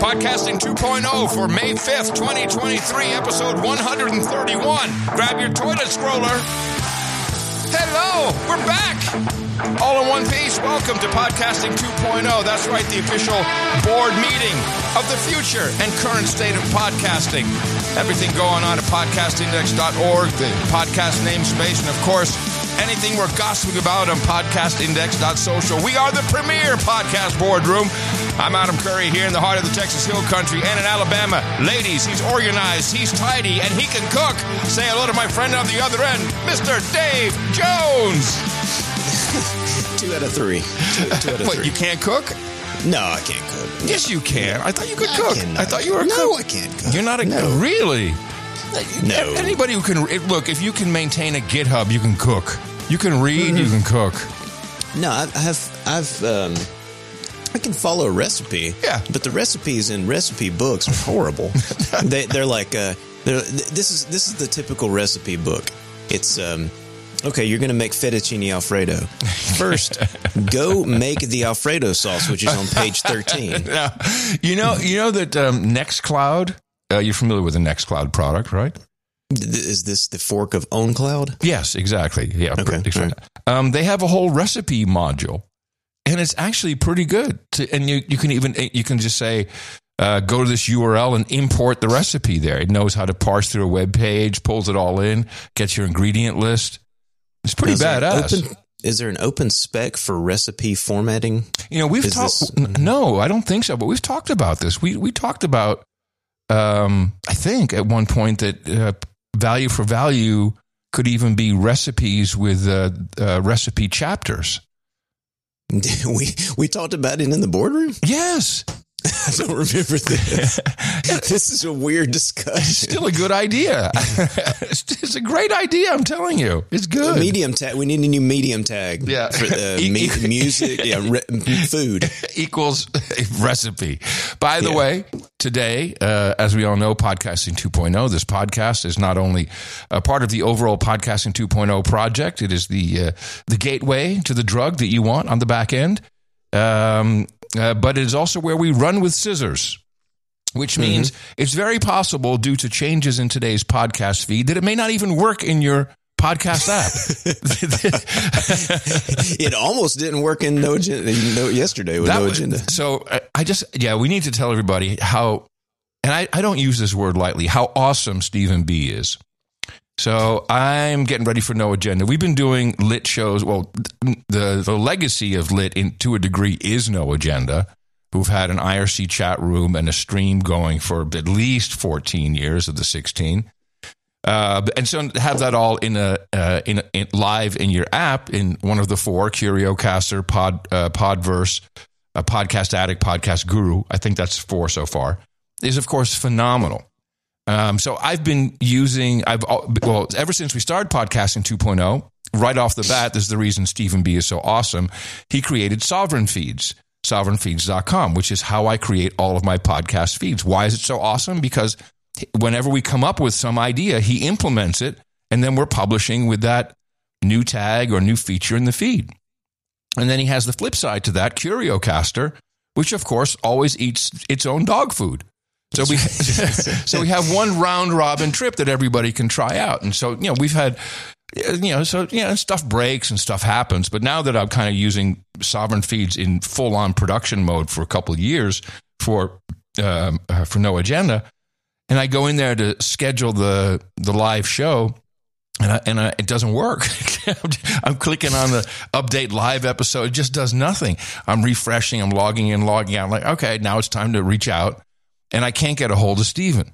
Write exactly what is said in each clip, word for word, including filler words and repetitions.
Podcasting two point oh for May fifth, twenty twenty-three, episode one thirty-one. Grab your toilet scroller. Hello, we're back. All in one piece. Welcome to Podcasting two point oh. That's right, the official board meeting of the future and current state of podcasting. Everything going on at podcast index dot org, the podcast namespace, and of course, anything we're gossiping about on podcast index dot social. We are the premier podcast boardroom. I'm Adam Curry here in the heart of the Texas Hill Country and in Alabama. Ladies, he's organized, he's tidy, and he can cook. Say hello to my friend on the other end, Mister Dave Jones. Two out of three. Two, two out of what, three. You can't cook? No, I can't cook. Yes, you can. I thought you could I cook. cannot. I thought you were a no, cook. I can't cook. You're not a no. Really? No. Anybody who can look, if you can maintain a GitHub, you can cook. You can read, mm-hmm. you can cook. No, I have, I've, um, I can follow a recipe. Yeah, but the recipes in recipe books are horrible. they, they're like, uh, they're, this is this is the typical recipe book. It's um, okay. You're going to make fettuccine Alfredo. First, go make the Alfredo sauce, which is on page thirteen. Now, you know, you know that um, Nextcloud. Uh, you're familiar with the Nextcloud product, right? Is this the fork of OwnCloud? Yes, exactly. Yeah, okay. Right. Um, they have a whole recipe module, and it's actually pretty good. To, and you, you can even you can just say, uh, go to this U R L and import the recipe there. It knows how to parse through a web page, pulls it all in, gets your ingredient list. It's pretty now, is badass. There open, is there an open spec for recipe formatting? You know, we've talked. No, I don't think so. But we've talked about this. We we talked about. Um, I think at one point that. Uh, Value for value could even be recipes with uh, uh, recipe chapters. We we talked about it in the boardroom? Yes. I don't remember this. This is a weird discussion. It's still a good idea. It's a great idea, I'm telling you. It's good. A medium tag. We need a new medium tag. Yeah. For, uh, e- me- music, yeah, re- food. Equals recipe. By the yeah. way, today, uh, as we all know, Podcasting two point oh, this podcast is not only a part of the overall Podcasting two point oh project, it is the uh, the gateway to the drug that you want on the back end. Um, uh, but it is also where we run with scissors, which means mm-hmm. it's very possible due to changes in today's podcast feed that it may not even work in your podcast app. It almost didn't work in No Agenda no, yesterday with that No Agenda. Was, so I just, yeah, we need to tell everybody how, and I, I don't use this word lightly, how awesome Stephen B. is. So I'm getting ready for No Agenda. We've been doing lit shows. Well, the the legacy of lit, in, to a degree, is No Agenda, who've had an I R C chat room and a stream going for at least fourteen years of the sixteen. Uh, and so have that all in a, uh, in, a, in live in your app in one of the four, CurioCaster, Pod, uh, Podverse, uh, Podcast Addict, Podcast Guru. I think that's four so far. Is, of course, phenomenal. Um, so I've been using, I've well, ever since we started Podcasting two point oh, right off the bat, this is the reason Stephen B. is so awesome. He created Sovereign Feeds, sovereign feeds dot com, which is how I create all of my podcast feeds. Why is it so awesome? Because whenever we come up with some idea, he implements it, and then we're publishing with that new tag or new feature in the feed. And then he has the flip side to that, CurioCaster, which, of course, always eats its own dog food. So we so we have one round robin trip that everybody can try out. And so, you know, we've had, you know, so, you know, stuff breaks and stuff happens. But now that I'm kind of using Sovereign Feeds in full on production mode for a couple of years for um, uh, for No Agenda, and I go in there to schedule the the live show, and I, and I, it doesn't work. I'm clicking on the update live episode. It just does nothing. I'm refreshing. I'm logging in, logging out. I'm like, okay, now it's time to reach out. And I can't get a hold of Stephen.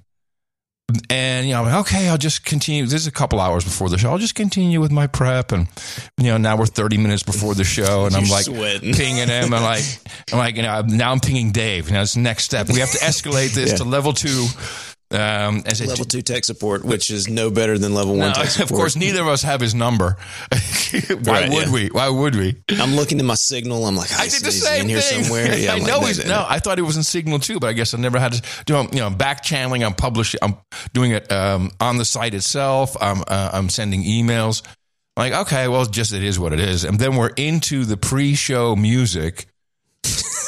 And, you know, I'm like, okay, I'll just continue. This is a couple hours before the show. I'll just continue with my prep. And, you know, now we're thirty minutes before the show. And I'm like sweating. pinging him. And like, I'm like, you know, now I'm pinging Dave. Now it's the next step. We have to escalate this yeah. to level two. Um, as level two tech support, which is no better than level one no, tech support. Of course, neither of us have his number. Why right, would yeah. we? Why would we? I'm looking at my Signal. I'm like, I did the is same in here thing. somewhere. Yeah, I I'm know like, he's that, no. that. I thought he was in Signal too, but I guess I never had to do. You know, back channeling. I'm publishing. I'm doing it um, on the site itself. I'm uh, I'm sending emails. Like, okay, well, just it is what it is. And then we're into the pre-show music.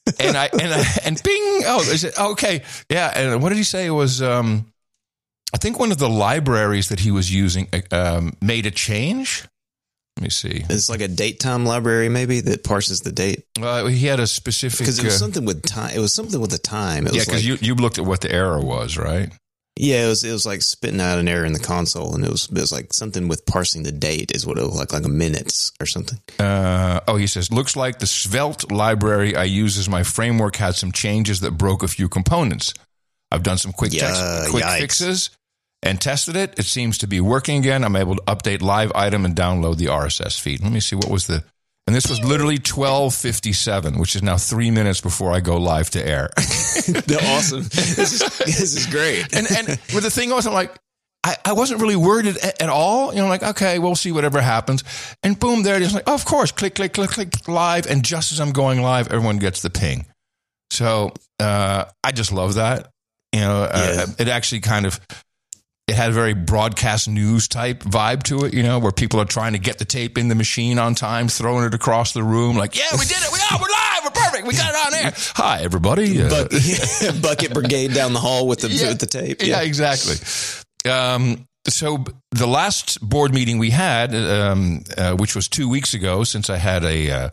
and I and I, and bing. Oh, is it okay? Yeah. And what did he say? It was um, I think one of the libraries that he was using um, made a change. Let me see. It's like a date time library, maybe that parses the date. Well, he had a specific because it was uh, something with time. It was something with the time. It yeah, was because like, you you looked at what the error was, right? Yeah, it was it was like spitting out an error in the console, and it was it was like something with parsing the date is what it was like, like a minutes or something. Uh, oh, he says, looks like the Svelte library I use as my framework had some changes that broke a few components. I've done some quick Yeah, text, quick yikes. fixes and tested it. It seems to be working again. I'm able to update live item and download the R S S feed. Let me see, what was the... And this was literally twelve fifty-seven, which is now three minutes before I go live to air. Awesome. This is, this is great. and and with the thing was, I'm like, I, I wasn't really worried at, at all. You know, like, okay, we'll see whatever happens. And boom, there it is. Like, oh, of course, click, click, click, click, live. And just as I'm going live, everyone gets the ping. So uh, I just love that. You know, uh, Yeah. it actually kind of, it had a very broadcast news type vibe to it, you know, where people are trying to get the tape in the machine on time, throwing it across the room. Like, yeah, we did it. We are, we're live. We're perfect. We got it on air. Hi, everybody. Uh, Bucket, bucket brigade down the hall with the Yeah. with the tape. Yeah, exactly. Um, so the last board meeting we had, um, uh, which was two weeks ago, since I had a, uh,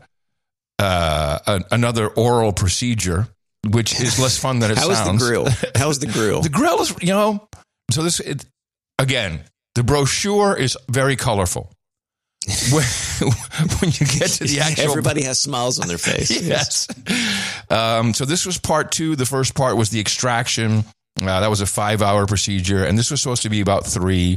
uh, a another oral procedure, which is less fun than it How was sounds. the grill? How was the grill? The grill is, you know, so this, it, again, the brochure is very colorful. When, when you get to the actual... Everybody has smiles on their face. Yes. Um, so this was part two. The first part was the extraction. Uh, that was a five-hour procedure, and this was supposed to be about three.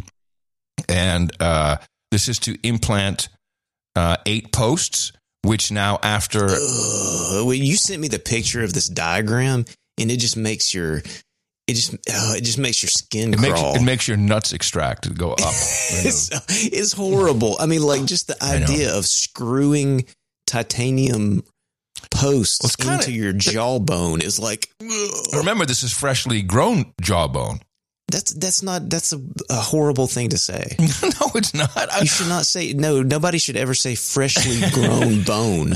And uh, this is to implant uh, eight posts, which now after... Ugh, well, you sent me the picture of this diagram, and it just makes your... It just, oh, it just makes your skin It makes, crawl. it makes your nuts extract go up. it's, it's horrible. I mean, like just the idea of screwing titanium posts Well, it's kinda- into your jawbone is like, ugh. Remember, this is freshly grown jawbone. that's that's not that's a, a horrible thing to say. No, it's not. I, You should not say no. Nobody should ever say freshly grown bone.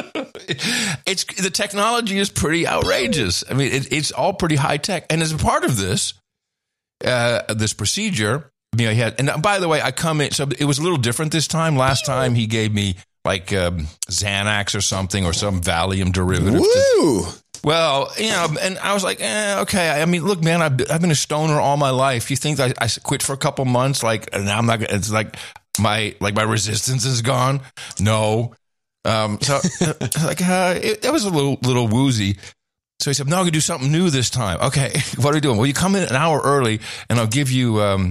it's the technology is pretty outrageous. I mean, it, it's all pretty high tech. And as a part of this, uh, this procedure, you know, he had. And by the way, I come in. So it was a little different this time. Last time he gave me like um, Xanax or something or some Valium derivative. Woo! Well, you know, and I was like, eh, okay. I mean, look, man, I've, I've been a stoner all my life. You think I, I quit for a couple months? Like, and now I'm not. It's like my like my resistance is gone. No. Um, so like, uh, it, it was a little, little woozy. So he said, no, I'm going to do something new this time. Okay. What are we doing? Well, you come in an hour early and I'll give you, um,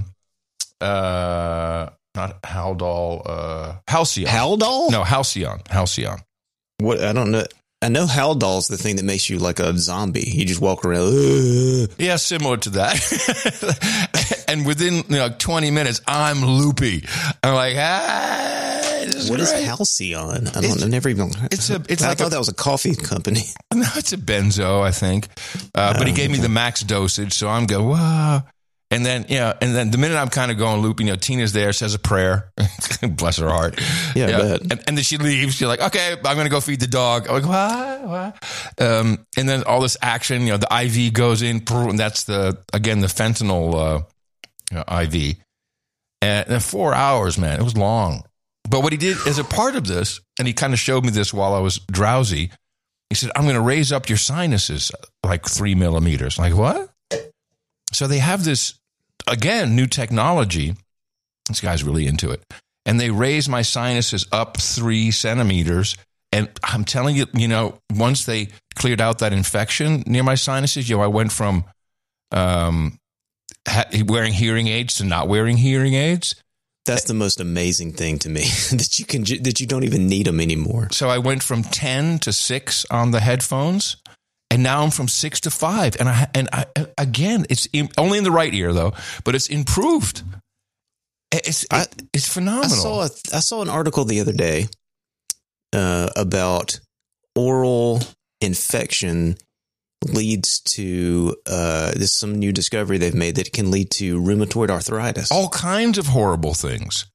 uh, not Haldol, uh, Halcyon. Haldol? No, Halcyon, Halcyon. What? I don't know. I know Haldol's the thing that makes you like a zombie. You just walk around. Ugh. Yeah, similar to that. And within, you know, twenty minutes, I'm loopy. I'm like, ah, this is What is great. Halcyon? I don't. It's- I've never even. it's a- it's I like thought a- that was a coffee company. No, it's a benzo, I think. Uh, but he gave me the max dosage, so I'm going, wow. And then, yeah, and then the minute I'm kind of going loopy, you know, Tina's there, says a prayer. Bless her heart. Yeah, I bet. And, and then she leaves. She's like, okay, I'm going to go feed the dog. I'm like, what? What? Um, and then all this action, you know, the I V goes in, and that's the, again, the fentanyl uh, you know, I V. And then four hours, man, it was long. But what he did as a part of this, and he kind of showed me this while I was drowsy, he said, I'm going to raise up your sinuses like three millimeters. I'm like, what? So they have this, again, new technology. This guy's really into it. And they raise my sinuses up three centimeters. And I'm telling you, you know, once they cleared out that infection near my sinuses, you know, I went from um, ha- wearing hearing aids to not wearing hearing aids. That's the most amazing thing to me that you can ju- that you don't even need them anymore. So I went from ten to six on the headphones. And now I'm from six to five. And I, and I, again, it's in, only in the right ear though, but it's improved. It's, it, I- it's phenomenal. I saw a, I saw an article the other day uh, about oral infection leads to uh, this is some new discovery they've made that it can lead to rheumatoid arthritis. All kinds of horrible things.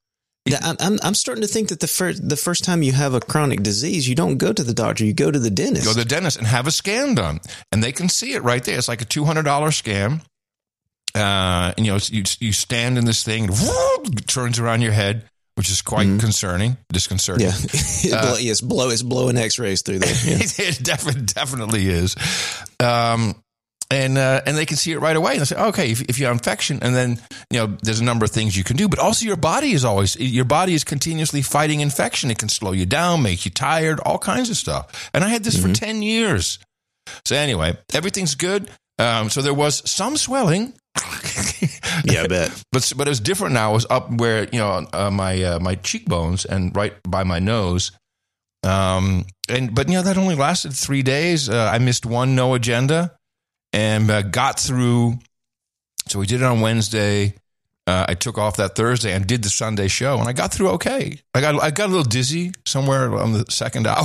I'm, I'm I'm starting to think that the first the first time you have a chronic disease, you don't go to the doctor, you go to the dentist. Go to the dentist and have a scan done, and they can see it right there. It's like a two hundred dollars scan. Uh, and you know, you you stand in this thing, and whoo, it turns around your head, which is quite mm-hmm. concerning, disconcerting. Yeah, it uh, yes, blow it's blowing X-rays through there. Yeah. it, it definitely definitely is. Um, and uh, and they can see it right away. And they say, okay, if, if you have infection, and then you know, there's a number of things you can do, but also your body is always your body is continuously fighting infection. It can slow you down, make you tired, all kinds of stuff. And I had this mm-hmm. for ten years. So anyway, everything's good. Um, so there was some swelling. Yeah, I bet. But but it was different now. It was up where, you know, uh, my uh, my cheekbones and right by my nose. Um, and but you know, that only lasted three days. Uh, I missed one No Agenda and uh, got through. So we did it on Wednesday. Uh, I took off that Thursday and did the Sunday show, and I got through okay. I got I got a little dizzy somewhere on the second hour.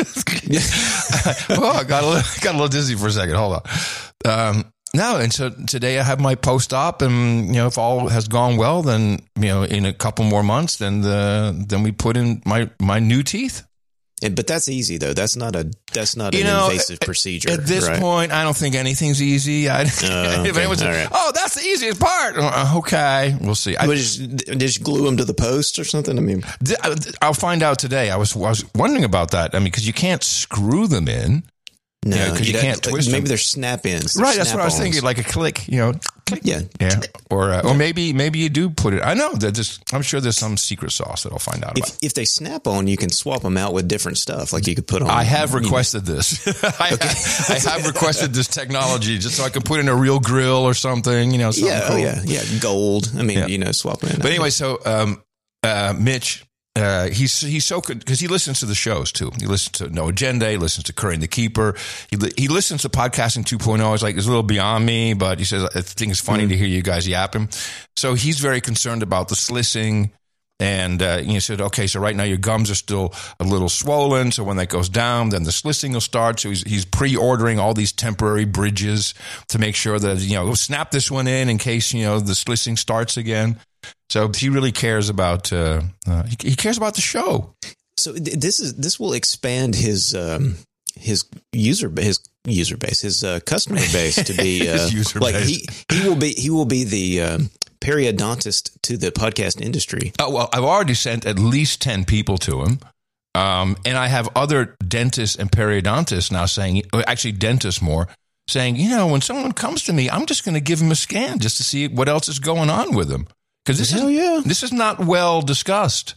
oh, I got a little, got a little dizzy for a second. Hold on. Um, no, and so today I have my post-op, and you know, if all has gone well, then you know, in a couple more months, then the then we put in my my new teeth. And, but that's easy though. That's not a that's not you an know, invasive procedure. At this right? point, I don't think anything's easy. I, uh, okay. If anyone says, right. "Oh, that's the easiest part," uh, okay, we'll see. I, just, just glue them to the post or something. I mean, I'll find out today. I was I was wondering about that. I mean, because you can't screw them in. No, because you, know, you can't twist maybe them. they're snap-ins. They're right, that's what I was thinking, like a click, you know. Click. Yeah. Yeah. Or uh, or maybe maybe you do put it. I know that just I'm sure there's some secret sauce that I'll find out if, about. If they snap on, you can swap them out with different stuff. Like you could put on. I have requested you know. this. I, okay. I have requested this technology just so I can put in a real grill or something, you know. Something yeah, cool. oh yeah, yeah, gold. I mean, yeah. you know, swap them in. But anyway, so um, uh, Mitch. Uh, he's he's so good because he listens to the shows too. He listens to No Agenda. He listens to Currying the Keeper. He he listens to Podcasting two point oh. It's like it's a little beyond me, but he says I think it's funny mm-hmm. to hear you guys yapping. So he's very concerned about the slissing, and uh, he said, okay, so right now your gums are still a little swollen. So when that goes down, then the slissing will start. So he's he's pre-ordering all these temporary bridges to make sure that you know snap this one in in case you know the slissing starts again. So he really cares about uh, uh, he, he cares about the show. So this is this will expand his um, his user his user base his uh, customer base to be uh, like base. he he will be he will be the um, periodontist to the podcast industry. Oh well, I've already sent at least ten people to him, um, and I have other dentists and periodontists now saying, actually dentists more. Saying, you know, when someone comes to me, I'm just going to give him a scan just to see what else is going on with him. Because this Hell is yeah. this is not well discussed.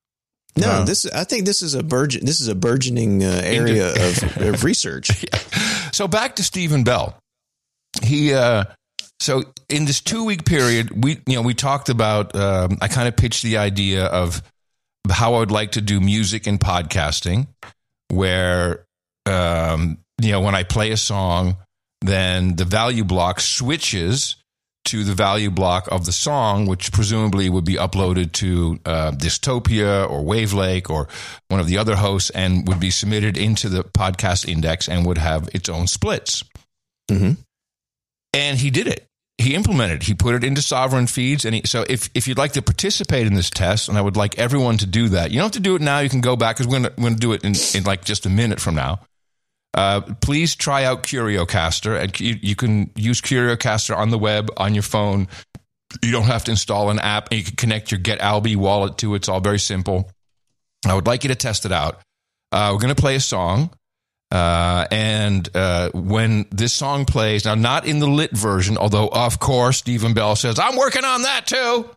No, uh, this I think this is a burgeon this is a burgeoning uh, area of, of research. Yeah. So back to Stephen Bell. He uh, so in this two week period, we you know we talked about. Um, I kind of pitched the idea of how I would like to do music and podcasting, where um, you know when I play a song, then the value block switches to the value block of the song, which presumably would be uploaded to uh, Dystopia or Wavelake or one of the other hosts and would be submitted into the podcast index and would have its own splits. Mm-hmm. And he did it. He implemented it. He put it into Sovereign feeds. And he, so if, if you'd like to participate in this test, and I would like everyone to do that, you don't have to do it now. You can go back because we're going to do it in, in like just a minute from now. Uh, please try out CurioCaster, and you, you can use CurioCaster on the web, on your phone. You don't have to install an app, and you can connect your GetAlby wallet to it. It's all very simple. I would like you to test it out. Uh, we're going to play a song, uh, and uh, when this song plays, now not in the lit version, although, of course, Stephen Bell says, I'm working on that too.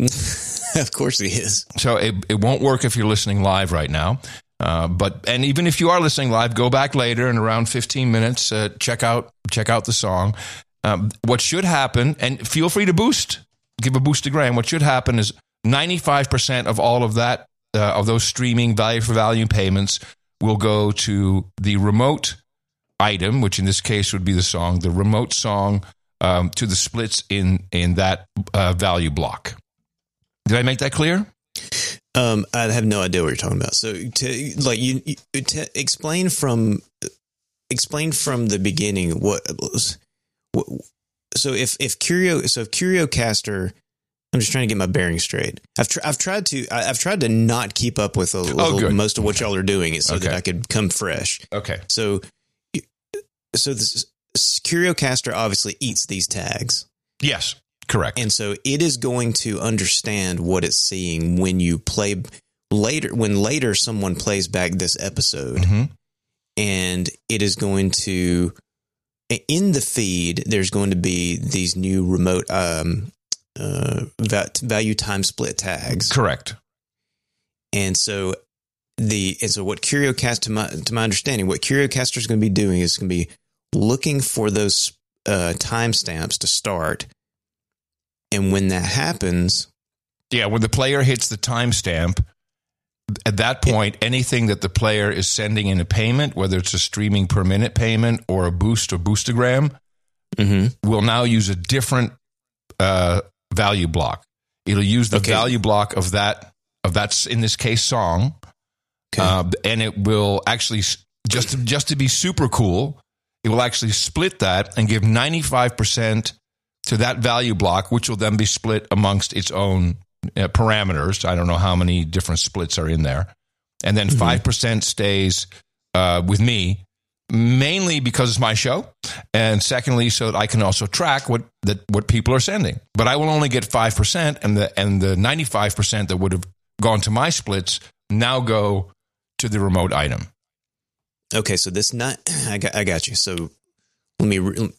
Of course he is. So it, it won't work if you're listening live right now. Uh, but and even if you are listening live, go back later in around fifteen minutes. Uh, check out check out the song. Um, what should happen, and feel free to boost, give a boost to Graham. What should happen is ninety-five percent of all of that uh, of those streaming value for value payments will go to the remote item, which in this case would be the song, the remote song, um, to the splits in in that uh, value block. Did I make that clear? Um, I have no idea what you're talking about. So, to like you, you to explain from explain from the beginning what, what. So, if if Curio, so if CurioCaster I'm just trying to get my bearings straight. I've tr- I've tried to I- I've tried to not keep up with a little, Oh, good. most of what y'all are doing, so Okay. that I could come fresh. Okay. So, so this CurioCaster obviously eats these tags, Yes, correct. and so it is going to understand what it's seeing when you play later. When later someone plays back this episode, hmm and it is going to in the feed. There's going to be these new remote um, uh, va- value time split tags. Correct. And so the and so what CurioCast to my to my understanding, what CurioCaster is going to be doing is going to be looking for those uh, timestamps to start, and when that happens, Yeah, when the player hits the timestamp, at that point, anything that the player is sending in a payment, whether it's a streaming per minute payment or a boost or boostagram, mm-hmm. will now use a different uh, value block. It'll use the Okay. value block of that of that's in this case song, Okay. uh, and it will actually s- just to, just to be super cool, it will actually split that and give ninety-five percent to that value block, which will then be split amongst its own uh, parameters. I don't know how many different splits are in there, and then five percent stays uh, with me. Mainly because it's my show, and secondly, so that I can also track what that what people are sending. But I will only get five percent, and the and the ninety five percent that would have gone to my splits now go to the remote item. Okay, so this not I got I got you. So let me re-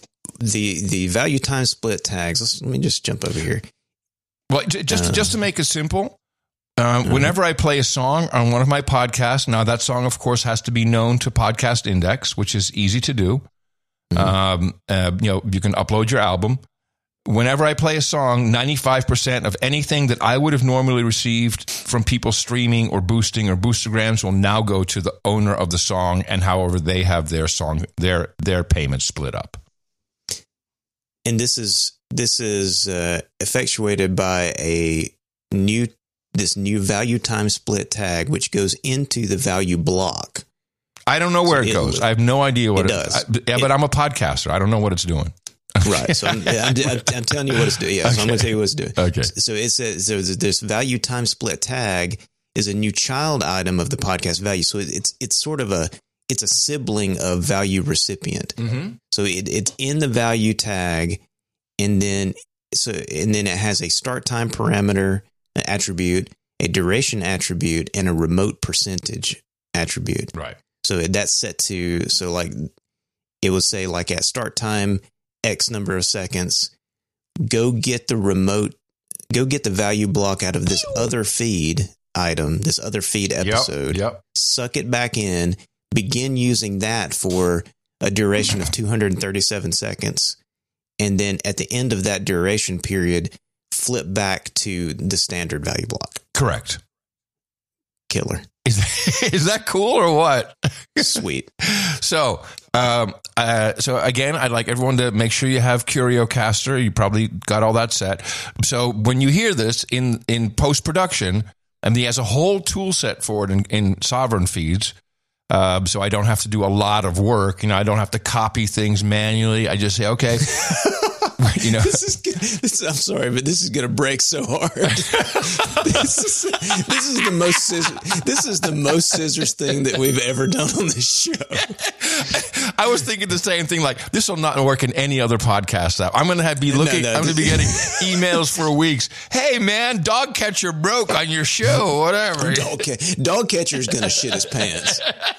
the the value time split tags. Let's, let me just jump over here. Well, j- just Uh, just to make it simple, uh, whenever I play a song on one of my podcasts, now that song, of course, has to be known to Podcast Index, which is easy to do. Mhm. Um, uh, you know, you can upload your album. Whenever I play a song, ninety-five percent of anything that I would have normally received from people streaming or boosting or boostergrams will now go to the owner of the song, and however they have their song, their their payment split up. And this is this is uh, effectuated by a new this new value time split tag, which goes into the value block. I don't know where So it it- goes. I have no idea what it it, does. I, yeah, but I'm a podcaster. I don't know what it's doing. Right. So I'm, yeah, I'm, I'm, I'm telling you what it's doing. Yeah. So I'm going to tell you what it's doing. Okay. So it says so this value time split tag is a new child item of the podcast value. So it's it's sort of a it's a sibling of value recipient. Mm-hmm. So it, it's in the value tag, and then so and then it has a start time parameter, an attribute, a duration attribute, and a remote percentage attribute. Right. So that's set to so like it would say like at start time X number of seconds, go get the remote, go get the value block out of this other feed item, this other feed episode, Yep. suck it back in, begin using that for a duration of two hundred thirty-seven seconds. And then at the end of that duration period, flip back to the standard value block. Correct. Killer. Is is that cool or what? Sweet. So, um, uh, so again, I'd like everyone to make sure you have CurioCaster. You probably got all that set. So when you hear this in, in post-production, and he has a whole tool set for it in, in Sovereign feeds, uh, so I don't have to do a lot of work. You know, I don't have to copy things manually. I just say, okay, you know. This is, good. This, I'm sorry, but this is going to break so hard. this, is, this is the most scissor, this is the most scissors thing that we've ever done on this show. I was thinking the same thing. Like, this will not work in any other podcast app. I'm going to have be looking. No, no, I'm going to be getting emails for weeks. Hey, man, dog catcher broke on your show. Whatever. Dog, ca- dog catcher is going to shit his pants.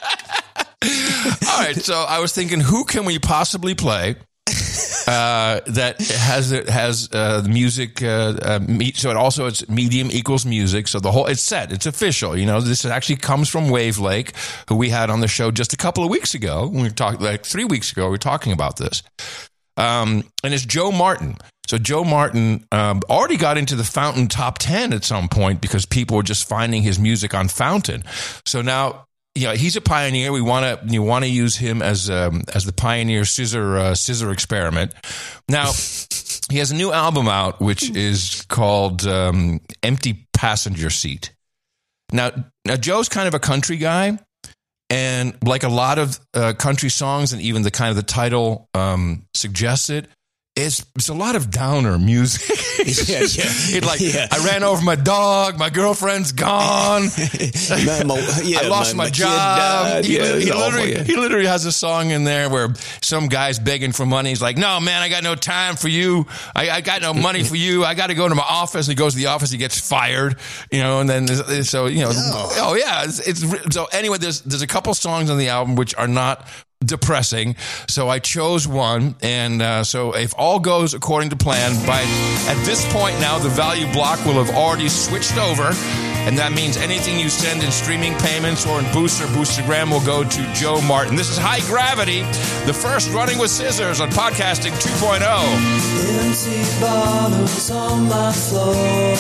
All right. So I was thinking, who can we possibly play uh, that has has uh, the music? Uh, uh, me- so it also it's medium equals music. So the whole it's set. It's official. You know, this actually comes from Wave Lake, who we had on the show just a couple of weeks ago. We were talking like three weeks ago. We were talking about this. Um, and it's Joe Martin. So Joe Martin um, already got into the Fountain top ten at some point because people were just finding his music on Fountain. So now, you know, he's a pioneer. We want to you want to use him as um, as the pioneer scissor uh, scissor experiment. Now he has a new album out, which is called um, Empty Passenger Seat. Now, now Joe's kind of a country guy. And like a lot of uh, country songs, and even the kind of the title um, suggests it, it's it's a lot of downer music. Yeah, yeah, it like yeah. I ran over my dog. My girlfriend's gone. My- my- yeah, I lost my, my kid job. died. He, Yeah, he it's awful, literally yeah. he literally has a song in there where some guy's begging for money. He's like, "No, man, I got no time for you. I, I got no money for you. I got to go to my office." And he goes to the office. He gets fired. You know, and then so you know, No. oh yeah, it's, it's so anyway. There's there's a couple songs on the album which are not depressing, so I chose one, and uh, so if all goes according to plan, by at this point now the value block will have already switched over, and that means anything you send in streaming payments or in Boost or Boostergram will go to Joe Martin. This is High Gravity, the first Running with Scissors on Podcasting two point oh. Empty bottles on my floor,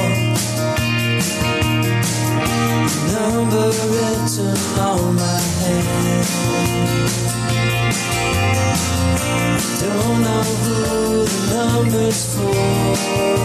number written on my hand. Don't know who the number's for,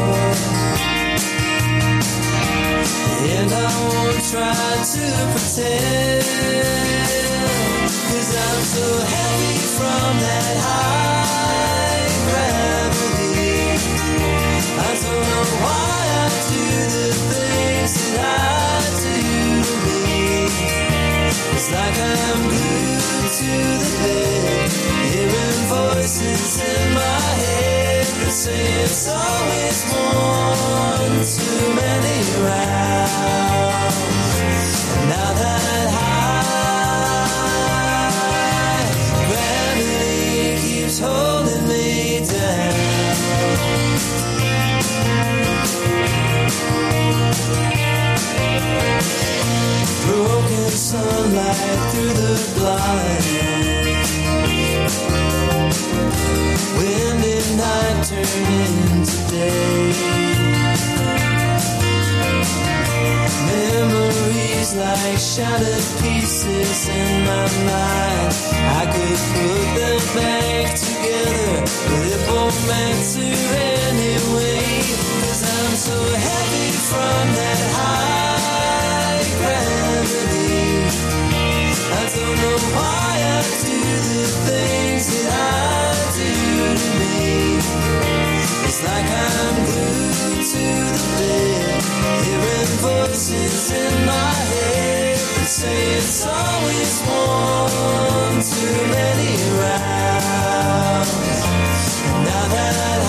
and I won't try to pretend, 'cause I'm so heavy from that high gravity. I don't know why I do the things that I do to me. It's like I'm glued to the bed, hearing voices in my head that say it's always one too many rounds. And now that high gravity keeps holding me down. Broken sunlight through the blinds, wind and night turn into day. Memories like shattered pieces in my mind. I could put them back together, but it won't matter anyway, 'cause I'm so heavy from that high gravity. I don't know why I do the things that I do to me. It's like I'm glued to the bed, hearing voices in my head that say it's always one too many rounds. Now that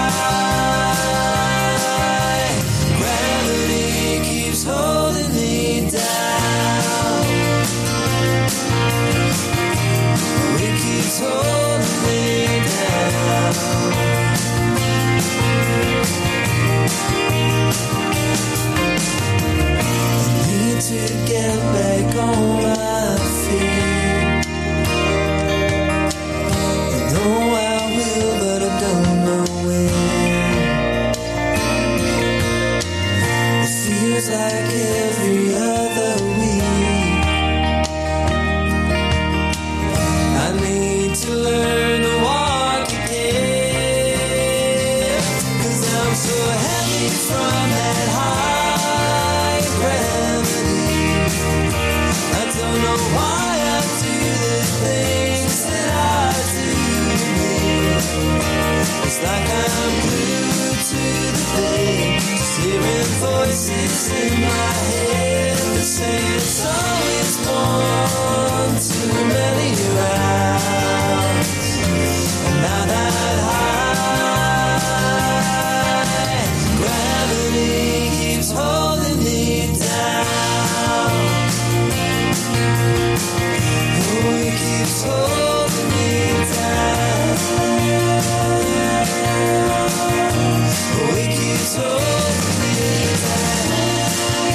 high gravity keeps holding me down, it keeps holding me down. Need to get back on my feet. I know I will, but I don't know when. It feels like every other week. I need to learn to walk again, 'cause I'm so heavy from that high gravity. I don't know why I do the things that I do to me. It's like I'm glued to the bed, just hearing voices in my head that say it's always one too many rounds. And now that high gravity keeps holding me down, oh, it keeps holding me down, oh, it keeps holding me down,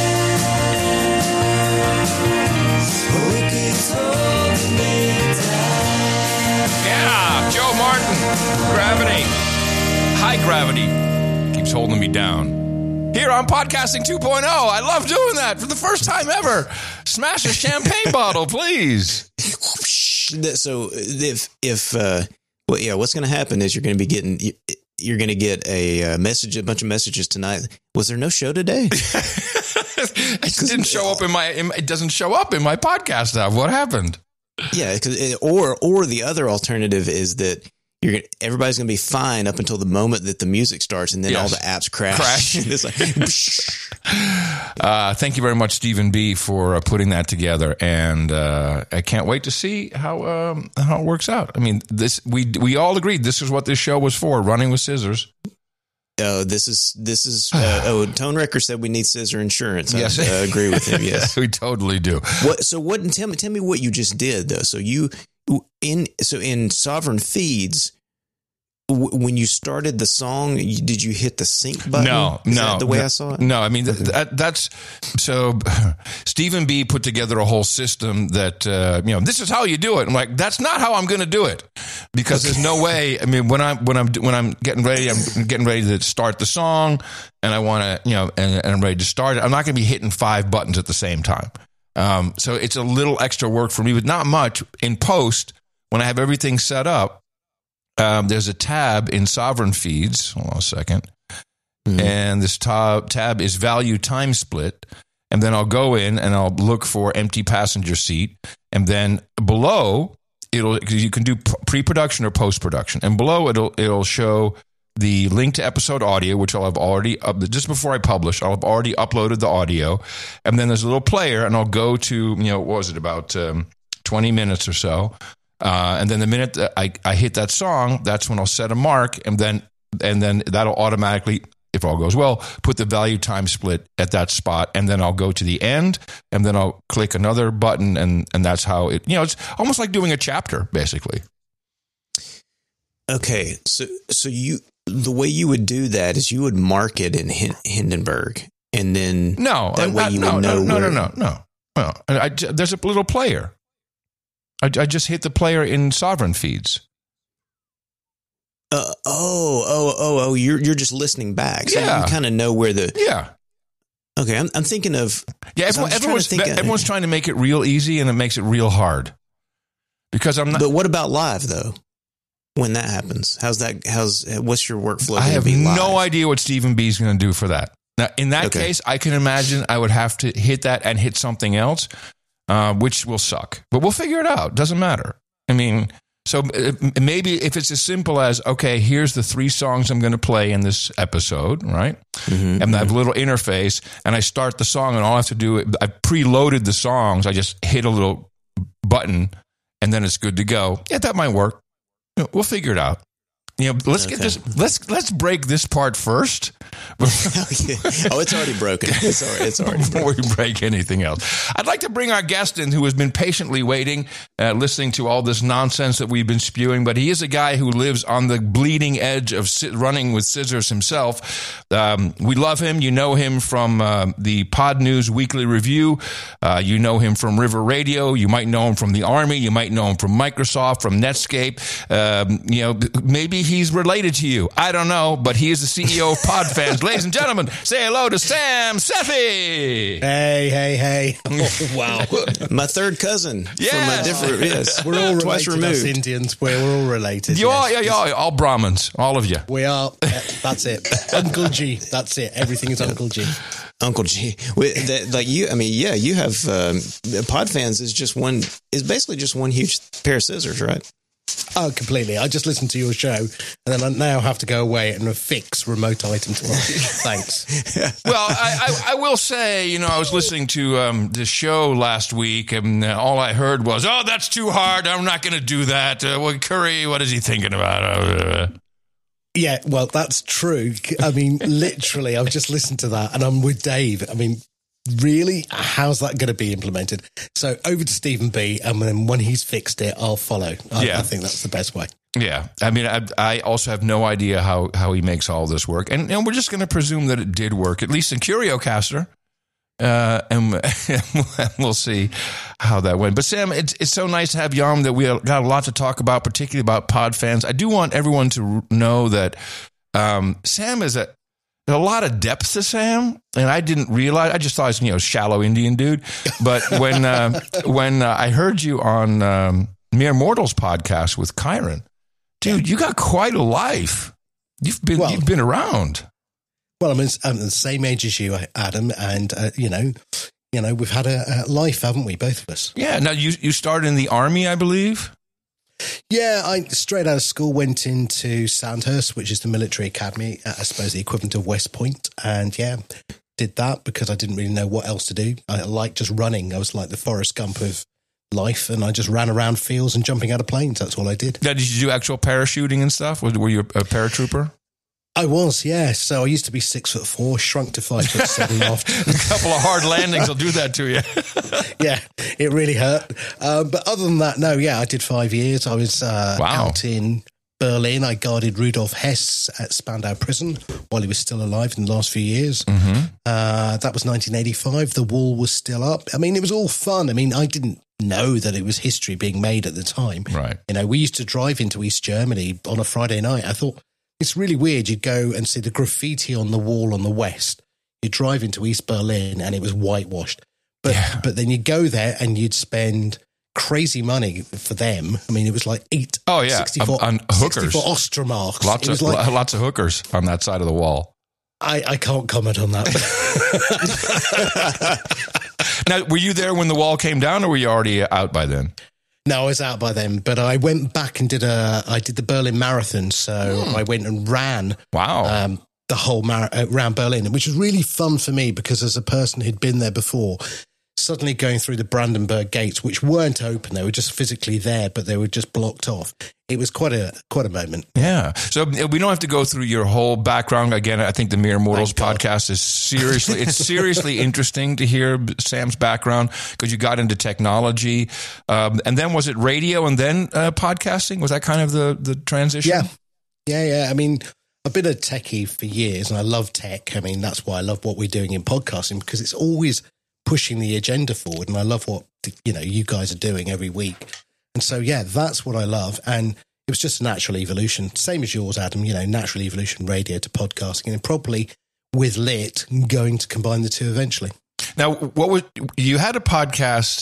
oh, it keeps holding me down. Yeah, Joe Martin, Gravity, High Gravity keeps holding me down. Here on Podcasting two point oh, I love doing that for the first time ever. Smash a champagne bottle, please. So if if uh, well, yeah, what's going to happen is you're going to be getting you're going to get a uh, message, a bunch of messages tonight. Was there no show today? It didn't show up in my. In, it doesn't show up in my podcast app. What happened? Yeah, 'cause it, or or the other alternative is that you're gonna, everybody's going to be fine up until the moment that the music starts, and then Yes. all the apps crash. Crash. It's like, Uh, thank you very much, Stephen B., for uh, putting that together, and uh, I can't wait to see how um, how it works out. I mean, this we we all agreed this is what this show was for: running with scissors. oh, this is this is. Uh, oh, Tone Wrecker said we need scissor insurance. I Yes. uh, agree with him. Yes. We totally do. What? So what? Tell me. Tell me what you just did though. So you in so in Sovereign Feeds. W- When you started the song, you, did you hit the sync button? No, Is no, that the way no, I saw it. No, I mean th- that, that's so. Stephen B. put together a whole system that uh, you know. This is how you do it. I'm like, that's not how I'm going to do it, because there's no way. I mean, when I'm when I'm when I'm getting ready, I'm getting ready to start the song, and I want to, you know, and, and I'm ready to start it. I'm not going to be hitting five buttons at the same time. Um, so it's a little extra work for me, but not much. In post, when I have everything set up. Um, there's a tab in Sovereign Feeds. Hold on a second. Mm-hmm. And this tab, tab is value time split. And then I'll go in and I'll look for empty passenger seat. And then below, it'll, because you can do pre-production or post-production. And below, it'll it'll show the link to episode audio, which I'll have already, up, just before I publish, I'll have already uploaded the audio. And then there's a little player, and I'll go to, you know, what was it, about um, twenty minutes or so. Uh, and then the minute that I, I hit that song, that's when I'll set a mark, and then and then that'll automatically, if all goes well, put the value time split at that spot, and then I'll go to the end, and then I'll click another button, and, and that's how it, you know, it's almost like doing a chapter, basically. Okay, so so you the way you would do that is you would mark it in Hin- Hindenburg, and then No, that way not, you no, would no, know no, where. no, no, no, no. I, I, there's a little player. I, I just hit the player in Sovereign Feeds. Uh, oh, oh, oh, oh! You're you're just listening back, so Yeah. you kind of know where the. Yeah. Okay, I'm I'm thinking of. Yeah, so I'm everyone, just trying to everyone's, think of- everyone's trying to make it real easy, and it makes it real hard. Because I'm not. But what about live though? When that happens, how's that? How's what's your workflow? I gonna have be live? no idea what Stephen B is going to do for that. Now, in that Okay. case, I can imagine I would have to hit that and hit something else, uh, which will suck. But we'll figure it out. Doesn't matter. I mean, so uh, maybe if it's as simple as, okay, here's the three songs I'm going to play in this episode, right? Mm-hmm, And I have a little interface, and I start the song, and all I have to do, I preloaded the songs. I just hit a little button, and then it's good to go. Yeah, that might work. We'll figure it out. You know, let's get Okay. this. Let's let's break this part first Okay. Oh, it's already broken. It's already, it's already before broken. we break anything else. I'd like to bring our guest in, who has been patiently waiting, uh, listening to all this nonsense that we've been spewing. But he is a guy who lives on the bleeding edge of si- running with scissors himself. Um, we love him. You know him from uh, the Pod News Weekly Review. Uh, you know him from River Radio. You might know him from the Army. You might know him from Microsoft, from Netscape. Um, you know, maybe he's related to you. I don't know, but he is the C E O of Podfans. Ladies and gentlemen, say hello to Sam Sethi. Hey, hey, hey. Oh, wow. My third cousin Yes. from a different. Yes, We're all twice related as removed. Indians. We're, we're all related. You yes. are, yeah, yeah, all Brahmins, all of you. We are. Yeah, that's it. Uncle G. That's it. Everything is Uncle G. Uncle G. With that, like you, I mean, yeah, you have um, Podfans is just one. Is basically just one huge pair of scissors, right? Oh, completely. I just listened to your show, and then I now have to go away and fix remote items. Thanks. Well, I, I, I will say, you know, I was listening to um, this show last week, and uh, all I heard was, "Oh, that's too hard. I'm not going to do that." Uh, well, Curry, what is he thinking about? Uh, Yeah, well, that's true. I mean, literally, I've just listened to that, and I'm with Dave. I mean, really, how's that going to be implemented? So over to Stephen B, and then when he's fixed it, I'll follow. I, Yeah. I think that's the best way. yeah, I mean, I, I also have no idea how, how he makes all this work, and, and we're just going to presume that it did work, at least in CurioCaster. Uh, and, and we'll see how that went. But Sam, it's it's so nice to have you on. That we got a lot to talk about, particularly about Podfans. I do want everyone to know that um, Sam is a there's a lot of depth to Sam, and I didn't realize. I just thought he was, you know, shallow Indian dude. But when uh, when uh, I heard you on um, Mere Mortals podcast with Kyron, dude, you got quite a life. You've been Well, you've been around. Well, I'm, I'm the same age as you, Adam, and uh, you know, you know, we've had a, a life, haven't we, both of us? Yeah. Now you you started in the Army, I believe. Yeah, I straight out of school went into Sandhurst, which is the military academy, I suppose the equivalent of West Point. And yeah, did that because I didn't really know what else to do. I liked just running. I was like the Forrest Gump of life, and I just ran around fields and jumping out of planes. That's all I did. Now, did you do actual parachuting and stuff? Were you a paratrooper? I was, yeah. So I used to be six foot four, shrunk to five foot seven after. A couple of hard landings will do that to you. Yeah, it really hurt. Um, but other than that, no, yeah, I did five years. I was uh, Wow. out in Berlin. I guarded Rudolf Hess at Spandau Prison while he was still alive in the last few years. Mm-hmm. Uh, that was nineteen eighty-five. The wall was still up. I mean, it was all fun. I mean, I didn't know that it was history being made at the time. Right. You know, we used to drive into East Germany on a Friday night. I thought, it's really weird. You'd go and see the graffiti on the wall on the west. You'd drive into East Berlin and it was whitewashed. But Yeah. but then you'd go there and you'd spend crazy money for them. I mean, it was like eight. Oh, yeah, sixty-four, on- on hookers. sixty-four Ostermarks. Lots it was of like, lots of hookers on that side of the wall. I, I can't comment on that. Now, were you there when the wall came down, or were you already out by then? No, I was out by then, but I went back and did a. I did the Berlin Marathon, so I went and ran. Wow. Um, the whole mar- uh, around Berlin, which was really fun for me because as a person who'd been there before, suddenly going through the Brandenburg gates, which weren't open, they were just physically there, but they were just blocked off. It was quite a quite a moment. Yeah. So we don't have to go through your whole background. Again, I think the Mere Mortals Thank God. podcast is seriously, it's seriously interesting to hear Sam's background because you got into technology. Um, and then was it radio and then uh, podcasting? Was that kind of the, the transition? Yeah, yeah, yeah. I mean, I've been a techie for years and I love tech. I mean, that's why I love what we're doing in podcasting because it's always pushing the agenda forward. And I love what, you know, you guys are doing every week. And so, yeah, that's what I love. And it was just a natural evolution, same as yours, Adam, you know, natural evolution, radio to podcasting, and probably with Lit going to combine the two eventually. Now, what was, you had a podcast.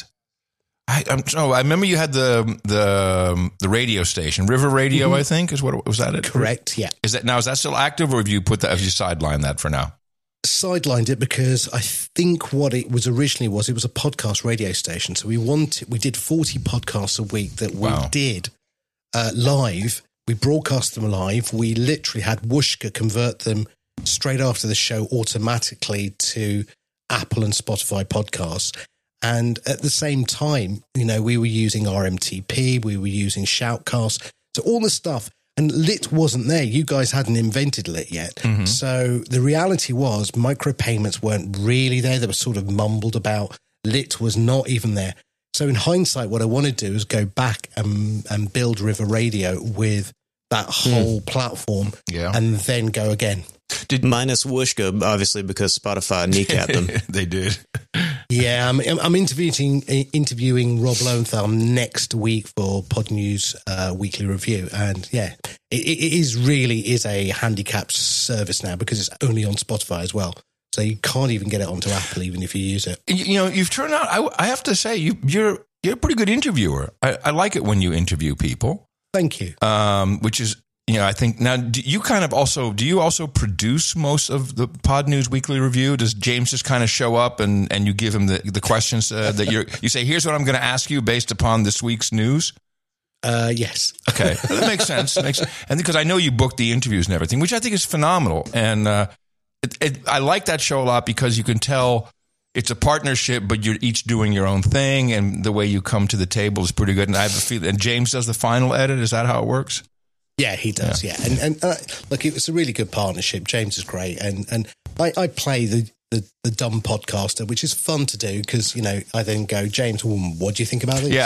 I, I'm, oh, I remember you had the, the, the radio station, River Radio, Mm-hmm. I think is what, was that it? Correct. Yeah. Is that now, is that still active or have you put that, have you sidelined that for now? Sidelined it because I think what it was originally was it was a podcast radio station. So we wanted, we did forty podcasts a week that we Wow. did uh, live. We broadcast them live. We literally had Whooshka convert them straight after the show automatically to Apple and Spotify podcasts. And at the same time, you know, we were using R M T P, we were using Shoutcast. So all the stuff. And Lit wasn't there. You guys hadn't invented Lit yet. Mm-hmm. So the reality was micropayments weren't really there. They were sort of mumbled about. Lit was not even there. So in hindsight, what I want to do is go back and, and build River Radio with that whole mm. platform Yeah. and then go again. Did minus Whooshka, obviously, because Spotify kneecapped them. They did. Yeah, I'm, I'm interviewing interviewing Rob Lowenthal next week for Pod News uh, Weekly Review, and yeah, it, it is really is a handicapped service now because it's only on Spotify as well, so you can't even get it onto Apple even if you use it. You, you know, you've turned out. I, I have to say, you, you're you're a pretty good interviewer. I, I like it when you interview people. Thank you. Um, which is. You know, I think now do you kind of also, do you also produce most of the Pod News Weekly Review? Does James just kind of show up and, and you give him the, the questions uh, that you're, you say, here's what I'm going to ask you based upon this week's news? Uh, yes. Okay. That makes sense. Makes, and because I know you booked the interviews and everything, which I think is phenomenal. And uh, it, it, I like that show a lot because you can tell it's a partnership, but you're each doing your own thing. And the way you come to the table is pretty good. And I have a feeling, and James does the final edit. Is that how it works? Yeah, he does. Yeah, yeah. and and uh, look, it was a really good partnership. James is great, and and I, I play the, the the dumb podcaster, which is fun to do because you know I then go, James, well, what do you think about this?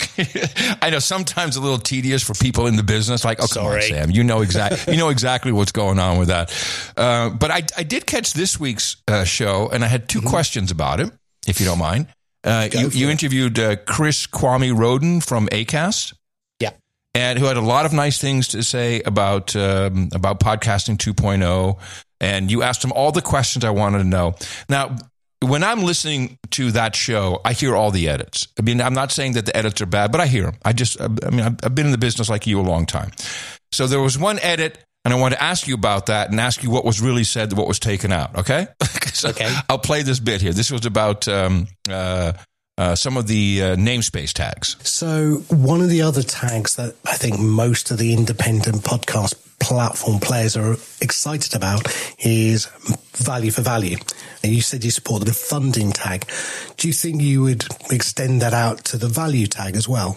Yeah, I know sometimes a little tedious for people in the business. Like, oh, come Sorry. on, Sam, you know exactly you know exactly what's going on with that. Uh, but I I did catch this week's uh, show, and I had two mm-hmm. questions about it, if you don't mind. Uh, you you interviewed uh, Chris Kwame Roden from Acast. And who had a lot of nice things to say about um, about podcasting two point oh. And you asked him all the questions I wanted to know. Now, when I'm listening to that show, I hear all the edits. I mean, I'm not saying that the edits are bad, but I hear them. I just, I mean, I've been in the business like you a long time. So there was one edit, and I want to ask you about that and ask you what was really said, what was taken out, okay? So okay. I'll play this bit here. This was about um, uh, uh, some of the uh, namespace tags. So one of the other tags that I think most of the independent podcast platform players are excited about is value for value. And you said you support the funding tag. Do you think you would extend that out to the value tag as well?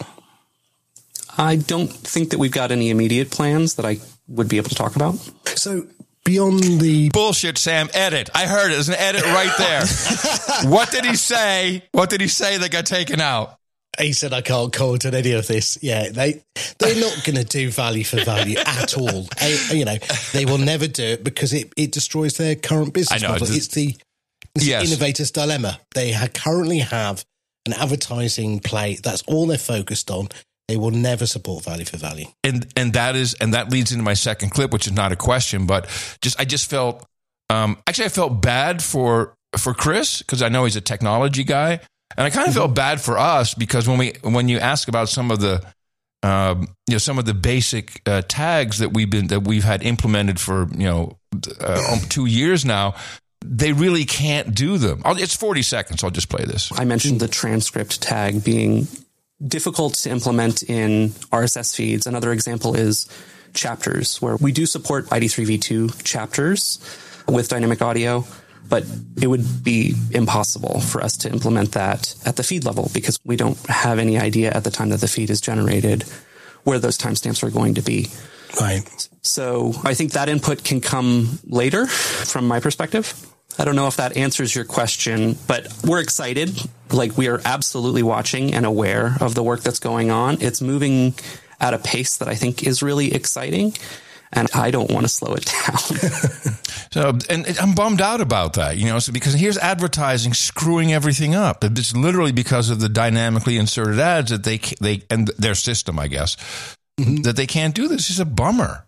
I don't think that we've got any immediate plans that I would be able to talk about. So beyond the... Bullshit, Sam. Edit. I heard it. There's an edit right there. What did he say? What did he say that got taken out? He said, I can't comment on any of this. Yeah, they, they're not going to do value for value at all. I, you know, they will never do it because it, it destroys their current business I know, model. it's- It's the, it's Yes. the innovator's dilemma. They ha- currently have an advertising play. That's all they're focused on. They will never support value for value. And and that is and that leads into my second clip, which is not a question, but just I just felt um, actually I felt bad for for Chris because I know he's a technology guy, and I kind of felt bad for us because when we when you ask about some of the um, you know some of the basic uh, tags that we've been that we've had implemented for you know uh, two years now, they really can't do them. I'll, it's forty seconds. I'll just play this. I mentioned the transcript tag being difficult to implement in R S S feeds. Another example is chapters, where we do support I D three v two chapters with dynamic audio, but it would be impossible for us to implement that at the feed level because we don't have any idea at the time that the feed is generated where those timestamps are going to be. Right. So I think that input can come later from my perspective. I don't know if that answers your question, but we're excited. Like, we are absolutely watching and aware of the work that's going on. It's moving at a pace that I think is really exciting, and I don't want to slow it down. So, and I'm bummed out about that, you know, so because here's advertising screwing everything up. It's literally because of the dynamically inserted ads that they, they, and their system, I guess, mm-hmm. that they can't do this. It's a bummer.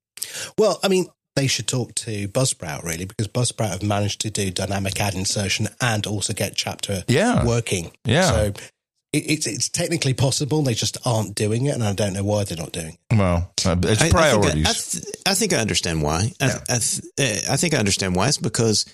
Well, I mean, they should talk to Buzzsprout, really, because Buzzsprout have managed to do dynamic ad insertion and also get chapter yeah. working. Yeah. So it, it's it's technically possible. They just aren't doing it, and I don't know why they're not doing it. Well, uh, it's I, priorities. I think I, I, th- I think I understand why. Yeah. I, I, th- I think I understand why. It's because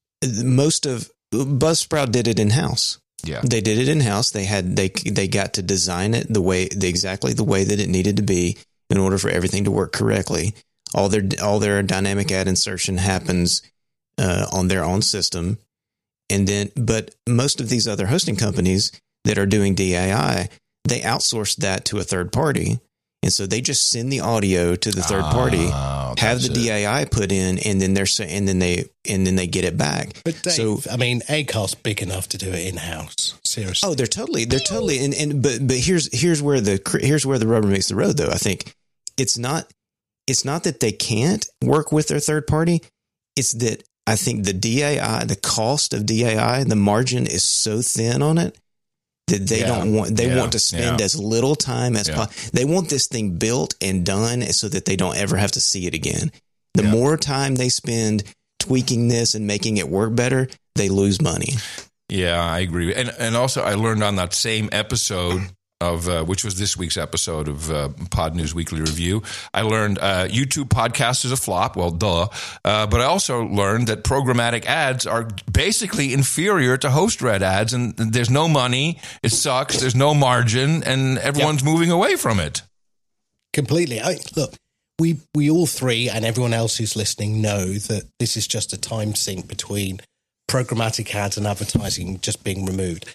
most of Buzzsprout did it in house. Yeah, they did it in house. They had they they got to design it the way the exactly the way that it needed to be in order for everything to work correctly. All their all their dynamic ad insertion happens uh, on their own system, and then but most of these other hosting companies that are doing D A I, they outsource that to a third party, and so they just send the audio to the third party, oh, have the it. D A I put in, and then they're and then they and then they get it back. But Dave, so, I mean, Acast's big enough to do it in house. Seriously. Oh, they're totally they're totally and, and but but here's here's where the here's where the rubber meets the road, though. I think it's not. It's not that they can't work with their third party. It's that I think the D A I, the cost of D A I, the margin is so thin on it that they Yeah. don't want, they Yeah. want to spend Yeah. as little time as Yeah. possible. They want this thing built and done so that they don't ever have to see it again. The Yeah. more time they spend tweaking this and making it work better, they lose money. Yeah, I agree. And and also I learned on that same episode of uh, which was this week's episode of uh, Pod News Weekly Review, I learned uh, YouTube podcast is a flop. Well, duh. Uh, but I also learned that programmatic ads are basically inferior to host-read ads, and there's no money. It sucks. There's no margin, and everyone's yep. moving away from it. Completely. I, look, we we all three and everyone else who's listening know that this is just a time sink between programmatic ads and advertising just being removed.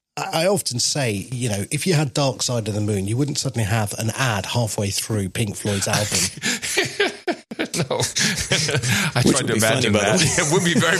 I often say, you know, if you had Dark Side of the Moon, you wouldn't suddenly have an ad halfway through Pink Floyd's album. No. I Which tried to imagine funny, that. It would be very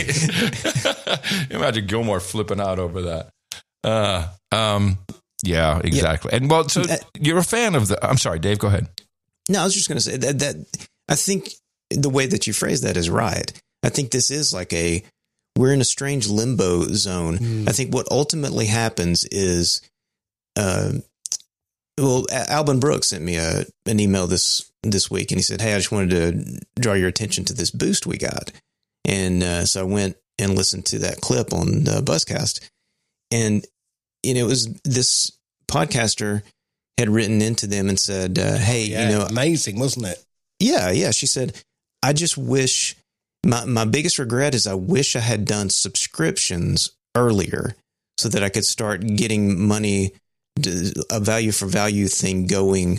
funny. Imagine Gilmore flipping out over that. Uh, um, yeah, exactly. Yeah. And well, so you're a fan of the, I'm sorry, Dave, go ahead. No, I was just going to say that, that I think the way that you phrase that is right. I think this is like a, we're in a strange limbo zone. Mm. I think what ultimately happens is, uh, well, Alban Brooks sent me a, an email this, this week, and he said, "Hey, I just wanted to draw your attention to this boost we got." And uh, so I went and listened to that clip on the Buzzcast, and you know, it was this podcaster had written into them and said, uh, "Hey, yeah, you know, amazing, wasn't it?" Yeah, yeah. She said, "I just wish." My my biggest regret is I wish I had done subscriptions earlier so that I could start getting money, a value for value thing going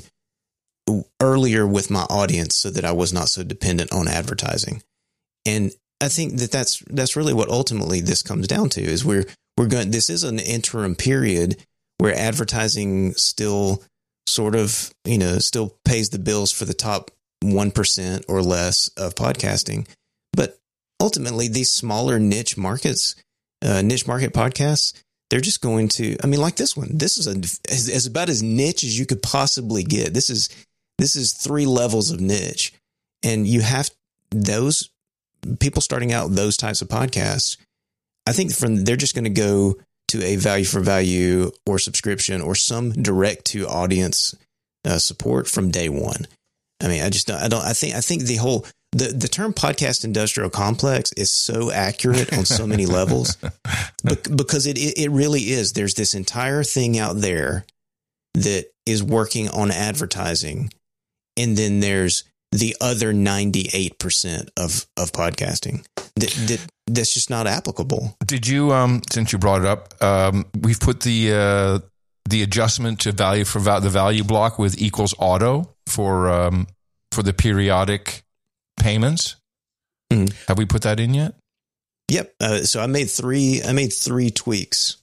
earlier with my audience so that I was not so dependent on advertising. And I think that that's, that's really what ultimately this comes down to is we're, we're going, this is an interim period where advertising still sort of, you know, still pays the bills for the top one percent or less of podcasting. But ultimately these smaller niche markets, uh, niche market podcasts, they're just going to, I mean, like this one, this is a, is, is about as niche as you could possibly get. This is, this is three levels of niche, and you have those people starting out those types of podcasts. I think from, they're just going to go to a value for value or subscription or some direct to audience uh, support from day one. I mean, I just don't, I don't, I think, I think the whole, the, the term podcast industrial complex is so accurate on so many levels because it, it, it really is. There's this entire thing out there that is working on advertising. And then there's the other ninety-eight percent of, of podcasting that, that that's just not applicable. Did you, um, since you brought it up, um, we've put the, uh, the adjustment to value for val- the value block with equals auto for, um, for the periodic payments. Mm-hmm. Have we put that in yet? Yep. Uh, so I made three, I made three tweaks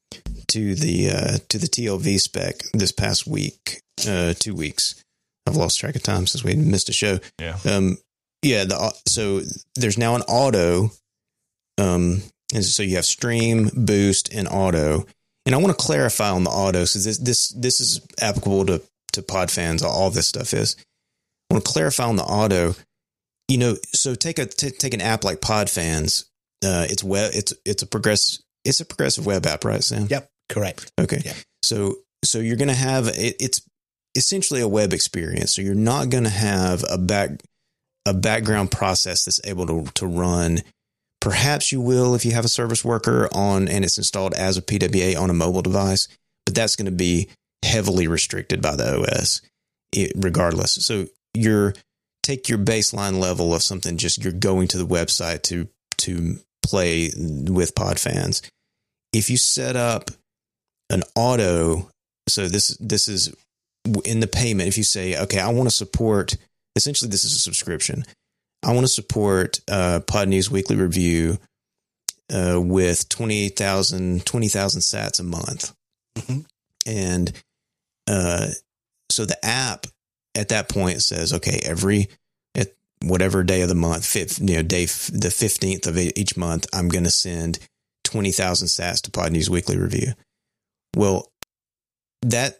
to the, uh, to the T L V spec this past week, uh, two weeks. I've lost track of time since we missed a show. Yeah. Um, yeah. The, so there's now an auto. Um, and so you have stream, boost, and auto. And I want to clarify on the auto. So this, this, this is applicable to, to pod fans. All this stuff is. I want to clarify on the auto, you know, so take a, t- take an app like Pod Fans. Uh, it's web, it's, it's a progress, it's a progressive web app, right, Sam? Yep. Correct. Okay. Yep. So, so you're going to have, it, it's, essentially a web experience. So you're not going to have a back, a background process that's able to, to run. Perhaps you will if you have a service worker on and it's installed as a P W A on a mobile device, but that's going to be heavily restricted by the O S it, regardless. So you're take your baseline level of something, just you're going to the website to, to play with Pod Fans. If you set up an auto, so this, this is, in the payment, if you say, okay, I want to support, essentially this is a subscription. I want to support uh, Pod News Weekly Review uh, with twenty thousand, twenty thousand sats a month. Mm-hmm. And uh, so the app at that point says, okay, every, at whatever day of the month, fifth, you know, day, the fifteenth of each month, I'm going to send twenty thousand sats to Pod News Weekly Review. Well, that,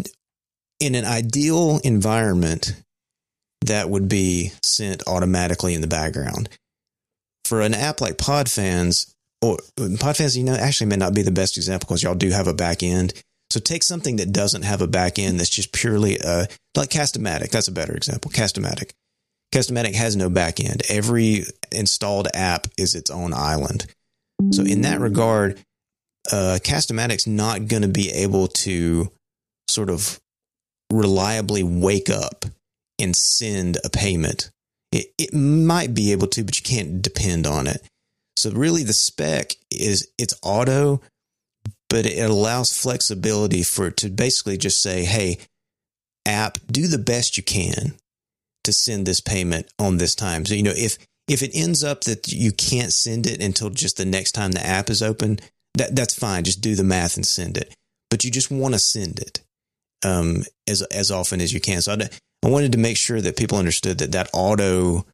in an ideal environment, that would be sent automatically in the background. For an app like Pod Fans, or Pod Fans, you know, actually may not be the best example because y'all do have a back end. So take something that doesn't have a back end that's just purely uh, like Cast-O-Matic. That's a better example. Cast-O-Matic. Cast-O-Matic has no back end. Every installed app is its own island. So in that regard, uh, Cast-O-Matic's not going to be able to sort of reliably wake up and send a payment. It, it might be able to, but you can't depend on it. So really the spec is it's auto, but it allows flexibility for to basically just say, hey, app, do the best you can to send this payment on this time. So, you know, if, if it ends up that you can't send it until just the next time the app is open, that that's fine. Just do the math and send it, but you just want to send it. Um, as as often as you can. So I, I wanted to make sure that people understood that that auto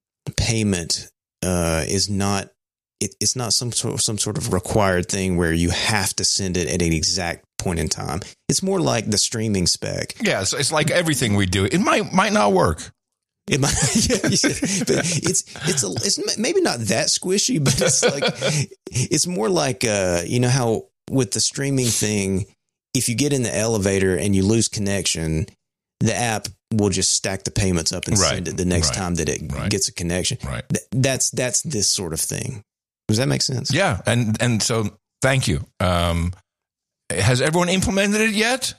payment uh, is not it, it's not some sort of, some sort of required thing where you have to send it at an exact point in time. It's more like the streaming spec. Yeah, it's, it's like everything we do. It might might not work. It might, yeah, but it's it's a, it's maybe not that squishy, but it's like it's more like uh, you know how with the streaming thing. If you get in the elevator and you lose connection, the app will just stack the payments up and right. send it the next right. time that it right. gets a connection. Right. That's that's this sort of thing. Does that make sense? Yeah, and and so thank you. Um, has everyone implemented it yet?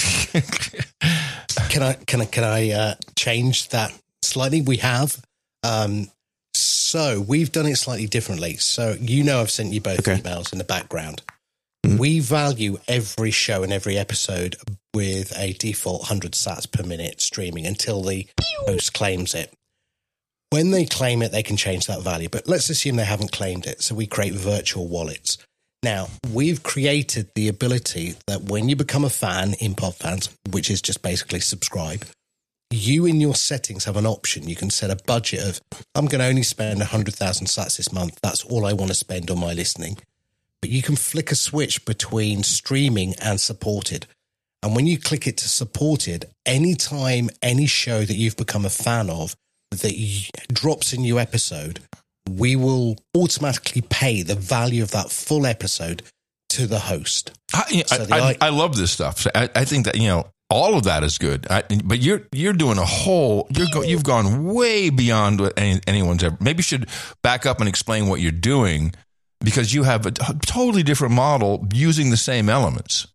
can I can I can I uh, change that slightly? We have. Um, so we've done it slightly differently. So you know, I've sent you both okay. emails in the background. Mm-hmm. We value every show and every episode with a default one hundred sats per minute streaming until the host claims it. When they claim it, they can change that value. But let's assume they haven't claimed it. So we create virtual wallets. Now, we've created the ability that when you become a fan in PodFans, which is just basically subscribe, you in your settings have an option. You can set a budget of, I'm going to only spend one hundred thousand sats this month. That's all I want to spend on my listening. But you can flick a switch between streaming and supported. And when you click it to supported, anytime any show that you've become a fan of that drops a new episode, we will automatically pay the value of that full episode to the host. I, so I, I, I love this stuff. So I, I think that, you know, all of that is good. I, but you're you're doing a whole, you're go, you've gone way beyond what any, anyone's ever. Maybe you should back up and explain what you're doing, because you have a t- totally different model using the same elements.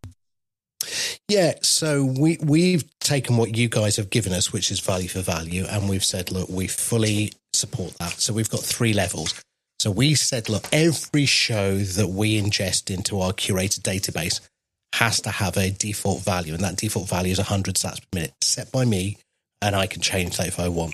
Yeah, so we, we've taken what you guys have given us, which is value for value, and we've said, look, we fully support that. So we've got three levels. So we said, look, every show that we ingest into our curated database has to have a default value, and that default value is one hundred sats per minute, set by me, and I can change that if I want.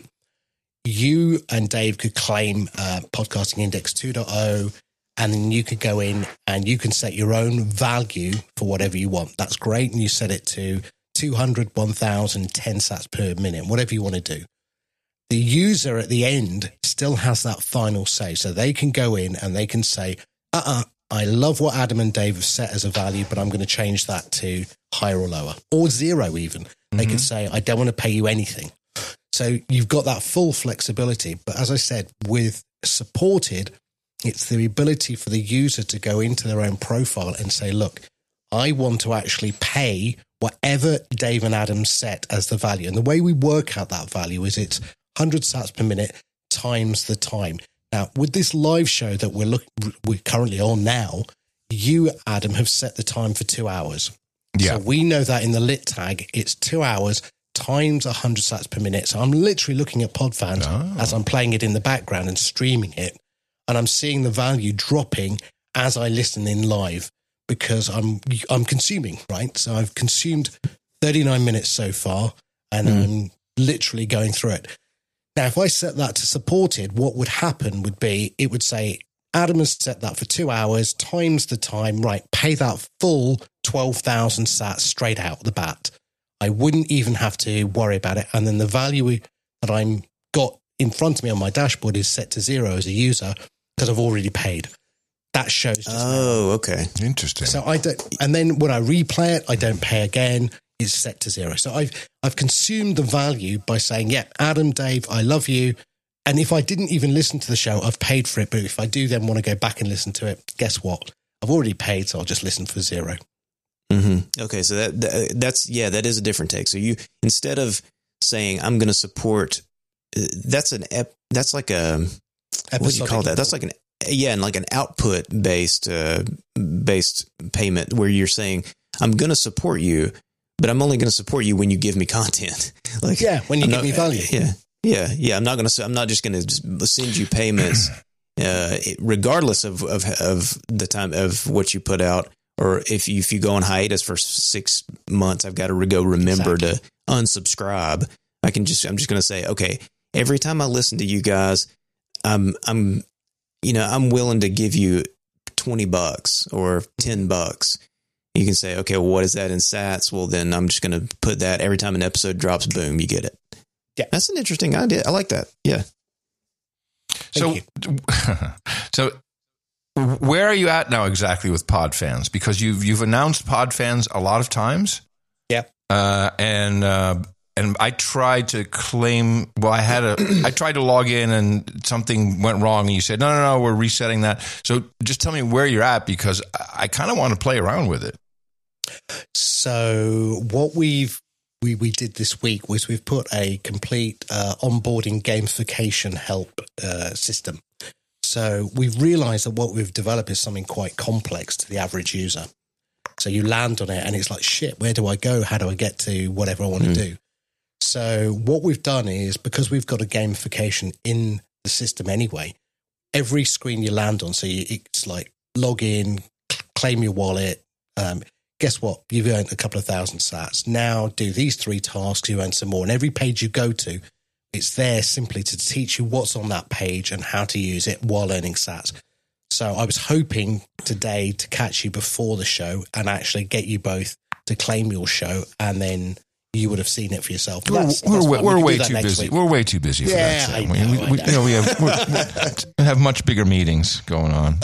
You and Dave could claim uh, Podcasting Index two point oh, and then you could go in and you can set your own value for whatever you want. That's great. And you set it to two hundred, one thousand, ten sats per minute, whatever you want to do. The user at the end still has that final say. So they can go in and they can say, uh-uh, I love what Adam and Dave have set as a value, but I'm going to change that to higher or lower, or zero even. Mm-hmm. They can say, I don't want to pay you anything. So you've got that full flexibility. But as I said, with supported, it's the ability for the user to go into their own profile and say, look, I want to actually pay whatever Dave and Adam set as the value. And the way we work out that value is it's one hundred sats per minute times the time. Now, with this live show that we're look, we're currently on now, you, Adam, have set the time for two hours. Yeah. So we know that in the lit tag, it's two hours times one hundred sats per minute. So I'm literally looking at PodFans oh. as I'm playing it in the background and streaming it. And I'm seeing the value dropping as I listen in live because I'm I'm consuming, right? So I've consumed thirty-nine minutes so far, and mm. I'm literally going through it. Now, if I set that to supported, what would happen would be, it would say, Adam has set that for two hours, times the time, right, pay that full twelve thousand sats straight out the bat. I wouldn't even have to worry about it. And then the value that I'm got in front of me on my dashboard is set to zero as a user, because I've already paid. That shows. Just oh, now. Okay, interesting. So I don't, and then when I replay it, I don't pay again. It's set to zero. So I've I've consumed the value by saying, "Yeah, Adam, Dave, I love you." And if I didn't even listen to the show, I've paid for it. But if I do then want to go back and listen to it, guess what? I've already paid, so I'll just listen for zero. Mm-hmm. Okay, so that, that that's yeah, that is a different take. So you, instead of saying I'm going to support, that's an ep, that's like a Episodic what do you call that? That's like an yeah, and like an output based uh, based payment where you're saying I'm going to support you, but I'm only going to support you when you give me content. Like yeah, when you I'm give not, me value. Yeah, yeah, yeah. I'm not going to. I'm not just going to send you payments, uh, regardless of, of of the time of what you put out, or if you, if you go on hiatus for six months, I've got to go remember exactly. to unsubscribe. I can just. I'm just going to say, okay, every time I listen to you guys, I'm I'm, you know, I'm willing to give you twenty bucks or ten bucks. You can say, okay, well, what is that in sats? Well, then I'm just going to put that every time an episode drops, boom, you get it. Yeah. That's an interesting idea. I like that. Yeah. So, so where are you at now exactly with PodFans? Because you've, you've announced PodFans a lot of times. Yeah. Uh, and, uh, and I tried to claim, well, I had a, I tried to log in and something went wrong and you said, no, no, no, we're resetting that. So just tell me where you're at, because I, I kind of want to play around with it. So what we've, we, we did this week was we've put a complete uh, onboarding gamification help uh, system. So we've realized that what we've developed is something quite complex to the average user. So you land on it and it's like, shit, where do I go? How do I get to whatever I want to mm. do? So what we've done is, because we've got a gamification in the system anyway, every screen you land on, so you, it's like log in, claim your wallet. Um, guess what? You've earned a couple of thousand sats. Now do these three tasks, you earn some more. And every page you go to, it's there simply to teach you what's on that page and how to use it while earning sats. So I was hoping today to catch you before the show and actually get you both to claim your show, and then you would have seen it for yourself. We're, That's, we're, that's we're, fine. we're We can way do that too next busy. week. We're way too busy for Yeah, that. I Sam. know, we, I we, know. you know, we have we're, we have much bigger meetings going on.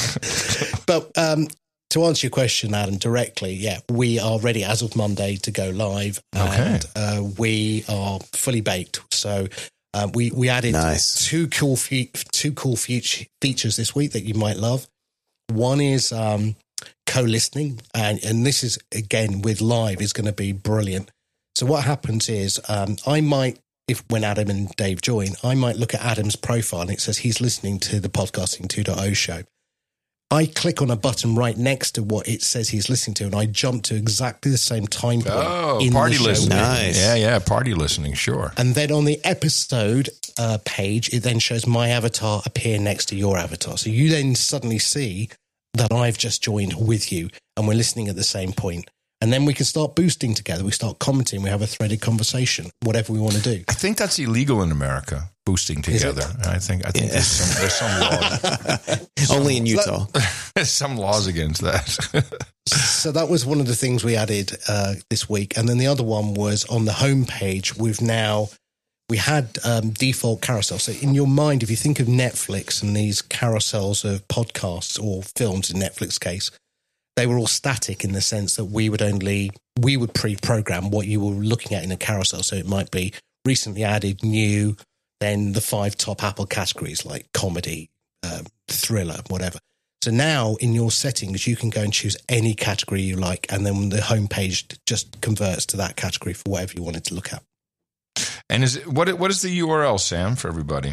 But um, to answer your question, Adam, directly, yeah, we are ready as of Monday to go live. And Okay. uh, we are fully baked. So uh, we, we added Nice. two cool fe- two cool fe- features this week that you might love. One is um, co-listening, and, and this is, again, with live, is going to be brilliant. So what happens is um, I might, if when Adam and Dave join, I might look at Adam's profile and it says he's listening to the Podcasting two point oh show. I click on a button right next to what it says he's listening to, and I jump to exactly the same time point. Oh, in party the show. listening. Nice. Yeah, yeah, party listening, sure. And then on the episode uh, page, it then shows my avatar appear next to your avatar. So you then suddenly see that I've just joined with you and we're listening at the same point. And then we can start boosting together. We start commenting. We have a threaded conversation, whatever we want to do. I think that's illegal in America, boosting together. I think I think Yeah. there's some there's some laws, Only in Utah. there's some laws against that. So that was one of the things we added uh, this week. And then the other one was on the homepage. We've now, we had um, default carousel. So in your mind, if you think of Netflix and these carousels of podcasts or films, in Netflix case, they were all static in the sense that we would only, we would pre-program what you were looking at in a carousel. So it might be recently added, new, then the five top Apple categories like comedy, uh, thriller, whatever. So now in your settings, you can go and choose any category you like. And then the homepage just converts to that category for whatever you wanted to look at. And is it, what what is the U R L, Sam, for everybody?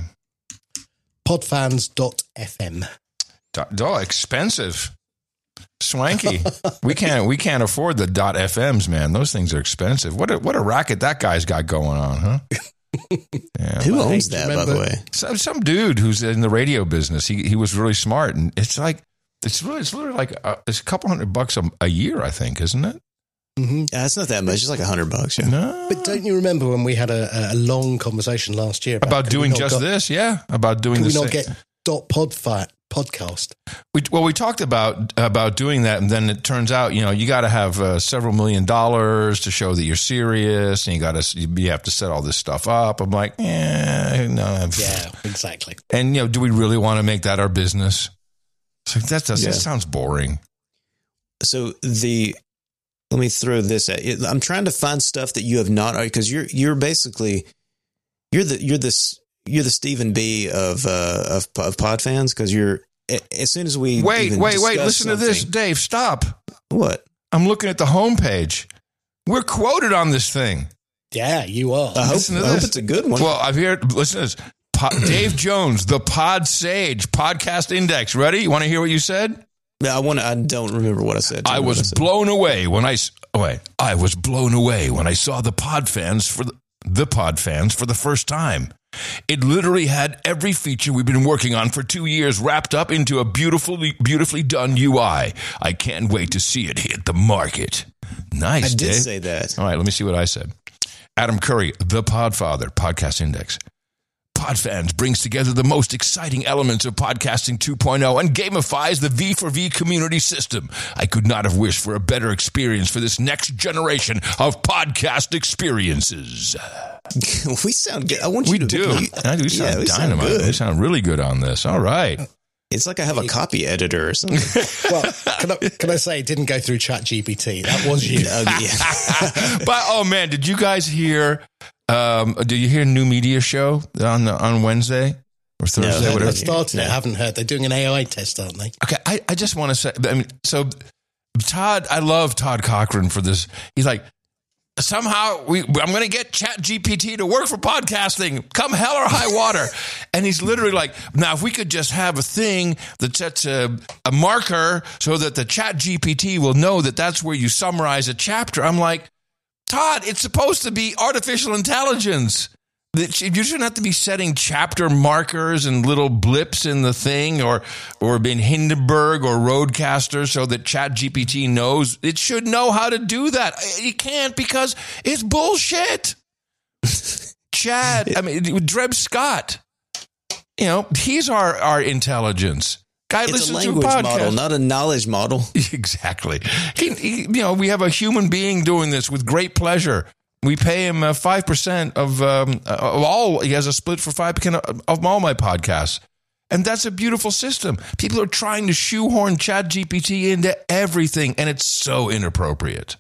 podfans dot f m. Oh, expensive. Swanky. we can't we can't afford the dot F Ms, man. Those things are expensive. What a, what a racket that guy's got going on, huh? Yeah. Who Well, owns hey, that, remember- by the way? Some some dude who's in the radio business. He he was really smart, and it's like it's really it's literally like a, it's a couple hundred bucks a, a year, I think, isn't it? Mm-hmm. Yeah, it's not that much. It's like a hundred bucks. Yeah. No, But don't you remember when we had a, a long conversation last year about, about could doing we not just got- this, yeah, about doing Could we this. not get dot podfa- podcast? We, well, we talked about about doing that, and then it turns out, you know, you got to have uh, several million dollars to show that you're serious, and you got to you have to set all this stuff up. I'm like, eh, no, Yeah, exactly. And you know, do we really want to make that our business? So that does Yeah. that sounds boring. So the let me throw this at you. I'm trying to find stuff that you have not, because you're you're basically you're the you're this you're the Stephen B of uh, of of pod fans, because you're as soon as we Wait, even wait, wait! discuss Listen to this, something- Dave. Stop! What? I'm looking at the homepage. We're quoted on this thing. Yeah, you are. I hope, Listen to I hope this. it's a good one. Well, I've heard. Listen to this. Po- Dave Jones, the Pod Sage Podcast Index. Ready? You want to hear what you said? I want. I don't remember what I said. Tell I me what was said. blown away when I s- oh, wait. I was blown away when I saw the Pod fans for the, the Pod fans for the first time. It literally had every feature we've been working on for two years wrapped up into a beautifully, beautifully done U I. I can't wait to see it hit the market. Nice, I did Dave. say that. All right, let me see what I said. Adam Curry, the Podfather, Podcast Index. Podfans brings together the most exciting elements of Podcasting two point oh and gamifies the V four V community system. I could not have wished for a better experience for this next generation of podcast experiences. We sound good. I want you We to do. you- I do we sound yeah, we sound dynamite. good. We sound really good on this. All right. It's like I have a copy editor or something. Well, can I, can I say it didn't go through Chat G P T? That was you. Uh, yeah. But oh man, did you guys hear? Um, did you hear New Media Show on on Wednesday or Thursday? No, whatever. I started it. I haven't heard. They're doing an A I test, aren't they? Okay, I, I just want to say, I mean, so Todd, I love Todd Cochran for this. He's like, somehow we, I'm going to get Chat G P T to work for podcasting, come hell or high water. And he's literally like, now if we could just have a thing that sets a, a marker so that the Chat G P T will know that that's where you summarize a chapter. I'm like, Todd, it's supposed to be artificial intelligence. that you shouldn't have to be setting chapter markers and little blips in the thing, or or in Hindenburg or Rodecaster, so that ChatGPT knows. It should know how to do that. It can't, because it's bullshit. Chad, I mean, Drebs Scott, you know, he's our, our intelligence. Guy It's listens a to a language podcast. model, not a knowledge model. Exactly. He, he, you know, we have a human being doing this with great pleasure. We pay him uh, five percent of, um, of all. He has a split for five percent of all my podcasts. And that's a beautiful system. People are trying to shoehorn ChatGPT into everything, and it's so inappropriate.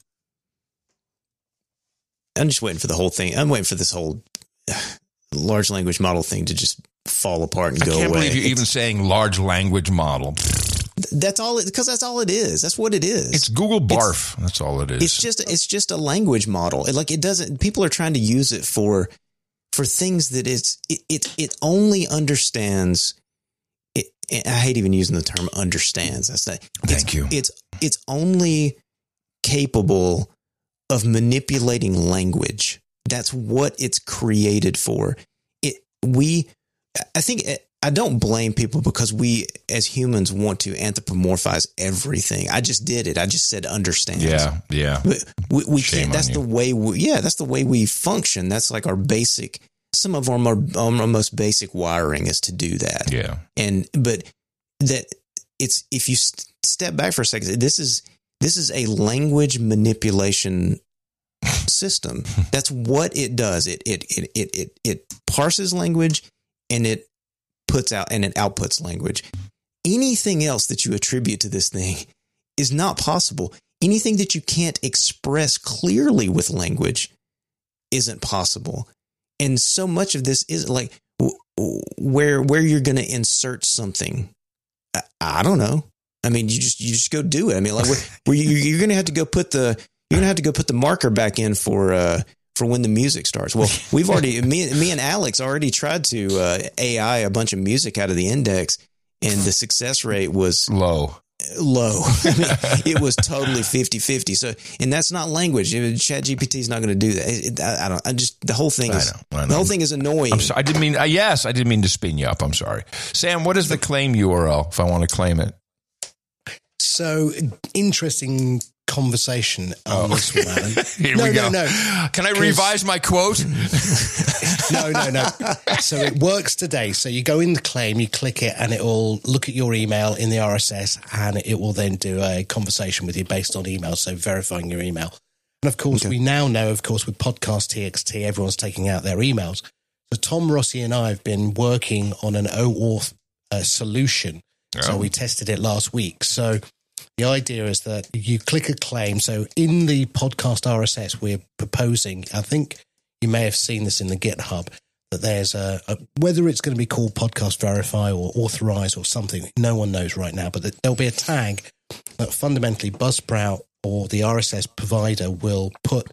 I'm just waiting for the whole thing. I'm waiting for this whole uh, large language model thing to just fall apart and I go can't away. believe you're It's- even saying large language model. That's all it, because that's all it is. That's what it is. It's Google barf. That's all it is. It's just it's just a language model. It, like it doesn't. People are trying to use it for for things that it's it it, it only understands. It, I hate even using the term understands. That's not. Thank it's, you. It's it's only capable of manipulating language. That's what it's created for. It we. I think. I don't blame people because we as humans want to anthropomorphize everything. I just did it. I just said understand. Yeah, yeah. But we, we Shame can't. That's on the you. way we. Yeah, that's the way we function. That's like our basic. Some of our more, our most basic wiring is to do that. Yeah. And but that it's if you st- step back for a second, this is this is a language manipulation system. That's what it does. It it it it it, it parses language and it puts out and it outputs language. Anything else that you attribute to this thing is not possible. Anything that you can't express clearly with language isn't possible. And so much of this is like w- w- where where you're going to insert something. I, I don't know. I mean, you just you just go do it. I mean, like where, where you, you're going to have to go put the you're going to have to go put the marker back in for uh, for when the music starts. Well, we've already me me and Alex already tried to uh, A I a bunch of music out of the index, and the success rate was Low. low. I mean, it was totally fifty-fifty. So, and that's not language. ChatGPT is not going to do that. It, I, I don't. I just the whole thing I is know, I know. the whole thing is annoying. I'm sorry. I didn't mean, uh, yes, I didn't mean to spin you up. I'm sorry. Sam, what is the claim U R L if I want to claim it? So interesting conversation on this one, Alan. Here no, we go. no, no. Can I revise my quote? No, no, no. So it works today. So you go in the claim, you click it, and it will look at your email in the R S S, and it will then do a conversation with you based on email, so verifying your email. And of course, we now know, of course, with Podcast T X T, everyone's taking out their emails. So Tom Rossi and I have been working on an OAuth uh, solution. So Oh. we tested it last week. So the idea is that you click a claim. So in the podcast R S S, we're proposing, I think you may have seen this in the GitHub, that there's a, a whether it's going to be called Podcast Verify or Authorize or something, no one knows right now, but that there'll be a tag that fundamentally Buzzsprout or the R S S provider will put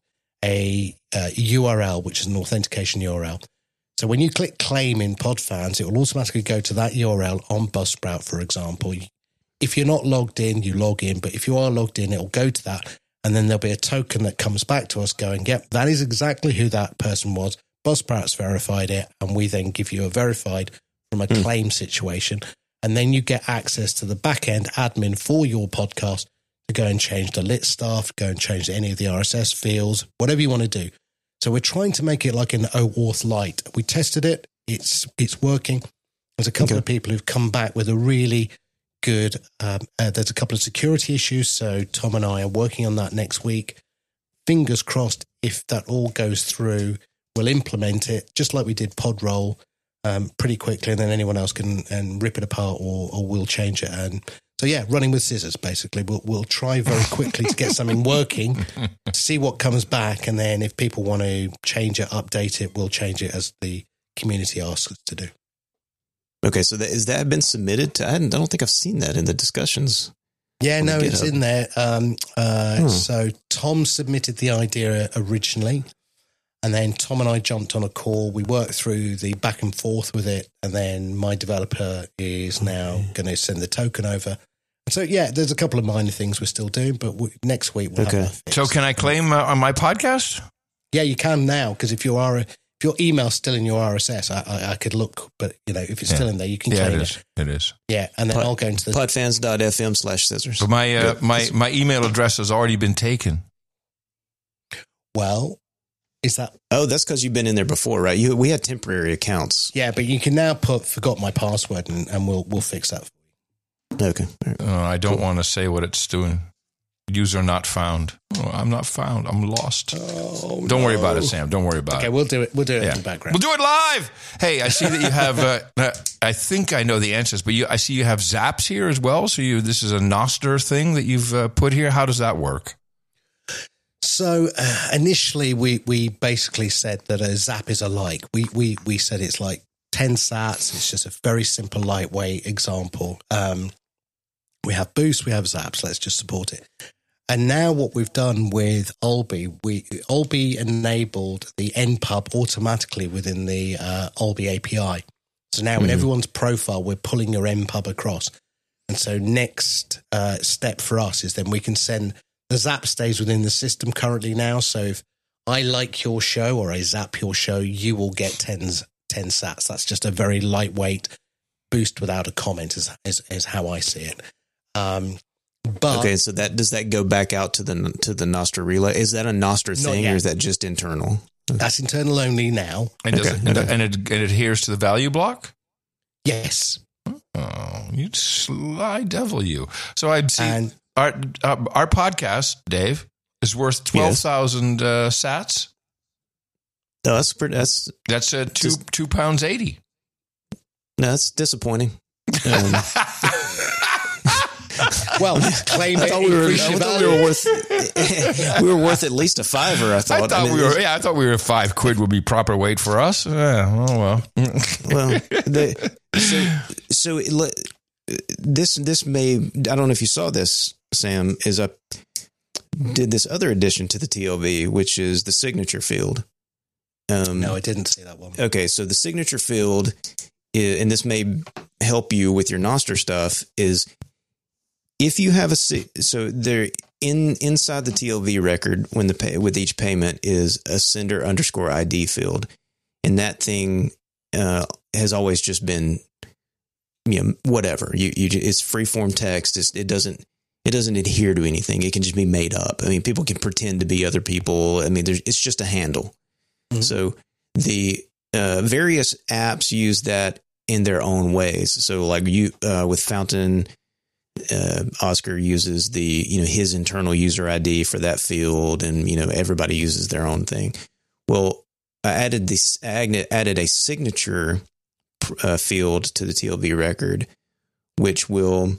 a, uh U R L, which is an authentication U R L. So when you click claim in PodFans, it will automatically go to that U R L on Buzzsprout, for example. If you're not logged in, you log in. But if you are logged in, it'll go to that. And then there'll be a token that comes back to us going, yep, that is exactly who that person was. Buzzsprout's verified it. And we then give you a verified from a mm. claim situation. And then you get access to the back-end admin for your podcast to go and change the lit stuff, go and change any of the R S S fields, whatever you want to do. So we're trying to make it like an OAuth Lite. We tested it. It's it's working. There's a couple okay. of people who've come back with a really good, um, uh, there's a couple of security issues. So Tom and I are working on that next week. Fingers crossed, if that all goes through, we'll implement it just like we did Podroll um, pretty quickly. And then anyone else can and rip it apart or, or we'll change it. And so, yeah, running with scissors, basically. We'll, we'll try very quickly to get something working, see what comes back. And then if people want to change it, update it, we'll change it as the community asks us to do. Okay, so that, has that been submitted to? I, I don't think I've seen that in the discussions. Yeah, no, it's in there. Um, uh, hmm. So Tom submitted the idea originally, and then Tom and I jumped on a call. We worked through the back and forth with it, and then my developer is now going to send the token over. So, yeah, there's a couple of minor things we're still doing, but we, next week we'll okay. have that fixed. So can I claim uh, on my podcast? Yeah, you can now, because if you are a, if if your email's still in your R S S, I, I, I could look, but you know, if it's Yeah. still in there, you can Yeah, change it it. is. It is. Yeah, and then Pod- I'll go into the podfans.fm slash scissors. But my uh, my my email address has already been taken. well. Is that Oh, that's because you've been in there before, right? You we had temporary accounts. yeah? But you can now put forgot my password, and, and we'll we'll fix that. Okay. All right. Uh, I don't want to say what it's doing. User not found. Oh, I'm not found. I'm lost. Oh, Don't worry about it, Sam. Don't worry about Okay, it. we'll do it. We'll do it Yeah. in the background. We'll do it live. Hey, I see that you have. Uh, uh, I think I know the answers, but you, I see you have Zaps here as well. So you, this is a Nostr thing that you've uh, put here. How does that work? So uh, initially, we we basically said that a Zap is alike. We we we said it's like ten sats. It's just a very simple, lightweight example. Um, we have Boost, we have Zaps. Let's just support it. And now what we've done with Olby, we Olby enabled the N pub automatically within the uh, Olby A P I. So now in everyone's profile, we're pulling your N pub across. And so next uh, step for us is then we can send the Zap stays within the system currently now. So if I like your show or I zap your show, you will get ten, ten sats. That's just a very lightweight boost without a comment is, is, is how I see it. Um, but Okay, so that does that go back out to the to the Nostr relay? Is that a Nostr Not thing, yet. or is that just internal? that's internal only now. And, does Okay, it, and, okay. and it, it adheres to the value block? Yes. Oh, you sly devil, you. So I'd see And our, uh, our podcast, Dave, is worth twelve thousand uh, sats. No, that's pretty, that's That's uh, two, Just- two pounds eighty. no, that's disappointing. Um, well, claim I it, thought we were, increase I your thought we value. were worth we were worth at least a fiver. I thought. I thought I mean, we were. Yeah, I thought we were five quid would be proper weight for us. Yeah, oh well. Well, the, so so it, le- this this may I don't know if you saw this, Sam. Is I did this other addition to the T L V, which is the signature field. Um, No, I didn't see that one. Okay, so the signature field, is, and this may help you with your Nostr stuff, is if you have a si- so there in inside the T L V record when the pay, with each payment is a sender underscore I D field, and that thing uh, has always just been you know whatever you you it's free form text. It's, it doesn't it doesn't adhere to anything. It can just be made up. I mean, people can pretend to be other people. I mean, there's it's just a handle. So the uh, various apps use that in their own ways. So like you uh, with Fountain, uh, Oscar uses the you know his internal user I D for that field, and you know everybody uses their own thing. Well, I added this added a signature uh, field to the T L V record, which will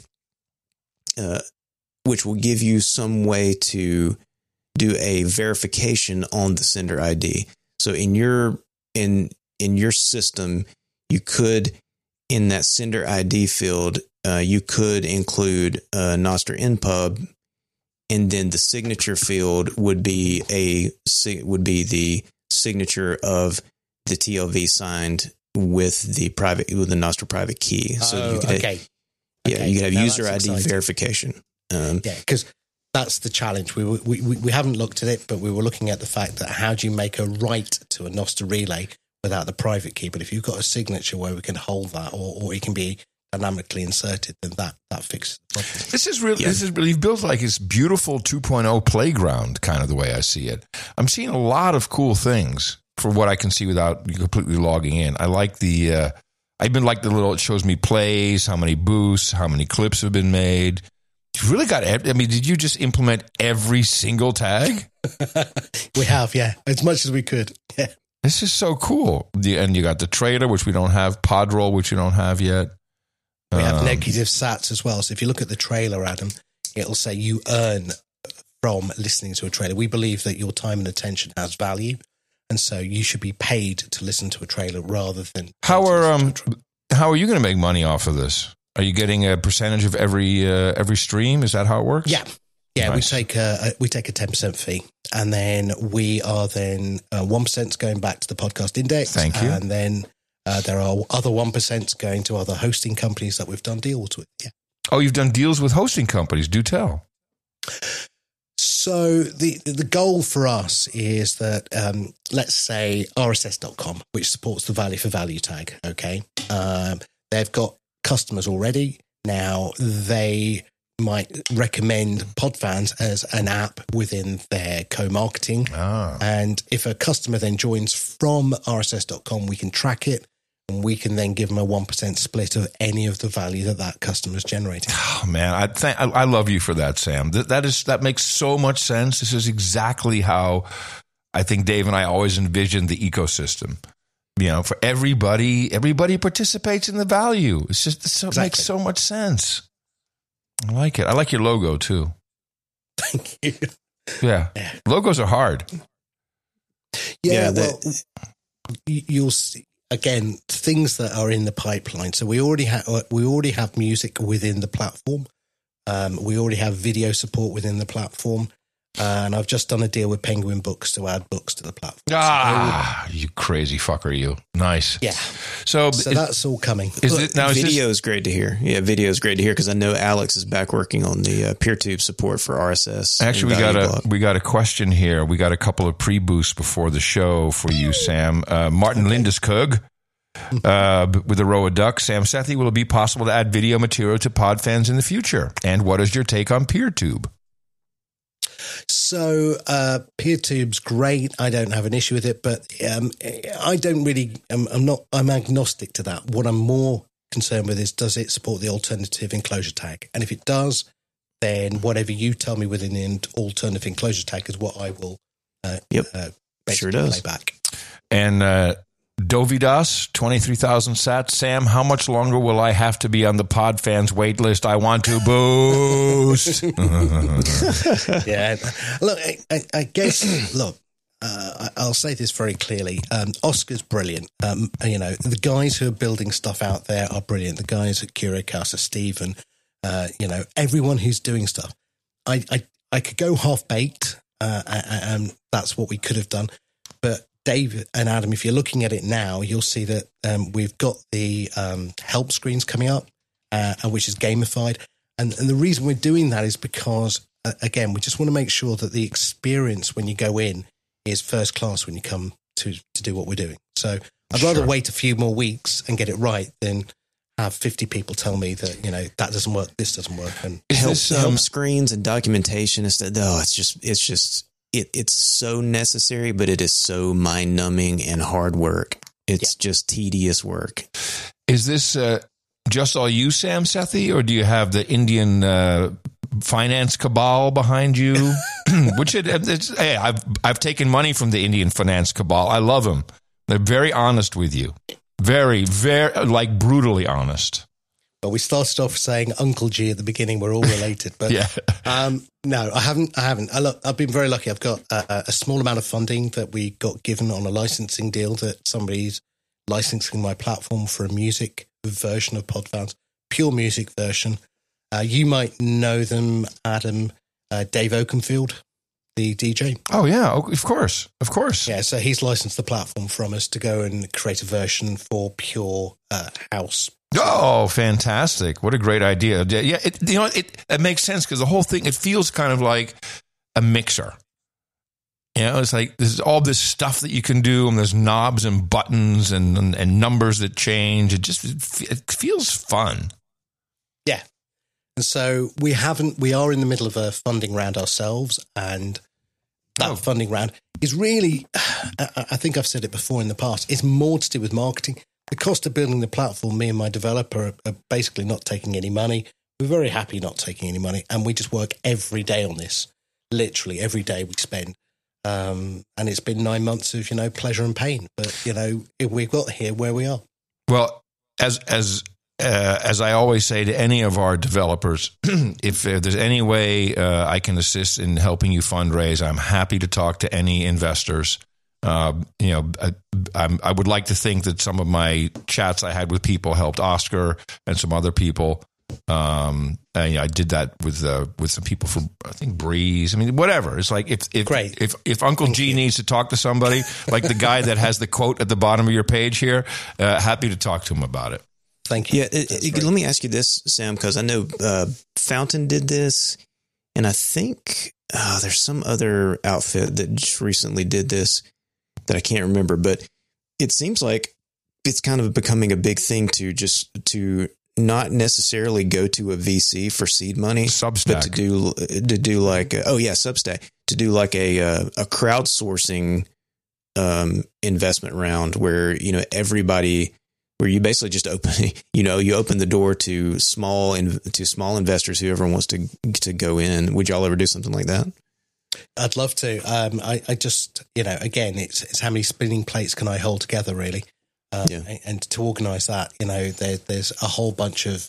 uh, which will give you some way to do a verification on the sender I D. So in your in in your system, you could in that sender I D field, uh, you could include uh, Nostr N pub, and then the signature field would be a would be the signature of the T L V signed with the private with the Nostr private key. So Oh, you could okay. yeah, Okay. you could have Now user I that's D exciting. verification. Um, Yeah, because that's the challenge. We, we we we haven't looked at it, but we were looking at the fact that how do you make a write to a Nostr relay without the private key? But if you've got a signature where we can hold that, or, or it can be dynamically inserted, then that that fixes the problem. This is really, this is really, you've built like this beautiful two point oh playground kind of the way I see it. I'm seeing a lot of cool things for what I can see without completely logging in. I like the, uh, I've been like the little, it shows me plays, how many boosts, how many clips have been made. You've really got, ev- I mean, did you just implement every single tag? We have, yeah, as much as we could. Yeah. This is so cool. The, and you got the trailer, which we don't have, Podroll, which you don't have yet. We have Um, negative sats as well. So if you look at the trailer, Adam, it'll say you earn from listening to a trailer. We believe that your time and attention has value, and so you should be paid to listen to a trailer rather than How are to um listen to a tra- how are you going to make money off of this? Are you getting a percentage of every uh, every stream? Is that how it works? Yeah, yeah. Nice. We take a, a we take a ten percent fee, and then we are then uh, one percent going back to the podcast index. Thank you. And then uh, there are other one percent going to other hosting companies that we've done deals with. Yeah. Oh, you've done deals with hosting companies. Do tell. So the the goal for us is that, um, let's say R S S dot com, which supports the value for value tag, okay? Um, they've got customers already. Now, they might recommend Podfans as an app within their co-marketing. Ah. And if a customer then joins from R S S dot com, we can track it, and we can then give them a one percent split of any of the value that that customer's generating. Oh, man, I, th- I I love you for that, Sam. That, that is that makes so much sense. This is exactly how I think Dave and I always envisioned the ecosystem. You know, for everybody, everybody participates in the value. It's just so, Exactly. it makes so much sense. I like it. I like your logo too. Thank you. Yeah, Yeah. logos are hard. Yeah, Yeah, well, y- you'll see, again, things that are in the pipeline. So we already have we already have music within the platform. Um, we already have video support within the platform. Uh, and I've just done a deal with Penguin Books to add books to the platform. Ah, you crazy fucker, you. Nice. Yeah. So, So is, that's all coming. is it now? Is video this, is great to hear. Yeah, video is great to hear because I know Alex is back working on the uh, PeerTube support for R S S. actually, we and got Value a Block. we got a question here. We got a couple of pre boosts before the show for you, Sam. Uh, Martin Lindeskog. Uh, with the row of ducks, Sam Sethi, will it be possible to add video material to Podfans in the future? And what is your take on PeerTube? So uh, PeerTube's great. I don't have an issue with it, but um, I don't really. I'm, I'm not. I'm agnostic to that. What I'm more concerned with is, does it support the alternative enclosure tag? And if it does, then whatever you tell me within the alternative enclosure tag is what I will. Uh, Yep. uh, Sure basically does. play back. And uh, Dovidas, twenty-three thousand sats. Sam, how much longer will I have to be on the Podfans wait list? I want to boost. Yeah. Look, I, I, I guess, look, uh, I- I'll say this very clearly. Um, Oscar's brilliant. Um, you know, the guys who are building stuff out there are brilliant. The guys at Curacasa, Stephen, uh, you know, everyone who's doing stuff. I, I, I could go half baked, uh, and that's what we could have done. But Dave and Adam, if you're looking at it now, you'll see that um, we've got the um, help screens coming up, uh, which is gamified. And, and the reason we're doing that is because, uh, again, we just want to make sure that the experience when you go in is first class when you come to, to do what we're doing. So I'd rather Sure. wait a few more weeks and get it right than have fifty people tell me that, you know, that doesn't work, this doesn't work. And Is help, this, um, help screens and documentation and stuff. No, it's just it's just it it's so necessary, but it is so mind numbing and hard work. It's just tedious work. Is this uh, just all you, Sam Sethi, or do you have the Indian uh, finance cabal behind you? Which it, it's, hey, I've I've taken money from the Indian finance cabal. I love them. They're very honest with you. Very, very, like brutally honest. But we started off saying Uncle G at the beginning. We're all related, but Yeah. um, no, I haven't. I haven't. I look, I've been very lucky. I've got a, a small amount of funding that we got given on a licensing deal that somebody's licensing my platform for a music version of Podfans, pure music version. Uh, you might know them, Adam, uh, Dave Oakenfield, the D J. Oh yeah, of course, of course. Yeah, so he's licensed the platform from us to go and create a version for pure uh, house. Oh, fantastic! What a great idea. Yeah, it, you know, it it makes sense because the whole thing, it feels kind of like a mixer. You know, it's like there's all this stuff that you can do, and there's knobs and buttons and and, and numbers that change. It just it, it feels fun. Yeah. And so we haven't, we are in the middle of a funding round ourselves, and that Oh. funding round is really, I, I think I've said it before in the past, it's more to do with marketing. The cost of building the platform, me and my developer are, are basically not taking any money. We're very happy not taking any money, and we just work every day on this. Literally every day we spend. Um, and it's been nine months of, you know, pleasure and pain. But, you know, we've got here where we are. Well, as as uh, as I always say to any of our developers, if uh, there's any way uh, I can assist in helping you fundraise, I'm happy to talk to any investors. Uh, you know, I, I'm, I would like to think that some of my chats I had with people helped Oscar and some other people. Um, and, yeah, I did that with uh, with some people from, I think, Breeze. I mean, whatever. It's like if if Great. if if Uncle Thank G you. needs to talk to somebody, like the guy that has the quote at the bottom of your page here, uh, happy to talk to him about it. Thank you. Yeah, it, That's it- very let me ask you this, Sam, because I know uh, Fountain did this. And I think uh, there's some other outfit that just recently did this that I can't remember, but it seems like it's kind of becoming a big thing to just to not necessarily go to a V C for seed money, Substack. but to do to do like a, oh yeah, Substack, to do like a a, a crowdsourcing um, investment round where, you know, everybody, where you basically just open, you know, you open the door to small in, to small investors, whoever wants to to go in. Would y'all ever do something like that? I'd love to. Um, I, I just, you know, again, it's it's how many spinning plates can I hold together, really? Um, Yeah. and, and to organise that, you know, there, there's a whole bunch of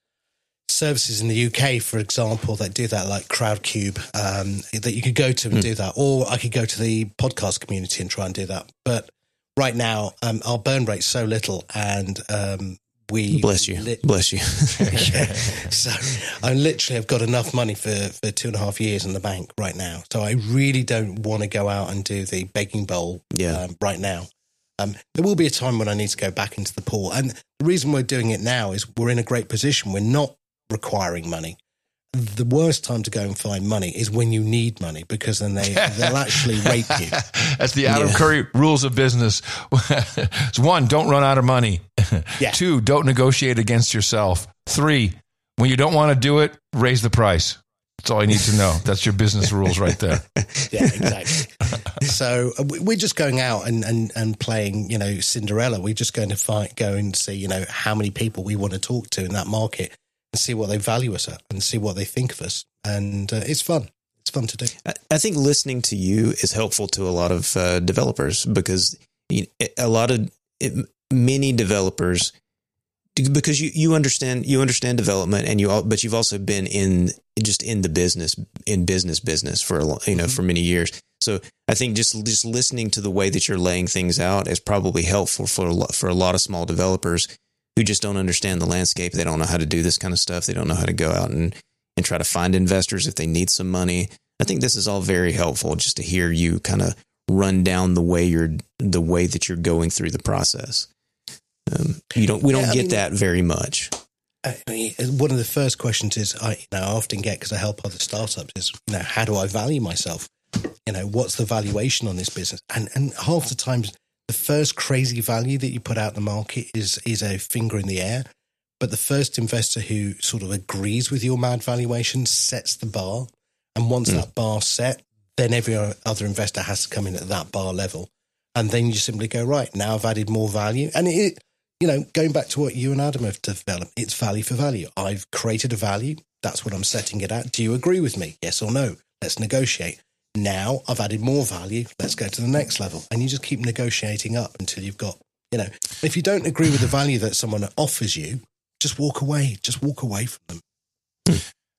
services in the U K, for example, that do that, like Crowdcube, um, that you could go to and Mm. do that, or I could go to the podcast community and try and do that. But right now, um, our burn rate's so little, and um, we Bless you, lit- bless you. yeah. So I literally have got enough money for, for two and a half years in the bank right now. So I really don't want to go out and do the begging bowl Yeah. um, right now. Um, there will be a time when I need to go back into the pool. And the reason we're doing it now is we're in a great position. We're not requiring money. The worst time to go and find money is when you need money, because then they, they'll actually rape you. That's the Adam Yeah. Curry rules of business. It's one, don't run out of money. Yeah. Two, don't negotiate against yourself. Three, when you don't want to do it, raise the price. That's all I need to know. That's your business rules right there. Yeah, exactly. So uh, we- we're just going out and, and, and playing, you know, Cinderella. We're just going to find, go and see, you know, how many people we want to talk to in that market and see what they value us at and see what they think of us. And uh, it's fun. It's fun to do. I- I think listening to you is helpful to a lot of uh, developers, because you, a lot of it, many developers, because you, you understand you understand development, and you all, but you've also been in just in the business in business business for a lo- you know for many years. So I think just just listening to the way that you're laying things out is probably helpful for a lot, for a lot of small developers who just don't understand the landscape. They don't know how to do this kind of stuff. They don't know how to go out and and try to find investors if they need some money. I think this is all very helpful, just to hear you kind of run down the way you're the way that you're going through the process. Um, you don't we don't Yeah, I get mean- that very much. I mean, one of the first questions is I, you know, I often get, because I help other startups, is, you know, how do I value myself? You know, what's the valuation on this business? And and half the times, the first crazy value that you put out in the market is is a finger in the air. But the first investor who sort of agrees with your mad valuation sets the bar. And once Mm. that bar's set, then every other investor has to come in at that bar level. And then you simply go, right, now I've added more value. And it, you know, going back to what you and Adam have developed, it's value for value. I've created a value. That's what I'm setting it at. Do you agree with me? Yes or no? Let's negotiate. Now I've added more value. Let's go to the next level. And you just keep negotiating up until you've got, you know, if you don't agree with the value that someone offers you, just walk away. Just walk away from them.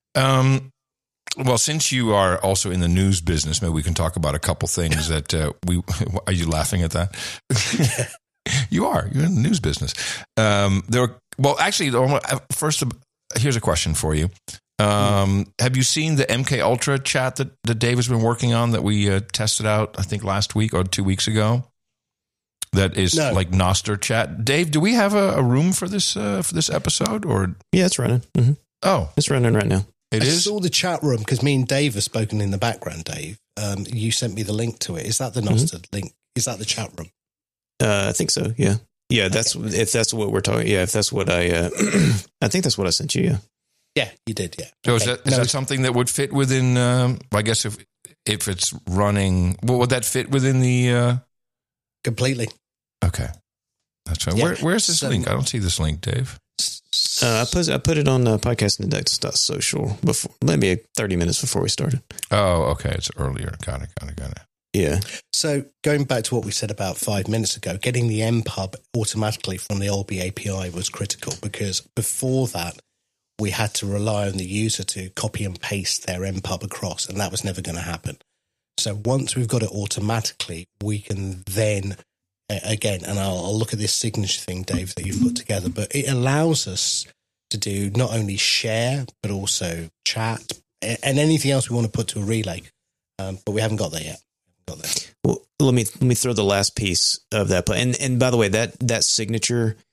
Um, well, since you are also in the news business, maybe we can talk about a couple things that uh, we. Are you laughing at that? You are. You're in the news business. Um, there. Were, well, actually, first, here's a question for you. Um, have you seen the M K Ultra chat that, that Dave has been working on that we uh, tested out? I think last week or two weeks ago. That is No. like Nostr chat. Dave, do we have a, a room for this uh, for this episode or? Yeah, it's running. Mm-hmm. Oh, It's running right now. it I is. saw the chat room because me and Dave have spoken in the background, Dave. Um, you sent me the link to it. Is that the Nostr link? Is that the chat room? Uh, I think so. Yeah, yeah. That's if that's what we're talking. Yeah, if that's what I. Uh, I think that's what I sent you. Yeah. Yeah, you did, yeah. So is Okay. that is No, that something that would fit within? Um, I guess if if it's running, well, would that fit within the? Uh, completely. okay, that's right. Yeah. Where, where's this So- link? I don't see this link, Dave. Uh, I put I put it on uh, podcastindex.social before maybe thirty minutes before we started. Oh, okay, it's earlier. Got it. Got it. Got it. Yeah. So going back to what we said about five minutes ago, getting the M pub automatically from the Olby A P I was critical, because before that, we had to rely on the user to copy and paste their M pub across, and that was never going to happen. So once we've got it automatically, we can then, uh, again, and I'll, I'll look at this signature thing, Dave, that you've put together, but it allows us to do not only share, but also chat a- and anything else we want to put to a relay. Um, but we haven't got there yet. Got there. Well, let me let me throw the last piece of that. And and by the way, that that signature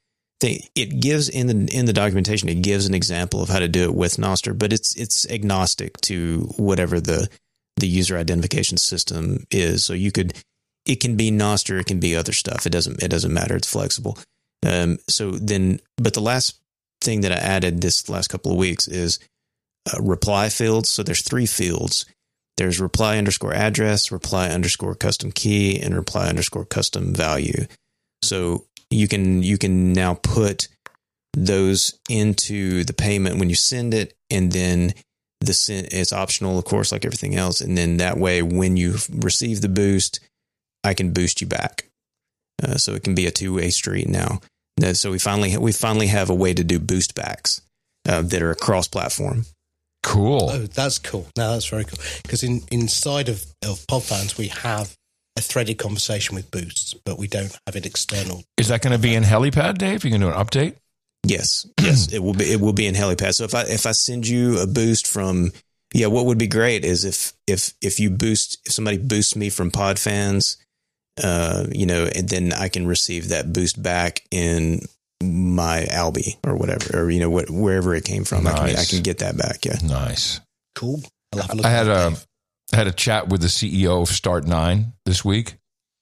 thing. It gives in the in the documentation, it gives an example of how to do it with Nostr, but it's it's agnostic to whatever the the user identification system is. So you could, it can be Nostr, it can be other stuff. It doesn't it doesn't matter. It's flexible. Um, so then, but the last thing that I added this last couple of weeks is uh, reply fields. So there's three fields. There's reply underscore address, reply underscore custom key, and reply underscore custom value. So you can you can now put those into the payment when you send it, and then the send, it's optional, of course, like everything else. And then that way, when you receive the boost, I can boost you back. Uh, so it can be a two way street now. So we finally we finally have a way to do boost backs uh, that are cross platform. Cool. Oh, that's cool. No, that's very cool. Because in, inside of, of Podfans, we have a threaded conversation with boosts, but we don't have it external. Is that going to be in Helipad, Dave? You can do an update? Yes, yes, it will be. It will be in Helipad. So if I if I send you a boost from, yeah, what would be great is if if if you boost, if somebody boosts me from Podfans, uh, you know, and then I can receive that boost back in my Alby or whatever, or you know, what wherever it came from. Nice. I can I can get that back. Yeah, Nice. Cool. I'll have a look I had at a I had a chat with the C E O of Start Nine this week.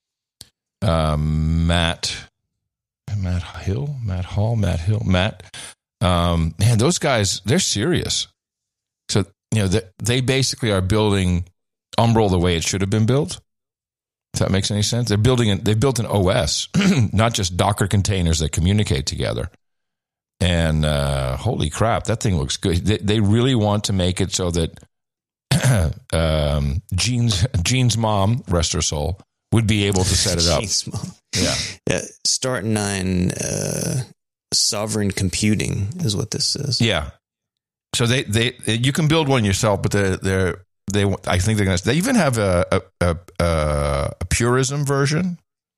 Um, Matt, Matt Hill, Matt Hall, Matt Hill, Matt. Um, man, those guys, they're serious. So you know, they, they basically are building Umbrel the way it should have been built. If that makes any sense, they're building it. They built an O S, not just Docker containers that communicate together. And uh, holy crap, that thing looks good. They, they really want to make it so that um, Gene's Gene's mom, rest her soul, would be able to set it up. Gene's mom. Yeah, yeah. Start Nine uh, sovereign computing is what this is. yeah. So they, they you can build one yourself, but they're they're they I think they're going to. They even have a a, a a Purism version.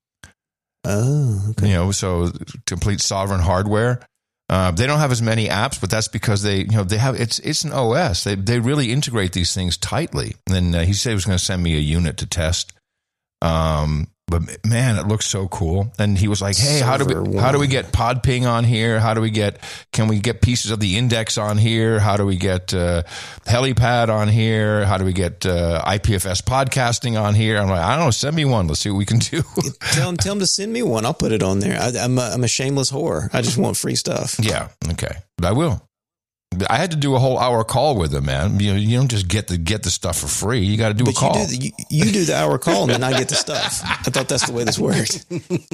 Oh, okay. You know, so complete sovereign hardware. Uh, they don't have as many apps, but that's because they, you know, they have it's it's an O S. They they really integrate these things tightly. And uh, he said he was going to send me a unit to test. Um, but man, it looks so cool. And he was like, "Hey, how do we how do we get pod ping on here? How do we get can we get pieces of the index on here? How do we get uh, Helipad on here? How do we get uh, I P F S podcasting on here?" I'm like, "I don't know. Send me one. Let's see what we can do." tell him, tell him to send me one. I'll put it on there. I, I'm, a, I'm a shameless whore. I just want free stuff. Yeah. Okay. I will. I had to do a whole hour call with him, man. You know, you don't just get the get the stuff for free. You got to do but a call. You do, the, you, you do the hour call, and then I get the stuff. I thought that's the way this worked.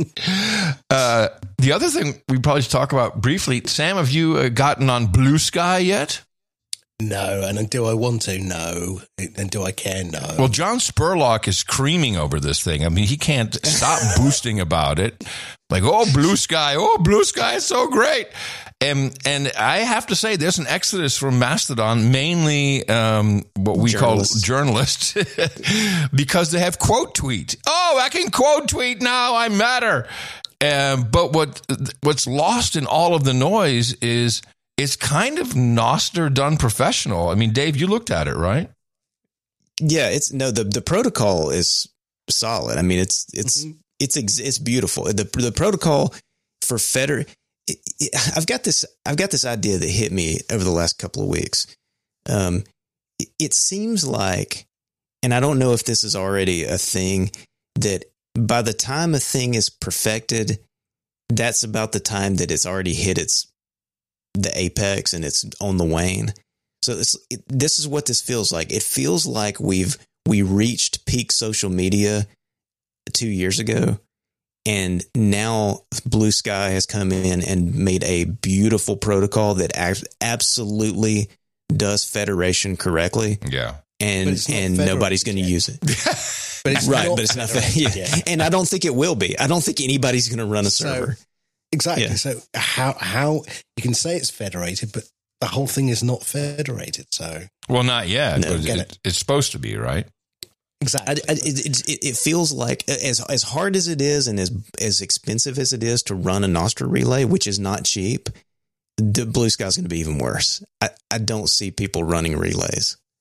Uh, the other thing we probably should talk about briefly, Sam, have you uh, gotten on Blue Sky yet? No, and do I want to? No. And do I care? No. Well, John Spurlock is creaming over this thing. I mean, he can't stop boosting about it. Like, oh, Blue Sky, oh, Blue Sky is so great. And and I have to say, there's an exodus from Mastodon, mainly um, what we Journalists. call journalists, because they have quote tweet. Oh, I can quote tweet now. I matter. Um, but what what's lost in all of the noise is it's kind of Nostr done professional. I mean, Dave, you looked at it, right? Yeah, it's no the the protocol is solid. I mean, it's it's mm-hmm. it's it's beautiful. The the protocol for Feder. It, it, I've got this. I've got this idea that hit me over the last couple of weeks. Um, it, it seems like, and I don't know if this is already a thing, that by the time a thing is perfected, that's about the time that it's already hit its the apex and it's on the wane. So this it, this is what this feels like. It feels like we've we reached peak social media two years ago. And now Blue Sky has come in and made a beautiful protocol that absolutely does federation correctly. Yeah. And and nobody's going to use it. But it's right, not but it's not federated. Yeah. And I don't think it will be. I don't think anybody's going to run a server. So, exactly. Yeah. So how how you can say it's federated, but the whole thing is not federated. So well, not yet. No, but it, it. It's supposed to be, right? Exactly. I, I, it, it, it feels like as as hard as it is and as as expensive as it is to run a Nostr relay, which is not cheap, the Blue Sky is going to be even worse. I, I don't see people running relays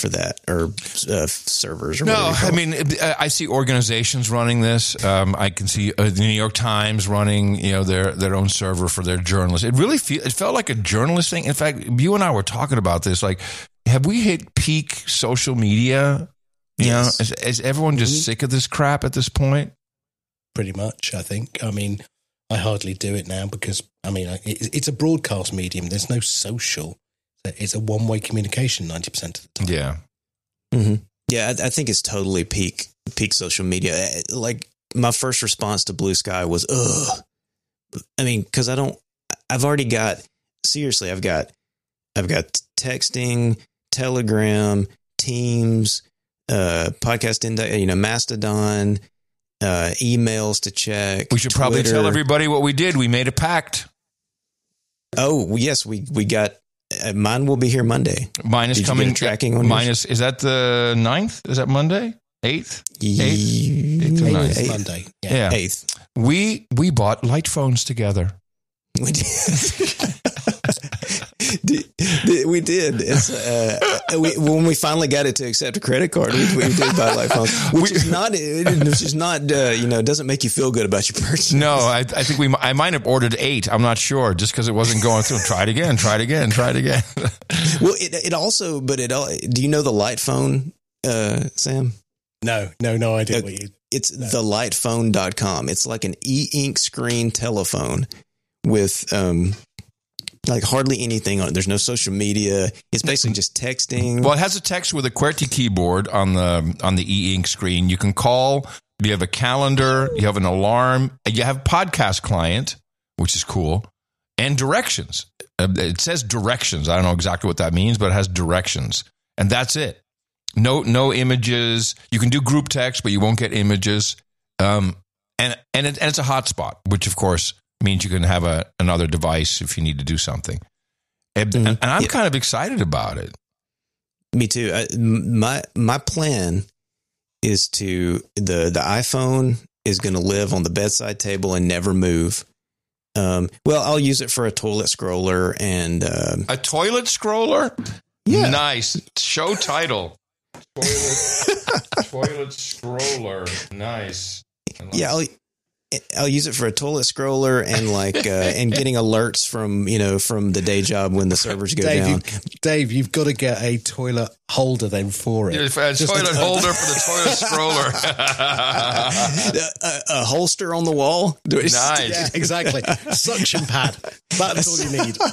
for that or uh, servers or No, whatever you call I it. mean, I see organizations running this. Um, I can see uh, the New York Times running, you know, their their own server for their journalists. It really feel, it felt like a journalist thing. In fact, you and I were talking about this. Like, have we hit peak social media? You Yes. know, is, is everyone just Mm-hmm. sick of this crap at this point? Pretty much, I think. I mean, I hardly do it now because, I mean, it, it's a broadcast medium. There's no social. It's a one-way communication ninety percent of the time. Yeah. Mm-hmm. Yeah, I, I think it's totally peak peak social media. Like my first response to Blue Sky was, ugh. I mean, because I don't. I've already got seriously. I've got I've got texting, Telegram, Teams, uh, podcast index. You know, Mastodon, uh, emails to check. We should probably Twitter. tell everybody what we did. We made a pact. Oh yes, we we got. Uh, mine will be here Monday. Mine is Did you coming. get a tracking on mine yours? is, is that the ninth? Is that Monday? Eighth? Eighth? Eighth, to ninth. It's eighth. Monday. Yeah. Yeah. Eighth. We we bought light phones together. We did. Did- did- we did. It's, uh, we, when we finally got it to accept a credit card, we, we did buy light phones, which is not, which is not, uh, you know, doesn't make you feel good about your purchase. No, I, I think we. mi- I might have ordered eight. I'm not sure, just because it wasn't going through. Try it again. Try it again. Try it again. Well, it, it also, but it, all- do you know the light phone, uh, Sam? No, no, no idea Uh, what you. It's the light phone dot com. It's like an e-ink screen telephone with, um, like hardly anything on it. There's no social media. It's basically just texting. Well, it has a text with a QWERTY keyboard on the on the e-ink screen. You can call. You have a calendar. You have an alarm. You have podcast client, which is cool, and directions. Uh, It says directions. I don't know exactly what that means, but it has directions, and that's it. No, no images. You can do group text, but you won't get images. Um, and and, it, and it's a hotspot, which of course means you can have a another device if you need to do something. And, Mhm. and I'm Yeah. kind of excited about it. Me too. I, m- my my plan is to the the iPhone is going to live on the bedside table and never move. Um, well, I'll use it for a toilet scroller and um, A toilet scroller? Yeah. Nice. Show title. Toilet, toilet scroller. Nice. yeah, I'll I'll use it for a toilet scroller and like uh, and getting alerts from you know from the day job when the servers go Dave, down. you, Dave, you've got to get a toilet holder then for it. A toilet holder for the toilet scroller. a, a, a holster on the wall. Do it- Nice. Yeah, exactly. Suction pad. That's all you need.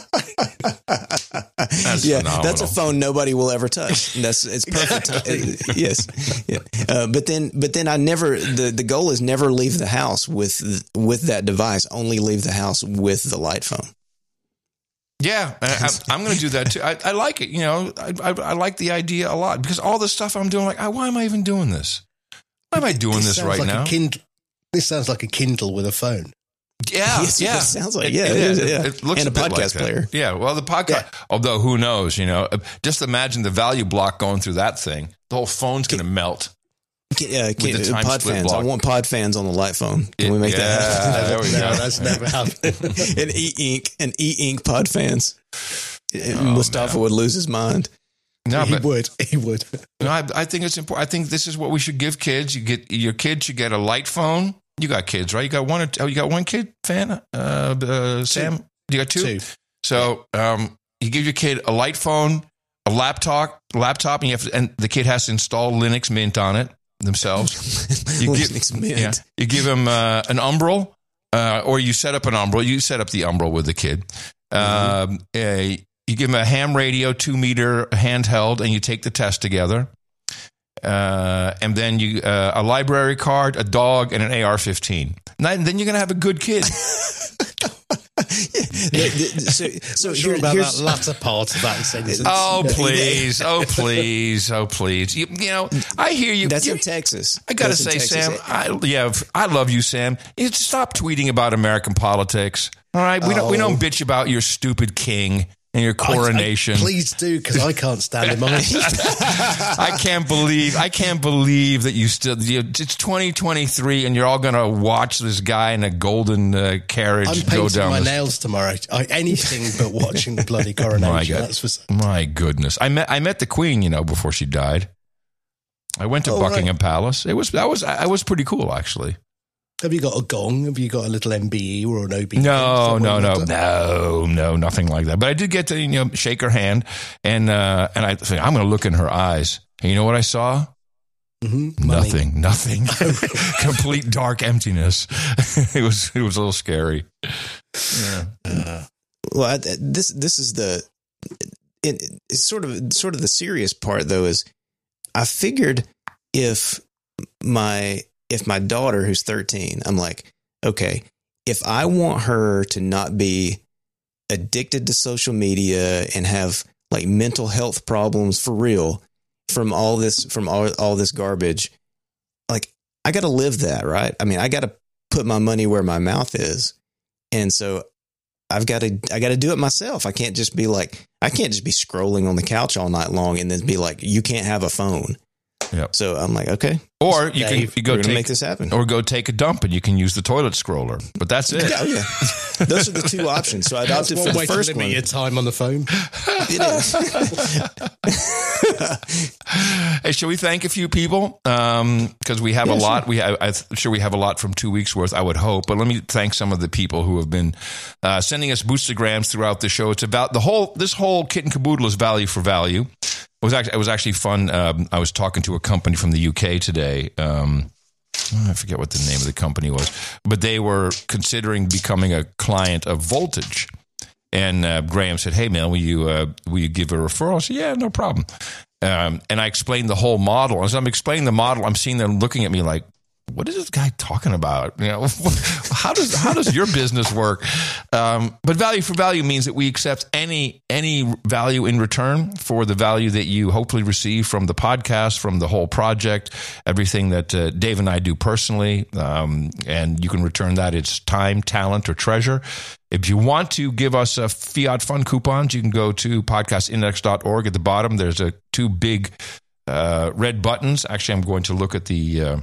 That's Yeah, phenomenal. that's a phone nobody will ever touch. That's it's perfect. Uh, yes, yeah. Uh, but then, but then I never. The, the goal is never leave the house with with that device. Only leave the house with the light phone. Yeah, I, I, I'm going to do that too. I, I like it. You know, I, I, I like the idea a lot because all the stuff I'm doing, like, why am I even doing this? Why am I doing this, sounds right like now? A kind, this sounds like a Kindle with a phone. Yeah, Yes, yeah. it sounds like- yeah, it, it is. is, yeah. It looks And a bit like podcast that. player. Yeah, well, the podcast. Although who knows? You know, just imagine the value block going through that thing. The whole phone's going to melt. Uh, With the time pod split fans. block. I want pod fans on the light phone. Can we make Yeah, that there we No, go. that's never happened. happen? An e-ink, an e-ink pod fans. Oh, Mustafa man. would lose his mind. No, he but would. He would. no, I, I think it's important. I think this is what we should give kids. You get your kids should get a light phone. You got kids, right? You got one. Or two, oh, you got one kid, fan. Uh, uh, Sam, you got two. Two. So, um, you give your kid a light phone, a laptop, laptop, and you have to, and the kid has to install Linux Mint on it themselves. You Linux Mint. Yeah, you give them uh, an Umbrel, uh, or you set up an Umbrel. You set up the Umbrel with the kid. Mm-hmm. Um, uh, you give them a ham radio, two meter handheld, and you take the test together. Uh, and then you uh, a library card, a dog, and an A R fifteen. And then you're gonna have a good kid. The- the- so, so Not sure here- about here's- that latter part of that sentence. Oh please, oh please, oh please. You, you know, I hear you. That's you, in Texas. I gotta That's in say, Texas. Sam. I, yeah, I love you, Sam. You stop tweeting about American politics. All right, we don't we Oh. don't bitch about your stupid king. and your coronation. I, I, please do, because I can't stand him either. I can't believe I can't believe that you still. You, it's twenty twenty-three, and you're all going to watch this guy in a golden uh, carriage I'm go painting down. my this. nails tomorrow. I, anything but watching the bloody coronation. My, God. That's for my goodness, I met I met the Queen, you know, before she died. I went to Oh, Buckingham right. Palace. It was that was I was pretty cool, actually. Have you got a gong? Have you got a little M B E or an O B E? No, Is that no, what no, you've done? no, no, nothing like that. But I did get to, you know, shake her hand, and uh, and I think I'm going to look in her eyes. And you know what I saw? Mhm. Money. Nothing, nothing. Complete dark emptiness. It was it was a little scary. Yeah. Uh, Well, I, this this is the it, it's sort of sort of the serious part though is I figured if my if my daughter who's thirteen, I'm like, okay, if I want her to not be addicted to social media and have like mental health problems for real from all this from all, all this garbage, like I got to live that, right? I mean, I got to put my money where my mouth is. And so I've got to, I got to do it myself. I can't just be like, I can't just be scrolling on the couch all night long and then be like, you can't have a phone. Yep. So I'm like, okay, Or you can Dave, you go we're gonna take make this happen. or go take a dump, and you can use the toilet scroller. But that's it. Oh yeah, those are the two options. So I that's opted one for the way to first limit one. your time on the phone. It is. Hey, shall we thank a few people? Because we have Yeah, a lot. sure. We have, I'm sure we have a lot from two weeks worth, I would hope. But let me thank some of the people who have been uh, sending us boostergrams throughout the show. It's about the whole, this whole kit and caboodle is value for value. It was actually, it was actually fun. Um, I was talking to a company from the U K today. Um, I forget what the name of the company was, but they were considering becoming a client of Voltage. And uh, Graham said, "Hey, man, will you uh, will you give a referral?" I said, "Yeah, no problem." Um, and I explained the whole model. As I'm explaining the model, I'm seeing them looking at me like, "What is this guy talking about? You know, how does how does your business work?" Um, but value for value means that we accept any any value in return for the value that you hopefully receive from the podcast, from the whole project, everything that uh, Dave and I do personally, um, and you can return that. It's time, talent, or treasure. If you want to give us a Fiat Fund coupons, you can go to podcast index dot org. At the bottom, there's a two big uh, red buttons. Actually, I'm going to look at the uh,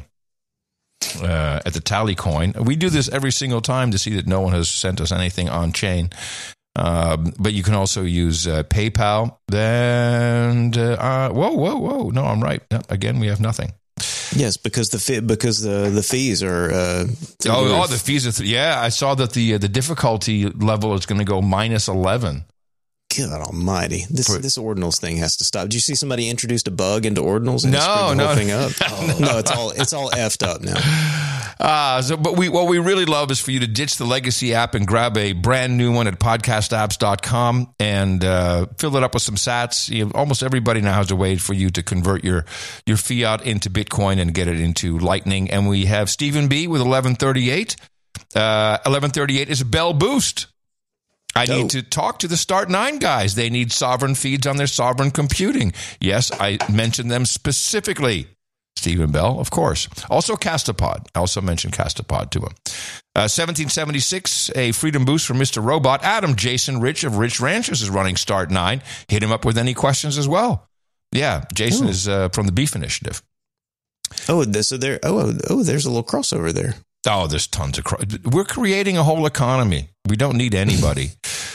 uh, at the tally coin. We do this every single time to see that no one has sent us anything on chain. Um, but you can also use uh, PayPal. And uh, uh, whoa, whoa, whoa! No, I'm right. No, again, we have nothing. Yes, because the fee, because the the fees are. Uh, through Oh, the oh, roof. the fees are. Th- yeah, I saw that the uh, the difficulty level is going to go minus eleven. God Almighty! This For- this ordinals thing has to stop. Did you see somebody introduced a bug into ordinals and No, it screwed the no. whole thing up? Oh, no, it's all it's all effed up now. Uh, so, but we, what we really love is for you to ditch the legacy app and grab a brand new one at podcast apps dot com and uh, fill it up with some sats. You know, almost everybody now has a way for you to convert your, your fiat into Bitcoin and get it into Lightning. And we have Stephen B with eleven thirty-eight. Uh, eleven thirty-eight is a Bell Boost. I Oh. need to talk to the Start nine guys. They need sovereign feeds on their sovereign computing. Yes, I mentioned them specifically. Stephen Bell, of course. Also Castapod. I also mentioned Castapod to him. Uh, seventeen seventy-six, a Freedom Boost from Mister Robot. Adam Jason Rich of Rich Ranchers is running Start nine. Hit him up with any questions as well. Yeah, Jason Ooh. is uh, from the Beef Initiative. Oh, this, so there. Oh, oh, there's a little crossover there. Oh, there's tons of... Cro- We're creating a whole economy. We don't need anybody.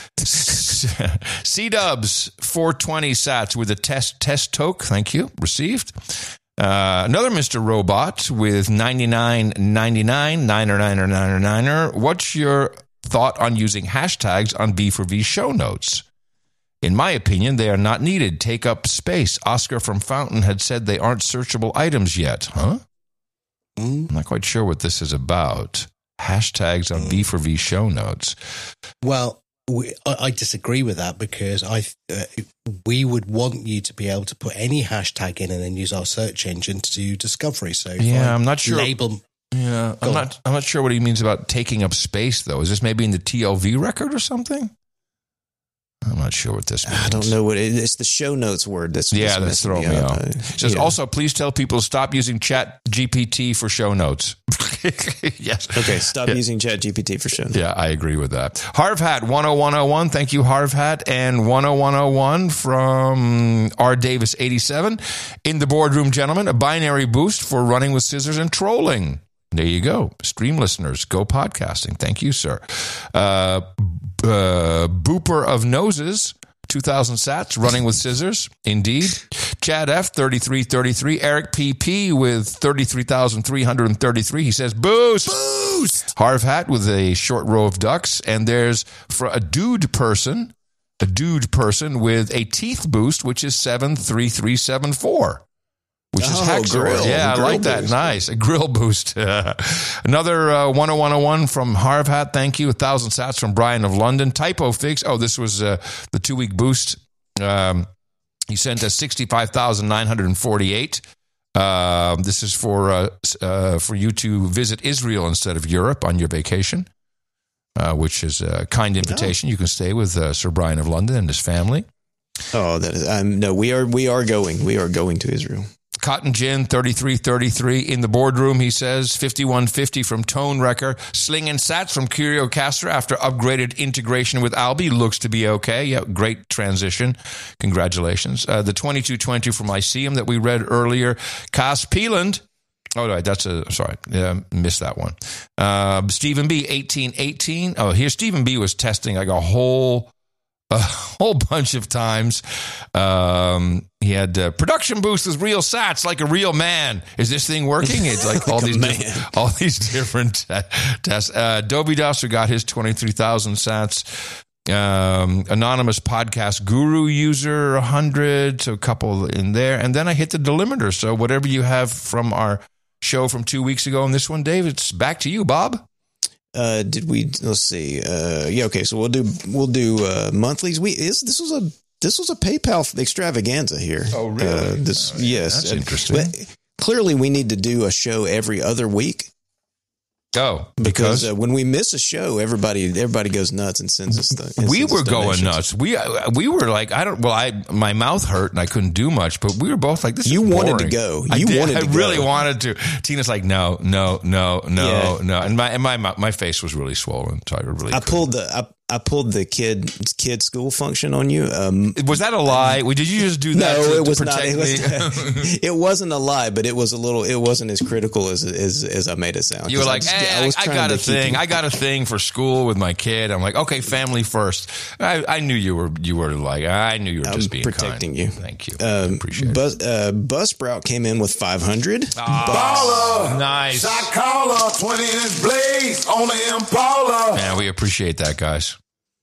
C-Dubs, four twenty sats with a test test toke. Thank you. Received. Uh, another Mister Robot with ninety-nine ninety-nine, niner, niner, niner, niner. What's your thought on using hashtags on V four V show notes? In my opinion, they are not needed. Take up space. Oscar from Fountain had said they aren't searchable items yet. Huh? I'm not quite sure what this is about. Hashtags on V four V show notes. Well, we, I, I disagree with that because I uh, we would want you to be able to put any hashtag in and then use our search engine to do discovery. So if Yeah, I I'm not sure. Label. Yeah, Go I'm on. not. I'm not sure what he means about taking up space, though. Is this maybe in the T L V record or something? I'm not sure what this means. I don't know what it, it's the show notes word that's Yeah, that's that's messing throwing me up. off. Uh, It says yeah. also, please tell people to stop using Chat G P T for show notes. Yes. Okay, stop Yeah. using ChatGPT for show. Yeah, I agree with that. Harvhat one oh one oh one. Thank you, Harvhat. And one oh one oh one from R. Davis eighty-seven. In the boardroom, gentlemen, a binary boost for running with scissors and trolling. There you go. Stream listeners, go podcasting. Thank you, sir. Uh, uh, Booper of Noses. two thousand sats, running with scissors. Indeed. Chad F, thirty-three thirty-three. Eric P P with thirty-three thousand three hundred thirty-three. He says, boost! Boost! Harvhat with a short row of ducks. And there's for a dude person, a dude person with a teeth boost, which is seven three three seven four. Which is Oh, Hexor. grill. Yeah, I Grill like that. boost. Nice. A grill boost. Another uh, one oh one oh one from Harvhat. Thank you. A thousand sats from Brian of London. Typo fix. Oh, this was uh, the two-week boost. Um, he sent us sixty-five thousand nine hundred forty-eight. Uh, this is for uh, uh, for you to visit Israel instead of Europe on your vacation, uh, which is a kind invitation. You can stay with uh, Sir Brian of London and his family. Oh, that is, um, no, we are we are going. We are going to Israel. Cotton Gin, thirty-three thirty-three. In the boardroom, he says, fifty-one fifty from Tone Wrecker. Slinging Sats from CurioCaster after upgraded integration with Albi. Looks to be okay. Yeah, great transition. Congratulations. Uh, the twenty-two twenty from Lyceum that we read earlier. Cas Peeland. Oh, no, that's a, sorry, yeah, missed that one. Uh, Stephen B, eighteen eighteen. Oh, here, Stephen B was testing like a whole... a whole bunch of times. Um, he had uh, production boost with real sats like a real man. Is this thing working? It's like all these different, all these different uh, tests. Uh, Dobie Dusser got his twenty-three thousand sats. Um, anonymous podcast guru user one hundred, so a couple in there. And then I hit the delimiter. So whatever you have from our show from two weeks ago and this one, Dave, it's back to you, Bob. Uh, did we? Let's see. Uh, yeah. Okay. So we'll do we'll do uh, monthlies. We is this was a this was a PayPal extravaganza here. Oh, really? Uh, this Oh, yeah, yes. that's And- interesting. But clearly, we need to do a show every other week Oh, because because uh, when we miss a show, everybody everybody goes nuts and sends us the. we sends us were going donations. nuts. We uh, we were like, I don't. Well, I my mouth hurt and I couldn't do much, but we were both like, this. You is wanted to boring. go. I You did. wanted I to really go. wanted to. Tina's like, no, no, no, no, Yeah. no, and my and my my face was really swollen. So I really. I couldn't. pulled the I, I pulled the kid kid school function on you. Um, Was that a lie? Did you just do that? no, to, it to was not. protect It, me? was, it wasn't a lie, but it was a little. It wasn't as critical as as, as I made it sound. You were 'Cause I like, just- hey, I, was I trying got to a keep thing. you- I got a thing for school with my kid. I'm like, okay, family first. I, I knew you were you were like, I knew you were just I'm being protecting kind. you. Thank you. Um, Appreciate it. Buzz, uh, Buzzsprout came in with five hundred. Ah, nice. Shot caller, twenty inch blades on the Impala. Man, we appreciate that, guys.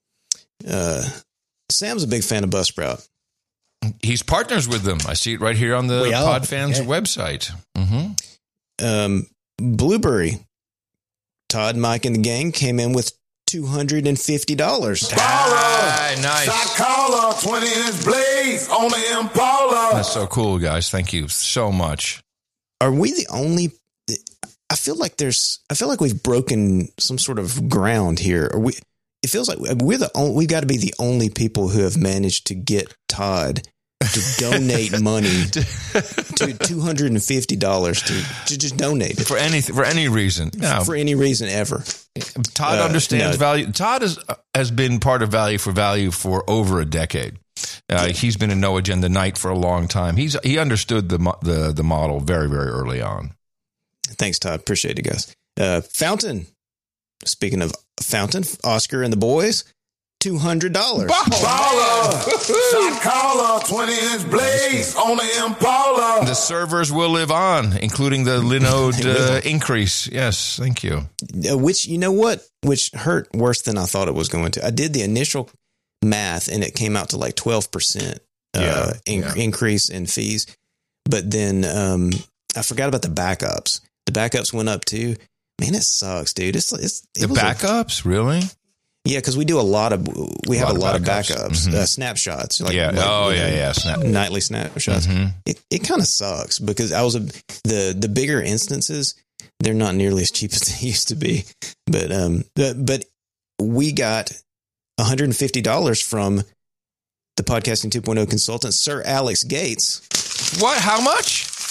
Uh, Sam's a big fan of Buzzsprout. He's partners with them. I see it right here on the We are, PodFans yeah. website. hmm Um, Blueberry, Todd, Mike, and the gang came in with two hundred and fifty dollars. Ah, nice. Shot caller, twenty inch blades on the Impala. That's so cool, guys. Thank you so much. Are we the only? I feel like there's. I feel like we've broken some sort of ground here. Are we? It feels like we're the only. We've got to be the only people who have managed to get Todd to donate money to two hundred and fifty dollars to to just donate it For any for any reason. No, for any reason ever. Todd uh, understands no. value. Todd is, has been part of Value for Value for over a decade. Uh, he's been a No Agenda Knight for a long time. He's he understood the mo- the the model very very early on. Thanks, Todd. Appreciate it, guys. Uh, Fountain. Speaking of Fountain, Oscar and the boys, two hundred dollars. Baller. Shot caller, twenty inch blades on the Impala. The servers will live on, including the Linode uh, increase. Yes, thank you. Uh, which, you know what? Which hurt worse than I thought it was going to. I did the initial math and it came out to like twelve percent uh, Yeah, in- yeah. increase in fees. But then um, I forgot about the backups. The backups went up too. Man, it sucks, dude. It's, it's it The was a- backups, really? yeah, because we do a lot of we have lot a of lot of backups. backups, Mhm. uh, snapshots. Like, Yeah. like, Oh, you yeah, know, yeah. Snap. Nightly snapshots. Mhm. It it kind of sucks because I was a the the bigger instances. They're not nearly as cheap as they used to be, but um, but, but we got one hundred and fifty dollars from the Podcasting two point oh consultant, Sir Alex Gates. What? How much?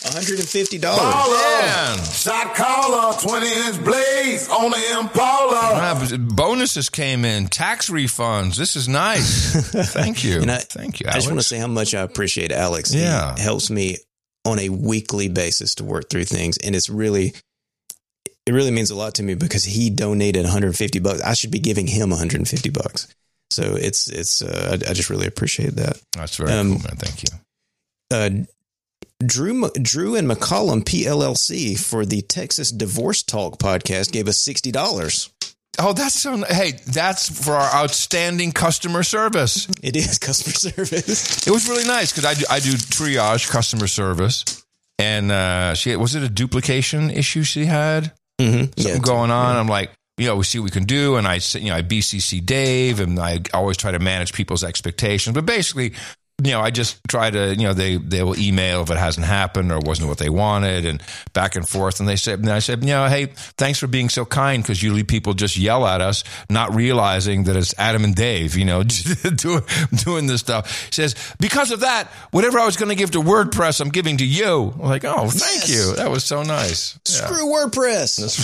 one hundred fifty dollars. Baller. Shot caller, twenty inch blades on the Impala. Ah, bonuses came in, tax refunds. This is nice. Thank you. And I, Thank you, I Alex. just want to say how much I appreciate Alex. Yeah. He helps me on a weekly basis to work through things. And it's really, it really means a lot to me because he donated one hundred fifty bucks. I should be giving him one hundred fifty bucks. So it's, it's, uh, I, I just really appreciate that. That's very Um, cool, man. Thank you. Uh, Drew, Drew and McCollum P L L C for the Texas Divorce Talk podcast gave us sixty dollars. Oh, that's so. Hey, that's for our outstanding customer service. It is customer service. It was really nice because I do, I do triage customer service, and uh, she was it a duplication issue she had Mm-hmm. something Yeah, going on. I'm like, you know, we see what we can do, and I you know I B C C Dave, and I always try to manage people's expectations, but basically. You know, I just try to, you know, they, they will email if it hasn't happened or wasn't what they wanted and back and forth. And they said, and I said, you know, hey, thanks for being so kind because usually people just yell at us, not realizing that it's Adam and Dave, you know, doing, doing this stuff. He says, because of that, whatever I was going to give to WordPress, I'm giving to you. I'm like, oh, thank Yes. you. That was so nice. Yeah. Screw WordPress.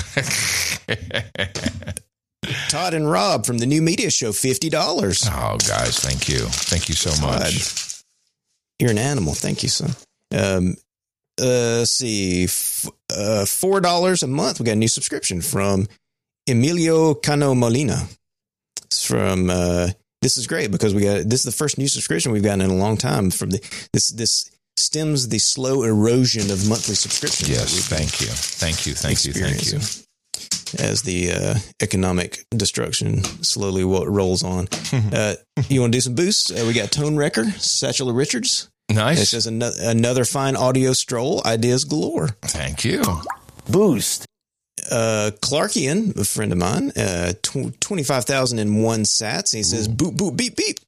Todd and Rob from the New Media Show, fifty dollars. Oh, guys, thank you. Thank you so much. Todd, you're an animal. Thank you, son. Um, uh, let's see. F- uh, four dollars a month. We got a new subscription from Emilio Cano Molina. It's from, uh, this is great because we got, this is the first new subscription we've gotten in a long time from the, this, this stems the slow erosion of monthly subscriptions. Yes, that we've thank you. Thank you. Thank you. Thank you. experiencing as the uh, economic destruction slowly wo- rolls on. Uh, you want to do some boosts? Uh, we got Tone Wrecker, Satchel Richards. It Nice. says ano- another fine audio stroll, ideas galore. Thank you. Boost. Uh, Clarkian, a friend of mine, uh, tw- twenty-five thousand one sats. He says, boop, boop, beep, beep.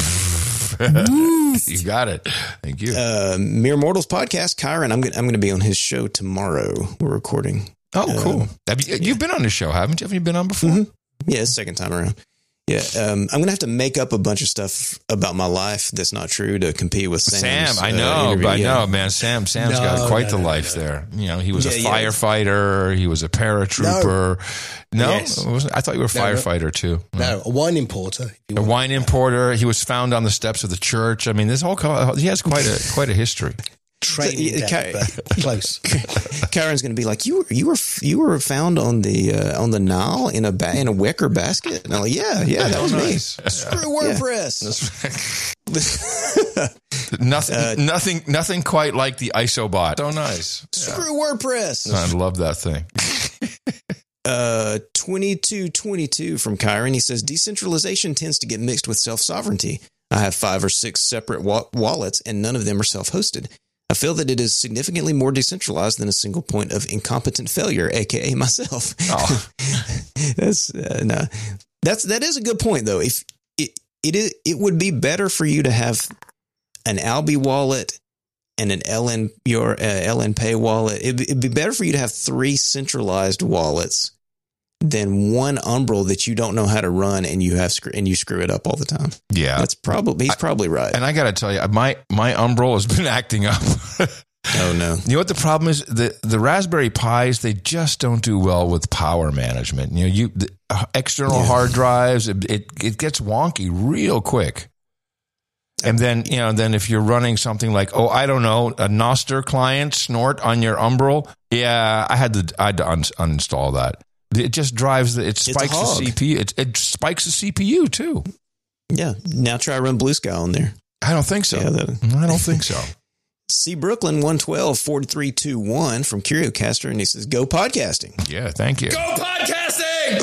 You got it. Thank you. Uh, Mere Mortals podcast, Kyron. I'm, go- I'm going to be on his show tomorrow. We're recording. Oh, cool. Um, Have you, you've been on the show, haven't you? Have you been on before? Mhm. Yeah, it's the second time around. Yeah, um, I'm gonna have to make up a bunch of stuff about my life that's not true to compete with Sam's, Sam, I uh, know, interview. I Yeah. know, man. Sam, Sam's No, got quite no, the no, life no. there. You know, he was a Yeah, yeah. firefighter. He was a paratrooper. No, Yes. It wasn't- I thought you were a No, no. firefighter too. No, a wine importer. if you A want. wine importer. He was found on the steps of the church. I mean, this whole co- he has quite a quite a history. Training Yeah, deck, but close. Karen's gonna be like, you were you were you were found on the uh, on the Nile in a ba- in a wicker basket. And I'm like, yeah, yeah, that was me. Screw WordPress. Nothing, Uh, nothing, nothing quite like the Isobot. So nice. Screw WordPress. I love that thing. Uh, twenty-two twenty-two from Kyron. He says decentralization tends to get mixed with self sovereignty. I have five or six separate wa- wallets, and none of them are self hosted. I feel that it is significantly more decentralized than a single point of incompetent failure, aka myself. Oh. that's uh, no, that's that is a good point though. If it it is, it would be better for you to have an Albi wallet and an L N your uh, L N Pay wallet. It'd, it'd be better for you to have three centralized wallets than one Umbrel that you don't know how to run and you have screw- and you screw it up all the time. Yeah, That's probably he's probably right. and I got to tell you, my my Umbrel has been acting up. Oh no. You know what the problem is? The the Raspberry Pis, they just don't do well with power management. You know, you the uh, external Yeah. hard drives, it, it it gets wonky real quick. And then, you know, then if you're running something like, oh, I don't know, a Noster client snort on your Umbrel, yeah, I had to I had to un- uninstall that. It just drives the, it a spikes the hog. C P U. It, it spikes the C P U too. Yeah. Now try run Blue Sky on there. I don't think so. Yeah, that- I don't think so. C Brooklyn one twelve forty-three twenty-one from CurioCaster, and he says, "Go podcasting." Yeah, thank you. Go podcasting.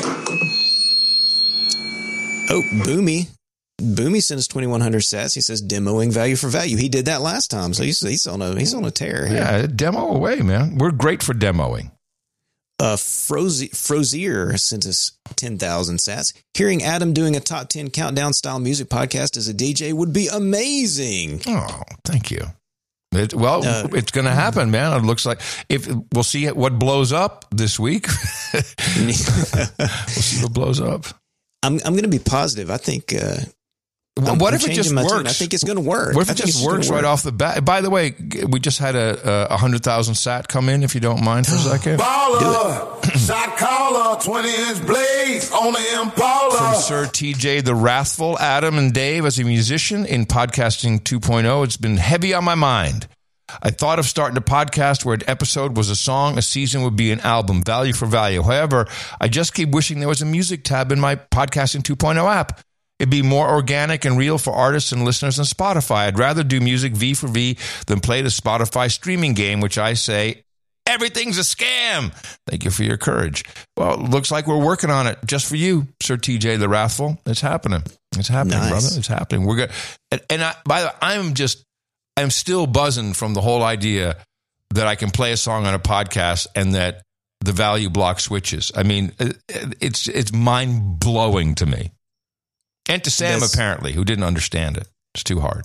Oh, Boomy. Boomy sent us twenty-one hundred sats. He says demoing value for value. He did that last time, so he's he's on a he's on a tear here. Yeah, demo away, man. We're great for demoing. Uh, Frozi- Frozier sent us ten thousand sats. Hearing Adam doing a top ten countdown style music podcast as a D J would be amazing. Oh, thank you. It, well, Uh, it's going to happen, man. It looks like if we'll see what blows up this week. We'll see what blows up. I'm I'm going to be positive. I think uh, I'm, what I'm if it just changing my tune. works? I think it's going to work. What if I it think just it's works gonna right work. off the bat? By the way, we just had a, a one hundred thousand sat come in, if you don't mind for a second. Baller, shot caller, twenty inch blades on the Impala. From Sir T J the Wrathful, Adam and Dave, as a musician in Podcasting two point oh, it's been heavy on my mind. I thought of starting a podcast where an episode was a song, a season would be an album, value for value. However, I just keep wishing there was a music tab in my Podcasting two point oh app. It'd be more organic and real for artists and listeners than Spotify. I'd rather do music V for V than play the Spotify streaming game, which I say, everything's a scam. Thank you for your courage. Well, it looks like we're working on it just for you, Sir T J the Wrathful. It's happening. It's happening, Nice. brother. It's happening. We're good. And, and I, by the way, I'm just, I'm still buzzing from the whole idea that I can play a song on a podcast and that the value block switches. I mean, it's it's mind blowing to me. And to Sam, That's- apparently, who didn't understand it. It's too hard.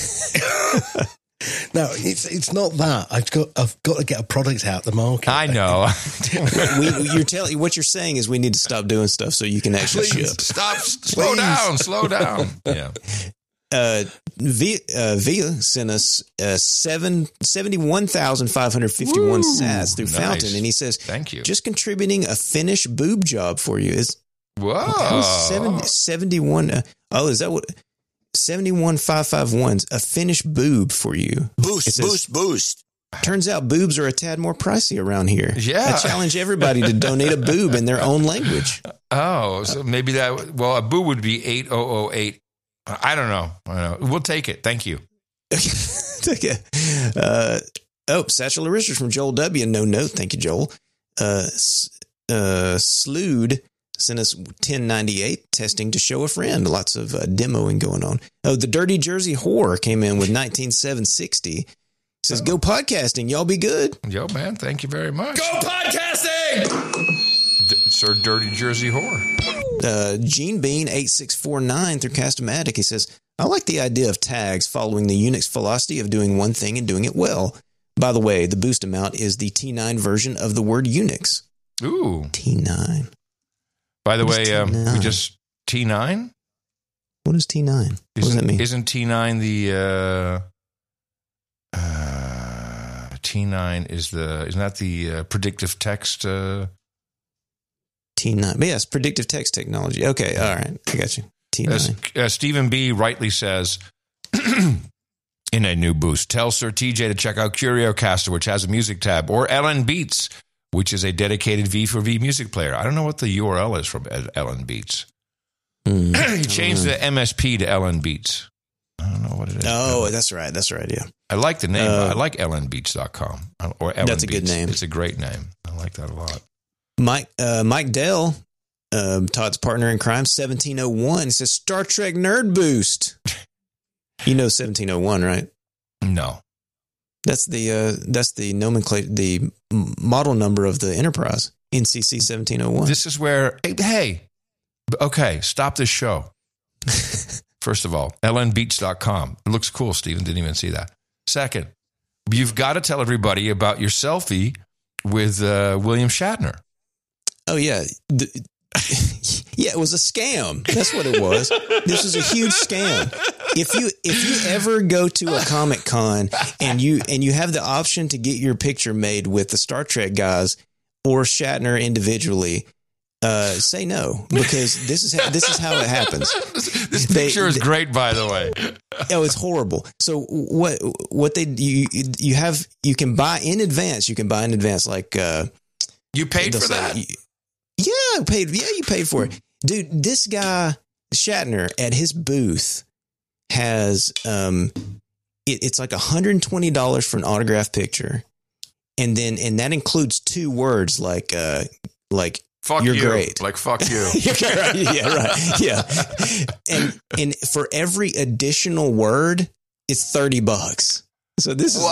No, it's it's not that. I've got I've got to get a product out the market. I know. we, you're telling what you're saying is we need to stop doing stuff so you can actually Please ship. stop. Slow Please. down. Slow down. Yeah. Uh, Via, uh, Via sent us uh, seven seventy-one thousand five hundred fifty-one Woo, sats through nice. Fountain, and he says, Thank you. just contributing a finished boob job for you is Whoa. seven, seventy-one. Uh, oh, is that what? seventy-one five fifty-one, a finished boob for you. Boost, It says- boost, boost. Turns out boobs are a tad more pricey around here. Yeah. I challenge everybody to donate a boob in their own language. Oh, so maybe that, well, a boo would be eight thousand eight. I don't know. I don't know. We'll take it. Thank you. Okay. uh, oh, Satchel Richards from Joel W. No note. Thank you, Joel. Uh, S- uh, Slood sent us ten ninety-eight testing to show a friend. Lots of uh, demoing going on. Oh, the Dirty Jersey Whore came in with nineteen seven sixty. Says, go podcasting. Y'all be good. Yo, man, thank you very much. Go podcasting! D- Sir Dirty Jersey Whore. Uh, Gene Bean eight six four nine through Castomatic. He says, I like the idea of tags following the Unix philosophy of doing one thing and doing it well. By the way, the boost amount is the T nine version of the word Unix. Ooh. T nine. By the What is way, um, T nine? we just, T nine? What is T nine? What does Isn't, that mean? isn't T nine the, uh, uh, T nine is the, isn't that the uh, predictive text? Uh, T nine. But yes, predictive text technology. Okay, all right. I got you. T nine. as, as Stephen B. rightly says, in a new boost, tell Sir T J to check out CurioCaster, which has a music tab, or L N Beats, which is a dedicated V for V music player. I don't know what the U R L is from L N Beats. Hmm. He changed the M S P to L N Beats. I don't know what it is. Oh, that's right. That's right. Yeah. I like the name. Uh, I like L N Beats dot com. Or Ellen That's a good Beats. name. It's a great name. I like that a lot. Mike uh, Mike Dell, um, Todd's partner in crime, seventeen oh one, says Star Trek Nerd Boost. You know seventeen oh one, right? No. That's the uh, that's the nomenclature, the m- model number of the Enterprise, N C C seventeen oh one. This is where, hey, hey, okay, stop this show. First of all, L N Beats dot com. It looks cool, Stephen. Didn't even see that. Second, you've got to tell everybody about your selfie with uh, William Shatner. Oh yeah, the, yeah, it was a scam. That's what it was. This was a huge scam. If you if you ever go to a Comic Con and you and you have the option to get your picture made with the Star Trek guys or Shatner individually, uh, say no, because this is how, this is how it happens. This They- picture is they- great, by the way. Oh, it's horrible. So what what they you you have you can buy in advance. You can buy in advance like. Uh, You paid They'll for say, that? Yeah, I paid. Yeah, you paid for it, dude. This guy Shatner at his booth has um, it, it's like one hundred twenty dollars for an autograph picture, and then and that includes two words like uh, like Fuck you're you. great. Like, fuck you. yeah, right, yeah, right, yeah, and and for every additional word, it's thirty bucks. So this is Wow.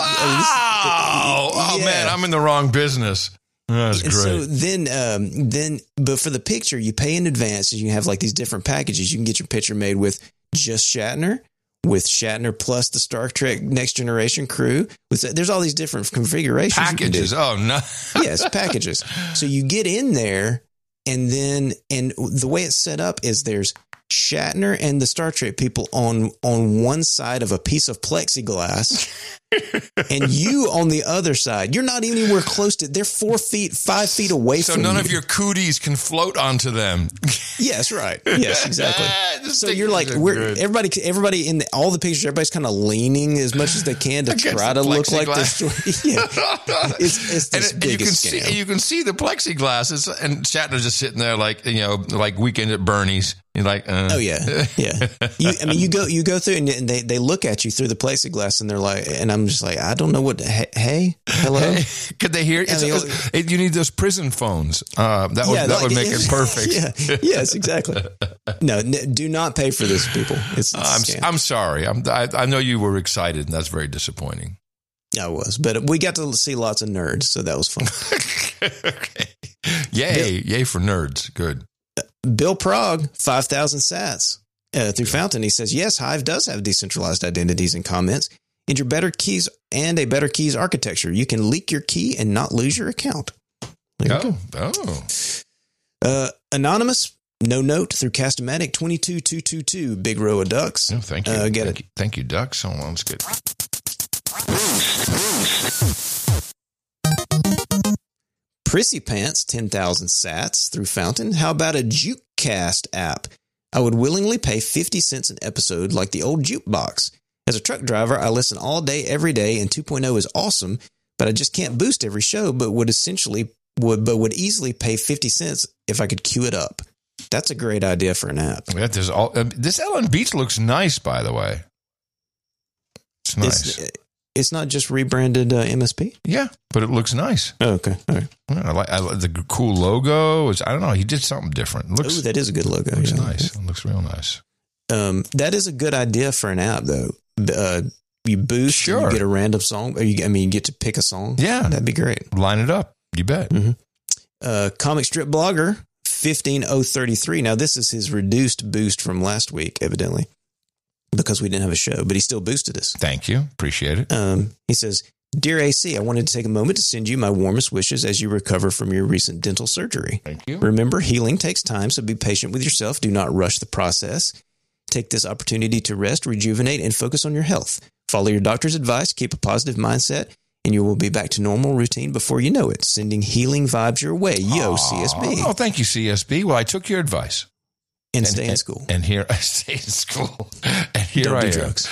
uh, this- Oh, yeah. man, I'm in the wrong business. That's And great. so then, um, then, but for the picture, you pay in advance. You have like these different packages. You can get your picture made with just Shatner, with Shatner plus the Star Trek Next Generation crew. With there's all these different configurations. you can do. Packages. Oh, no. Yes, packages. So you get in there, and then, and the way it's set up is there's Shatner and the Star Trek people on on one side of a piece of plexiglass, and you on the other side. You're not anywhere close to. They're four feet, five feet away So from you. none of your cooties can float onto them. Yes, right. Yes, exactly. This So thing you're like is we're good. everybody. Everybody in the, all the pictures. Everybody's kind of leaning as much as they can to Against try the to look like they're. plexiglass. Yeah, it's it's And, this it- and you can biggest see, scam. and you can see the plexiglass, it's, and Shatner's just sitting there like you know, like Weekend at Bernie's. You're like, uh. Oh yeah, yeah. You, I mean, you go you go through and they, they look at you through the plexiglass and they're like, and I'm just like, I don't know what. Hey, hey hello. Could they hear? It's, I mean, it's- it, you need those prison phones. Uh, that would Yeah, that would like, make it perfect. Yeah. Yes, exactly. No, n- do not pay for this, people. It's, it's a I'm scam. I'm sorry. I'm, I I know you were excited, and that's very disappointing. I was, but we got to see lots of nerds, so that was fun. Okay. Yay! Yay for nerds. Good. Bill Prague, five thousand sats uh, through Fountain. He says, yes, Hive does have decentralized identities and comments. And your better keys and a better keys architecture. You can leak your key and not lose your account. There you Oh, go. oh. Uh, Anonymous, no note through Castomatic twenty-two two two two, big row of ducks. Oh, thank you. Uh, get thank it. you. Thank you, Ducks. Oh, that's good. Prissy Pants, ten thousand sats through Fountain. How about a Jukecast app? I would willingly pay fifty cents an episode like the old jukebox. As a truck driver, I listen all day, every day, and two point oh is awesome, but I just can't boost every show, but would essentially would but would easily pay fifty cents if I could queue it up. That's a great idea for an app. Yeah, there's all, um, this Ellen Beach looks nice, by the way. It's nice. It's, it's not just rebranded uh, M S P? yeah, but it looks nice. Oh, okay. All right. Yeah, I like, I like the cool logo. It's, I don't know. He did something different. It looks, Ooh, that is a good logo. looks yeah. nice. It looks real nice. Um, that is a good idea for an app, though. Uh, you boost, Sure. and you get a random song. Or you, I mean, you get to pick a song. Yeah. That'd be great. Line it up. You bet. Uh, Comic Strip Blogger, fifteen oh thirty-three. Now, this is his reduced boost from last week, evidently, because we didn't have a show, but he still boosted us. Thank you. Appreciate it. Um, he says, Dear A C, I wanted to take a moment to send you my warmest wishes as you recover from your recent dental surgery. Thank you. Remember, healing takes time, so be patient with yourself. Do not rush the process. Take this opportunity to rest, rejuvenate, and focus on your health. Follow your doctor's advice, keep a positive mindset, and you will be back to normal routine before you know it. Sending healing vibes your way. Yo, C S B. Oh, thank you, C S B. Well, I took your advice. And stay in school. And here I stay in school. And here Don't I do am. drugs.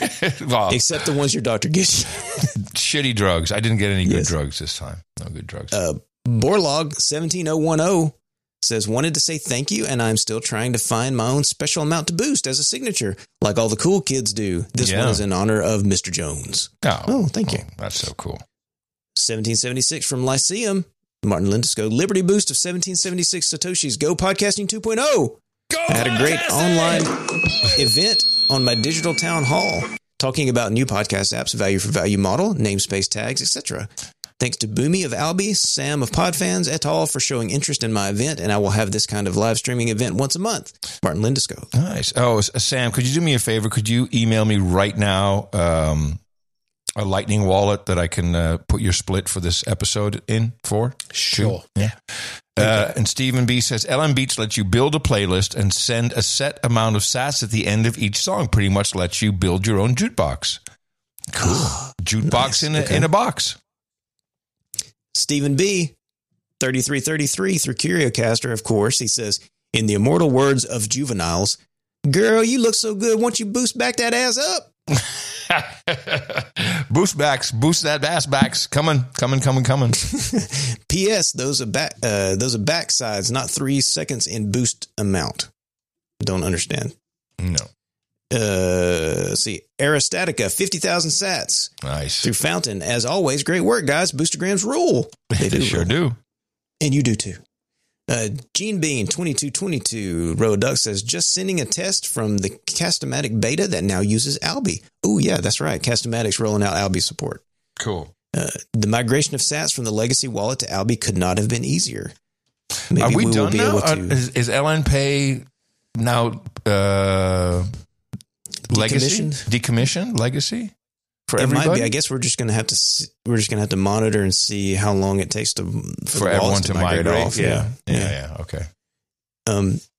Well, Except the ones your doctor gives you. shitty drugs. I didn't get any good Yes. drugs this time. No good drugs. Uh, Borlog seventeen oh ten says, wanted to say thank you, and I'm still trying to find my own special amount to boost as a signature, like all the cool kids do. This Yeah. one is in honor of Mister Jones. oh, Oh, thank you. That's so cool. seventeen seventy-six from Lyceum. Martin Lindisco, Liberty Boost of seventeen seventy-six Satoshis. Go Podcasting two point oh. Go I had a great online event on my digital town hall talking about new podcast apps, value for value model, namespace tags, et cetera. Thanks to Boomy of Albi, Sam of Podfans, et al. For showing interest in my event, and I will have this kind of live streaming event once a month. Martin Lindisco. Nice. Oh, S- Sam, could you do me a favor? Could you email me right now um, a Lightning wallet that I can uh, put your split for this episode in for? Sure. Two? Yeah. Uh, and Stephen B says, L M Beats lets you build a playlist and send a set amount of sats at the end of each song. Pretty much lets you build your own jukebox. Cool. Jukebox Nice. in, a, Okay. in a box. Stephen B, thirty-three thirty-three through CurioCaster, of course. He says, in the immortal words of juveniles, girl, you look so good. Won't you boost back that ass up? Boost backs, boost that ass backs. Coming, coming, coming, coming. P S. Those are back. Uh, those are backsides, not three seconds in boost amount. Don't understand. No. Uh, let's see. Aristatica, fifty thousand sats Nice. through Fountain. As always, great work, guys. Boostergrams rule. They do. sure rule. do. And you do too. Uh, Gene Bean, twenty-two twenty-two, Row Duck says, just sending a test from the Castomatic beta that now uses Albi. Oh, yeah, that's right. Castomatic's rolling out Albi support. Cool. Uh, the migration of sats from the legacy wallet to Albi could not have been easier. Maybe Are we, will done be now? able Uh, to is, is L N Pay now uh, legacy? Decommissioned? Decommissioned? Legacy? For it everybody? might be. I guess we're just going to have to see, we're just going to have to monitor and see how long it takes to for, For the everyone wallets to migrate. off. Yeah. Yeah. Yeah, yeah. Okay. Um,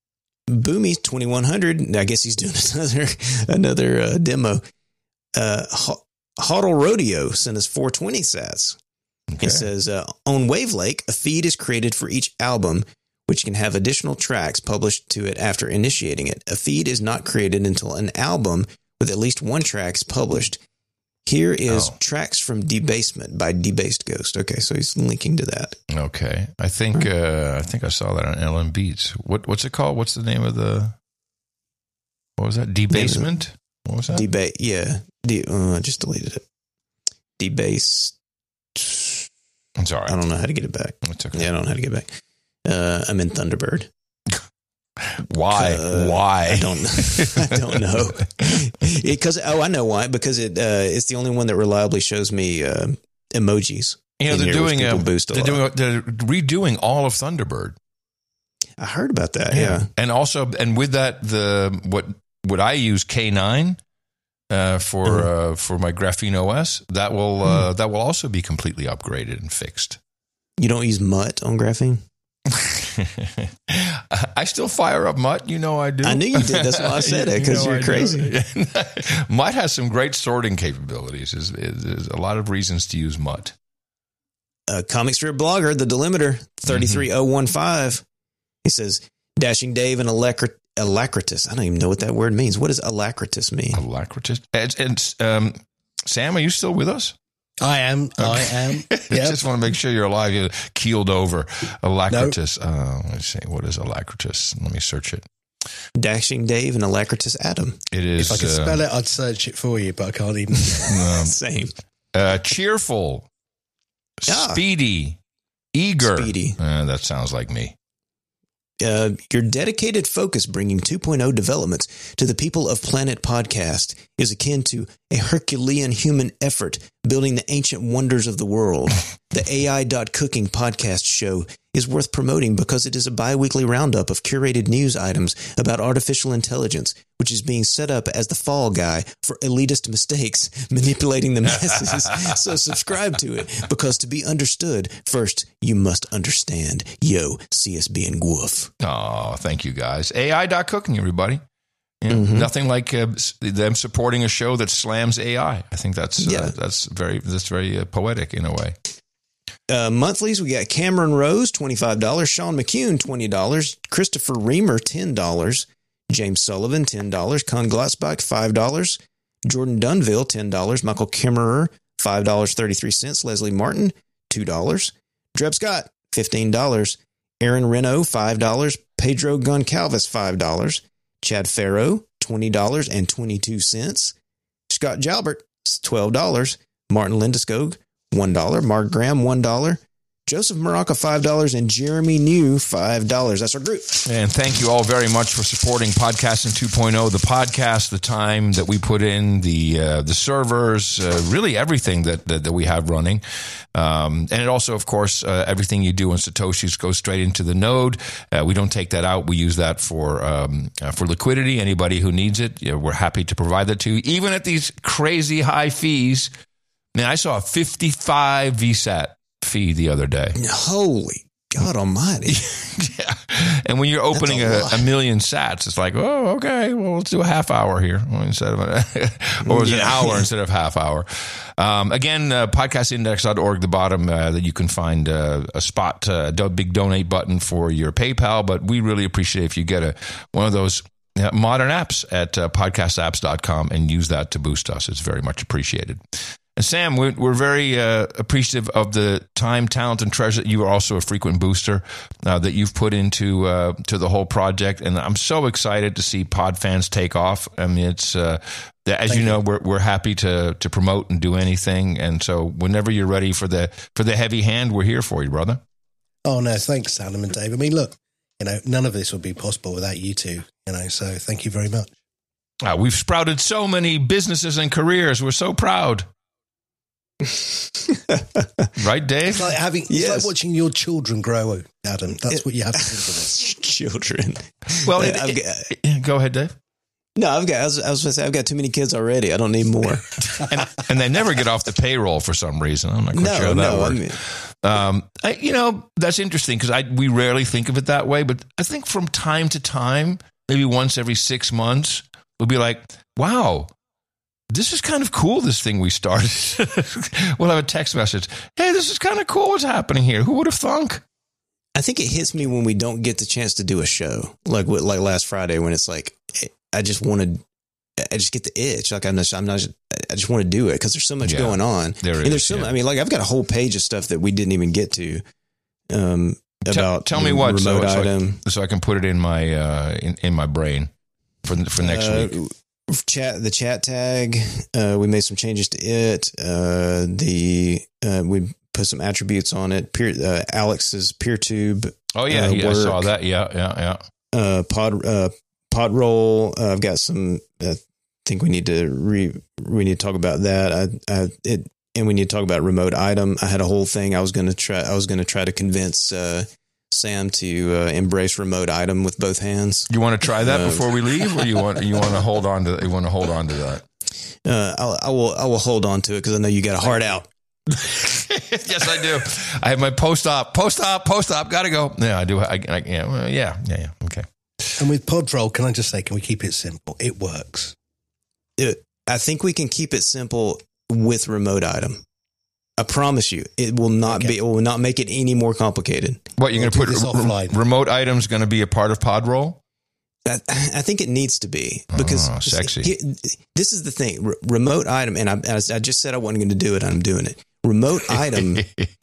Boomy twenty-one hundred. I guess he's doing another another uh, demo. Uh, Huddle Rodeo sent us four twenty sats. Okay. It says, uh, on Wavelake, a feed is created for each album, which can have additional tracks published to it after initiating it. A feed is not created until an album with at least one track is published. Here is Oh. Tracks from Debasement by Debased Ghost. Okay, so he's linking to that. Okay. I think uh, I think I saw that on L M Beats. What what's it called? What's the name of the what was that? Debasement? What was that? Debate, yeah. De- uh, I just deleted it. Debase. It's all right. I don't know how to get it back. It's okay. Yeah, I don't know how to get it back. Uh, I'm in Thunderbird. Why? Uh, Why? I don't know. I don't know. Because oh, I know why. Because it uh, it's the only one that reliably shows me uh, emojis. You know, in they're here, which doing a, people boost a they're lot. doing they're redoing all of Thunderbird. I heard about that. Yeah. And also, and with that, the what what I use K nine uh, for Mhm. uh, for my Graphene O S, that will uh, that will also be completely upgraded and fixed. You don't use Mutt on Graphene? I still fire up Mutt. You know I do. I knew you did. That's why I said it, because You know you're I crazy. do. Mutt has some great sorting capabilities. There's, there's a lot of reasons to use Mutt. Uh, comic strip blogger, the Delimiter, thirty-three oh one five. He says, Dashing Dave and Alacrit- Alacritus. I don't even know what that word means. What does Alacritus mean? Alacritus. And, and um, Sam, are you still with us? I am. I am. I Yeah. just want to make sure you're alive. You're keeled over. Alacritus. Uh, let's see. What is Alacritus? Let me search it. Dashing Dave and Alacritus Adam. It is If I could uh, spell it, I'd search it for you, but I can't even. um, Same. uh, cheerful, Ah. speedy, eager. Speedy. Uh, that sounds like me. Uh, your dedicated focus bringing two point oh developments to the people of Planet Podcast is akin to a Herculean human effort building the ancient wonders of the world. The A I dot Cooking podcast show is worth promoting because it is a bi-weekly roundup of curated news items about artificial intelligence, which is being set up as the fall guy for elitist mistakes manipulating the masses. So subscribe to it, because to be understood, first you must understand. Yo, C S B and Gwoof. Oh, thank you guys. A I dot cooking, everybody. You know, Mhm. Nothing like uh, s- them supporting a show that slams A I. I think that's uh, Yeah. that's very that's very uh, poetic in a way. Uh, monthlies, we got Cameron Rose, twenty-five dollars. Sean McCune, twenty dollars. Christopher Reamer, ten dollars. James Sullivan, ten dollars. Con Glotzbach, five dollars. Jordan Dunville, ten dollars. Michael Kimmerer, five dollars and thirty-three cents. Leslie Martin, two dollars. Dreb Scott, fifteen dollars. Aaron Reno, five dollars. Pedro Goncalves, five dollars. Chad Farrow, twenty dollars and twenty-two cents. Scott Jalbert, twelve dollars. Martin Lindeskog, one dollar. Mark Graham, one dollar. Joseph Morocco, five dollars. And Jeremy New, five dollars. That's our group. And thank you all very much for supporting Podcasting two point oh, the podcast, the time that we put in, the uh, the servers, uh, really everything that, that, that we have running. Um, and it also, of course, uh, everything you do on Satoshis goes straight into the node. Uh, we don't take that out. We use that for um, uh, for liquidity. Anybody who needs it, you know, we're happy to provide that to you, even at these crazy high fees. Man, I saw a fifty-five V SAT fee the other day. Holy God almighty. Yeah. And when you're opening a a, lot. a million sats, it's like, oh, okay, well, let's do a half hour here instead of, a, or it's an Yeah. hour instead of half hour. Um, again, uh, podcast index dot org, the bottom, uh, that you can find uh, a spot, uh, a big donate button for your PayPal. But we really appreciate if you get a one of those uh, modern apps at uh, podcast apps dot com and use that to boost us. It's very much appreciated. And Sam, we're, we're very uh, appreciative of the time, talent, and treasure. You are also a frequent booster uh, that you've put into uh, to the whole project, and I'm so excited to see PodFans take off. I mean, it's uh, as you know, we're we're happy to to promote and do anything, and so whenever you're ready for the for the heavy hand, we're here for you, brother. Oh, no, thanks, Adam and Dave. I mean, look, you know, none of this would be possible without you two, you know, so thank you very much. Uh, we've sprouted so many businesses and careers. We're so proud. Right, Dave? It's like having, it's Yes. like watching your children grow, Adam. That's what you have to think of it. Children. Well, Uh, it- I've it- got- it- go ahead, Dave. No, I've got, I was, I was going to say, I've got too many kids already. I don't need more. And, and they never get off the payroll for some reason. I'm not quite No, sure how that no, I works. mean- Um, I, you know, that's interesting because I we rarely think of it that way, but I think from time to time maybe once every six months, we'll be like, wow, this is kind of cool, this thing we started. We'll have a text message. Hey, this is kind of cool what's happening here. Who would have thunk? I think it hits me when we don't get the chance to do a show, like like last Friday when it's like, I just wanted, I just get the itch. Like I'm not, I'm not I just want to do it because there's so much Yeah, going on. there and is, there's so, yeah. I mean, like I've got a whole page of stuff that we didn't even get to. Um, Tell, about tell me the what, remote so, so, item. I, so I can put it in my uh, in, in my brain for for next Uh, week. Chat the chat tag. Uh, we made some changes to it. Uh, the uh, we put some attributes on it. Peer, uh, Alex's PeerTube. Oh yeah, uh, yeah, I work. saw that. Yeah, yeah, yeah. Uh, pod uh, pod roll. Uh, I've got some. I think we need to re. We need to talk about that. I, I it and we need to talk about remote item. I had a whole thing. I was going to try. I was going to try to convince uh, Sam to uh, embrace remote item with both hands. You want to try that Um, before we leave, or you want you want to hold on to you want to hold on to that? Uh, I'll, I will. I will hold on to it because I know you got a heart out. Yes, I do. I have my post op, post op, post op. Got to go. Yeah, I do. I, I yeah, well, yeah, yeah, yeah. Okay. And with Podroll, can I just say, can we keep it simple? It works. It, I think we can keep it simple with remote item. I promise you, it will not Okay. be. It will not make it any more complicated. What you're We'll going to do put this re- offline. remote items going to be a part of Podroll? I, I think it needs to be because Oh, sexy. he- this is the thing. Re- remote item, and I, I just said I wasn't going to do it. I'm doing it. Remote item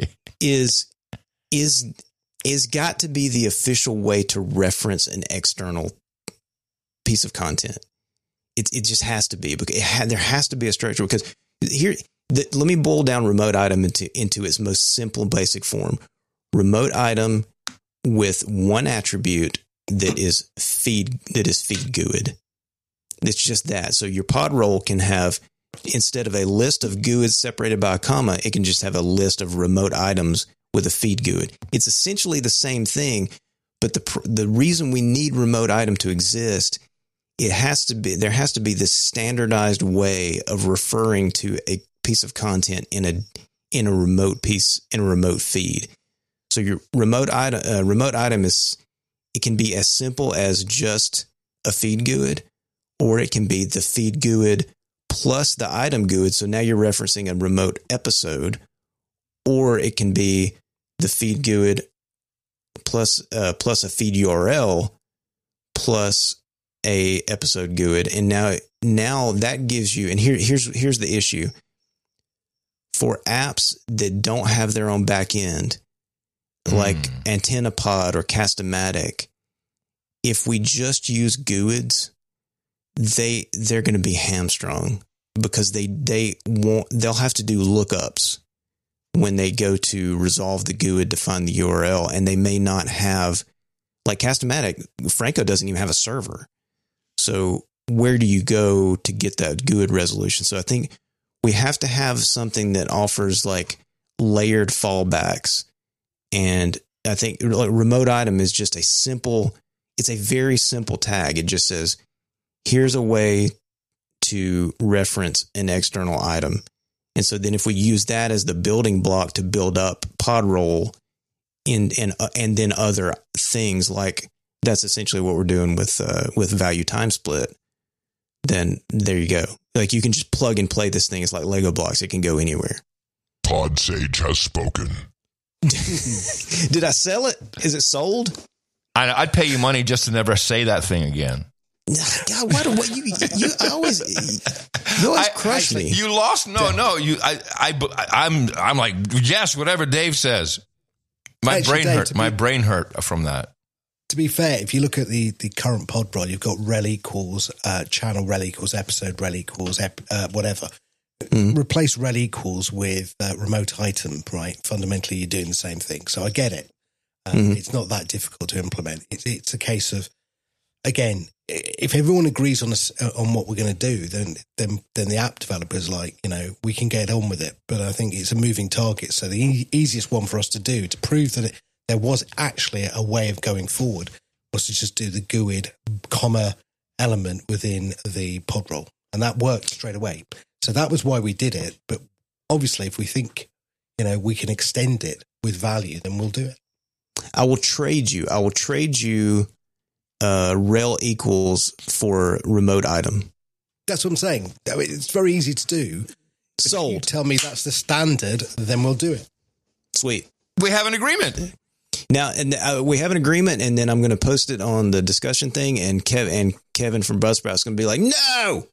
is is is got to be the official way to reference an external piece of content. It it just has to be because it ha, there has to be a structure. Because here, the, let me boil down remote item into into its most simple, basic form. Remote item with one attribute that is feed that is feed G U I D. It's just that. So your pod roll can have, instead of a list of G U I Ds separated by a comma, it can just have a list of remote items with a feed G U I D. It's essentially the same thing, but the pr- the reason we need remote item to exist, it has to be there has to be this standardized way of referring to a piece of content in a in a remote piece in a remote feed. So your remote item uh, remote item is it can be as simple as just a feed G U I D, or it can be the feed G U I D plus the item G U I D. So now you're referencing a remote episode, or it can be the feed G U I D plus uh, plus a feed U R L plus a episode G U I D. And now now that gives you, and here here's here's the issue. For apps that don't have their own back end, like Mm. AntennaPod or Castamatic, if we just use G U I Ds, they they're going to be hamstrung because they they won't they'll have to do lookups when they go to resolve the G U I D to find the U R L, and they may not have, like Castamatic, Franco doesn't even have a server. So where do you go to get that G U I D resolution? So I think we have to have something that offers like layered fallbacks. And I think like remote item is just a simple, it's a very simple tag. It just says, here's a way to reference an external item. And so then if we use that as the building block to build up Podroll in, and, uh, and then other things, like that's essentially what we're doing with, uh, with value time split, then there you go. Like you can just plug and play this thing. It's like Lego blocks. It can go anywhere. Pod Sage has spoken. Did I sell it? Is it sold? I, I'd pay you money just to never say that thing again. God, why do what you you I always you always I- crush I- me? You lost? No, no. You, I, I, I'm, I'm like yes, whatever Dave says. My Actually, brain Dave, hurt. to My be- brain hurt from that. To be fair, if you look at the, the current Podroll, you've got rel equals uh, channel rel equals episode rel equals ep, uh, whatever. Mm. Replace rel equals with uh, remote item, right? Fundamentally, you're doing the same thing. So I get it. Um, Mhm. It's not that difficult to implement. It's, it's a case of, again, i- if everyone agrees on us on what we're going to do, then then then the app developers like, you know, we can get on with it. But I think it's a moving target. So the e- easiest one for us to do to prove that it, there was actually a way of going forward was to just do the G U I D comma element within the Podroll, and that worked straight away. So that was why we did it. But obviously, if we think, you know, we can extend it with value, then we'll do it. I will trade you. I will trade you uh, rel equals for remote item. That's what I'm saying. I mean, it's very easy to do. Sold. You tell me that's the standard, then we'll do it. Sweet. We have an agreement. Now, and uh, we have an agreement, and then I'm going to post it on the discussion thing, and Kev and Kevin from Buzzsprout is going to be like, "No."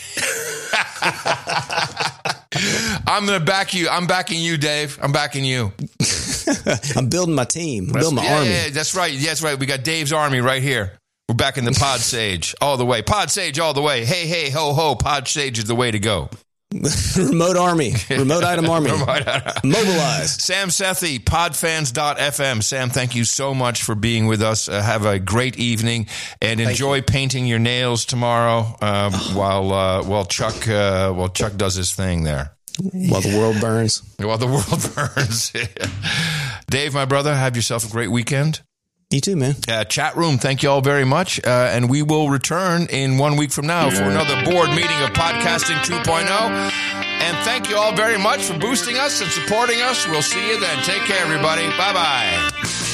I'm going to back you. I'm backing you, Dave. I'm backing you. I'm building my team. I'm building my yeah, army. Yeah, that's right. That's right. We got Dave's army right here. We're back in the Pod Sage all the way. Pod Sage all the way. Hey, hey, ho, ho. Pod Sage is the way to go. Remote army. Remote item army. Mobilize. Sam Sethi, podfans dot f m. Sam, thank you so much for being with us. Uh, have a great evening and enjoy painting your nails tomorrow uh, while uh, while Chuck uh, while Chuck does his thing there. While the world burns. While the world burns. Dave, my brother, have yourself a great weekend. You too, man. Uh, chat room, thank you all very much. Uh, and we will return in one week from now for another board meeting of Podcasting two point oh. And thank you all very much for boosting us and supporting us. We'll see you then. Take care, everybody. Bye-bye.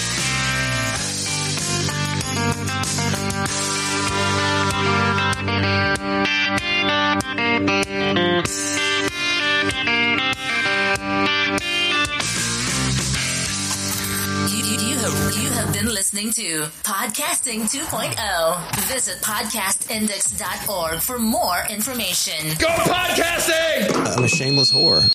You have been listening to Podcasting two point oh. Visit podcast index dot org for more information. Go podcasting! I'm a shameless whore.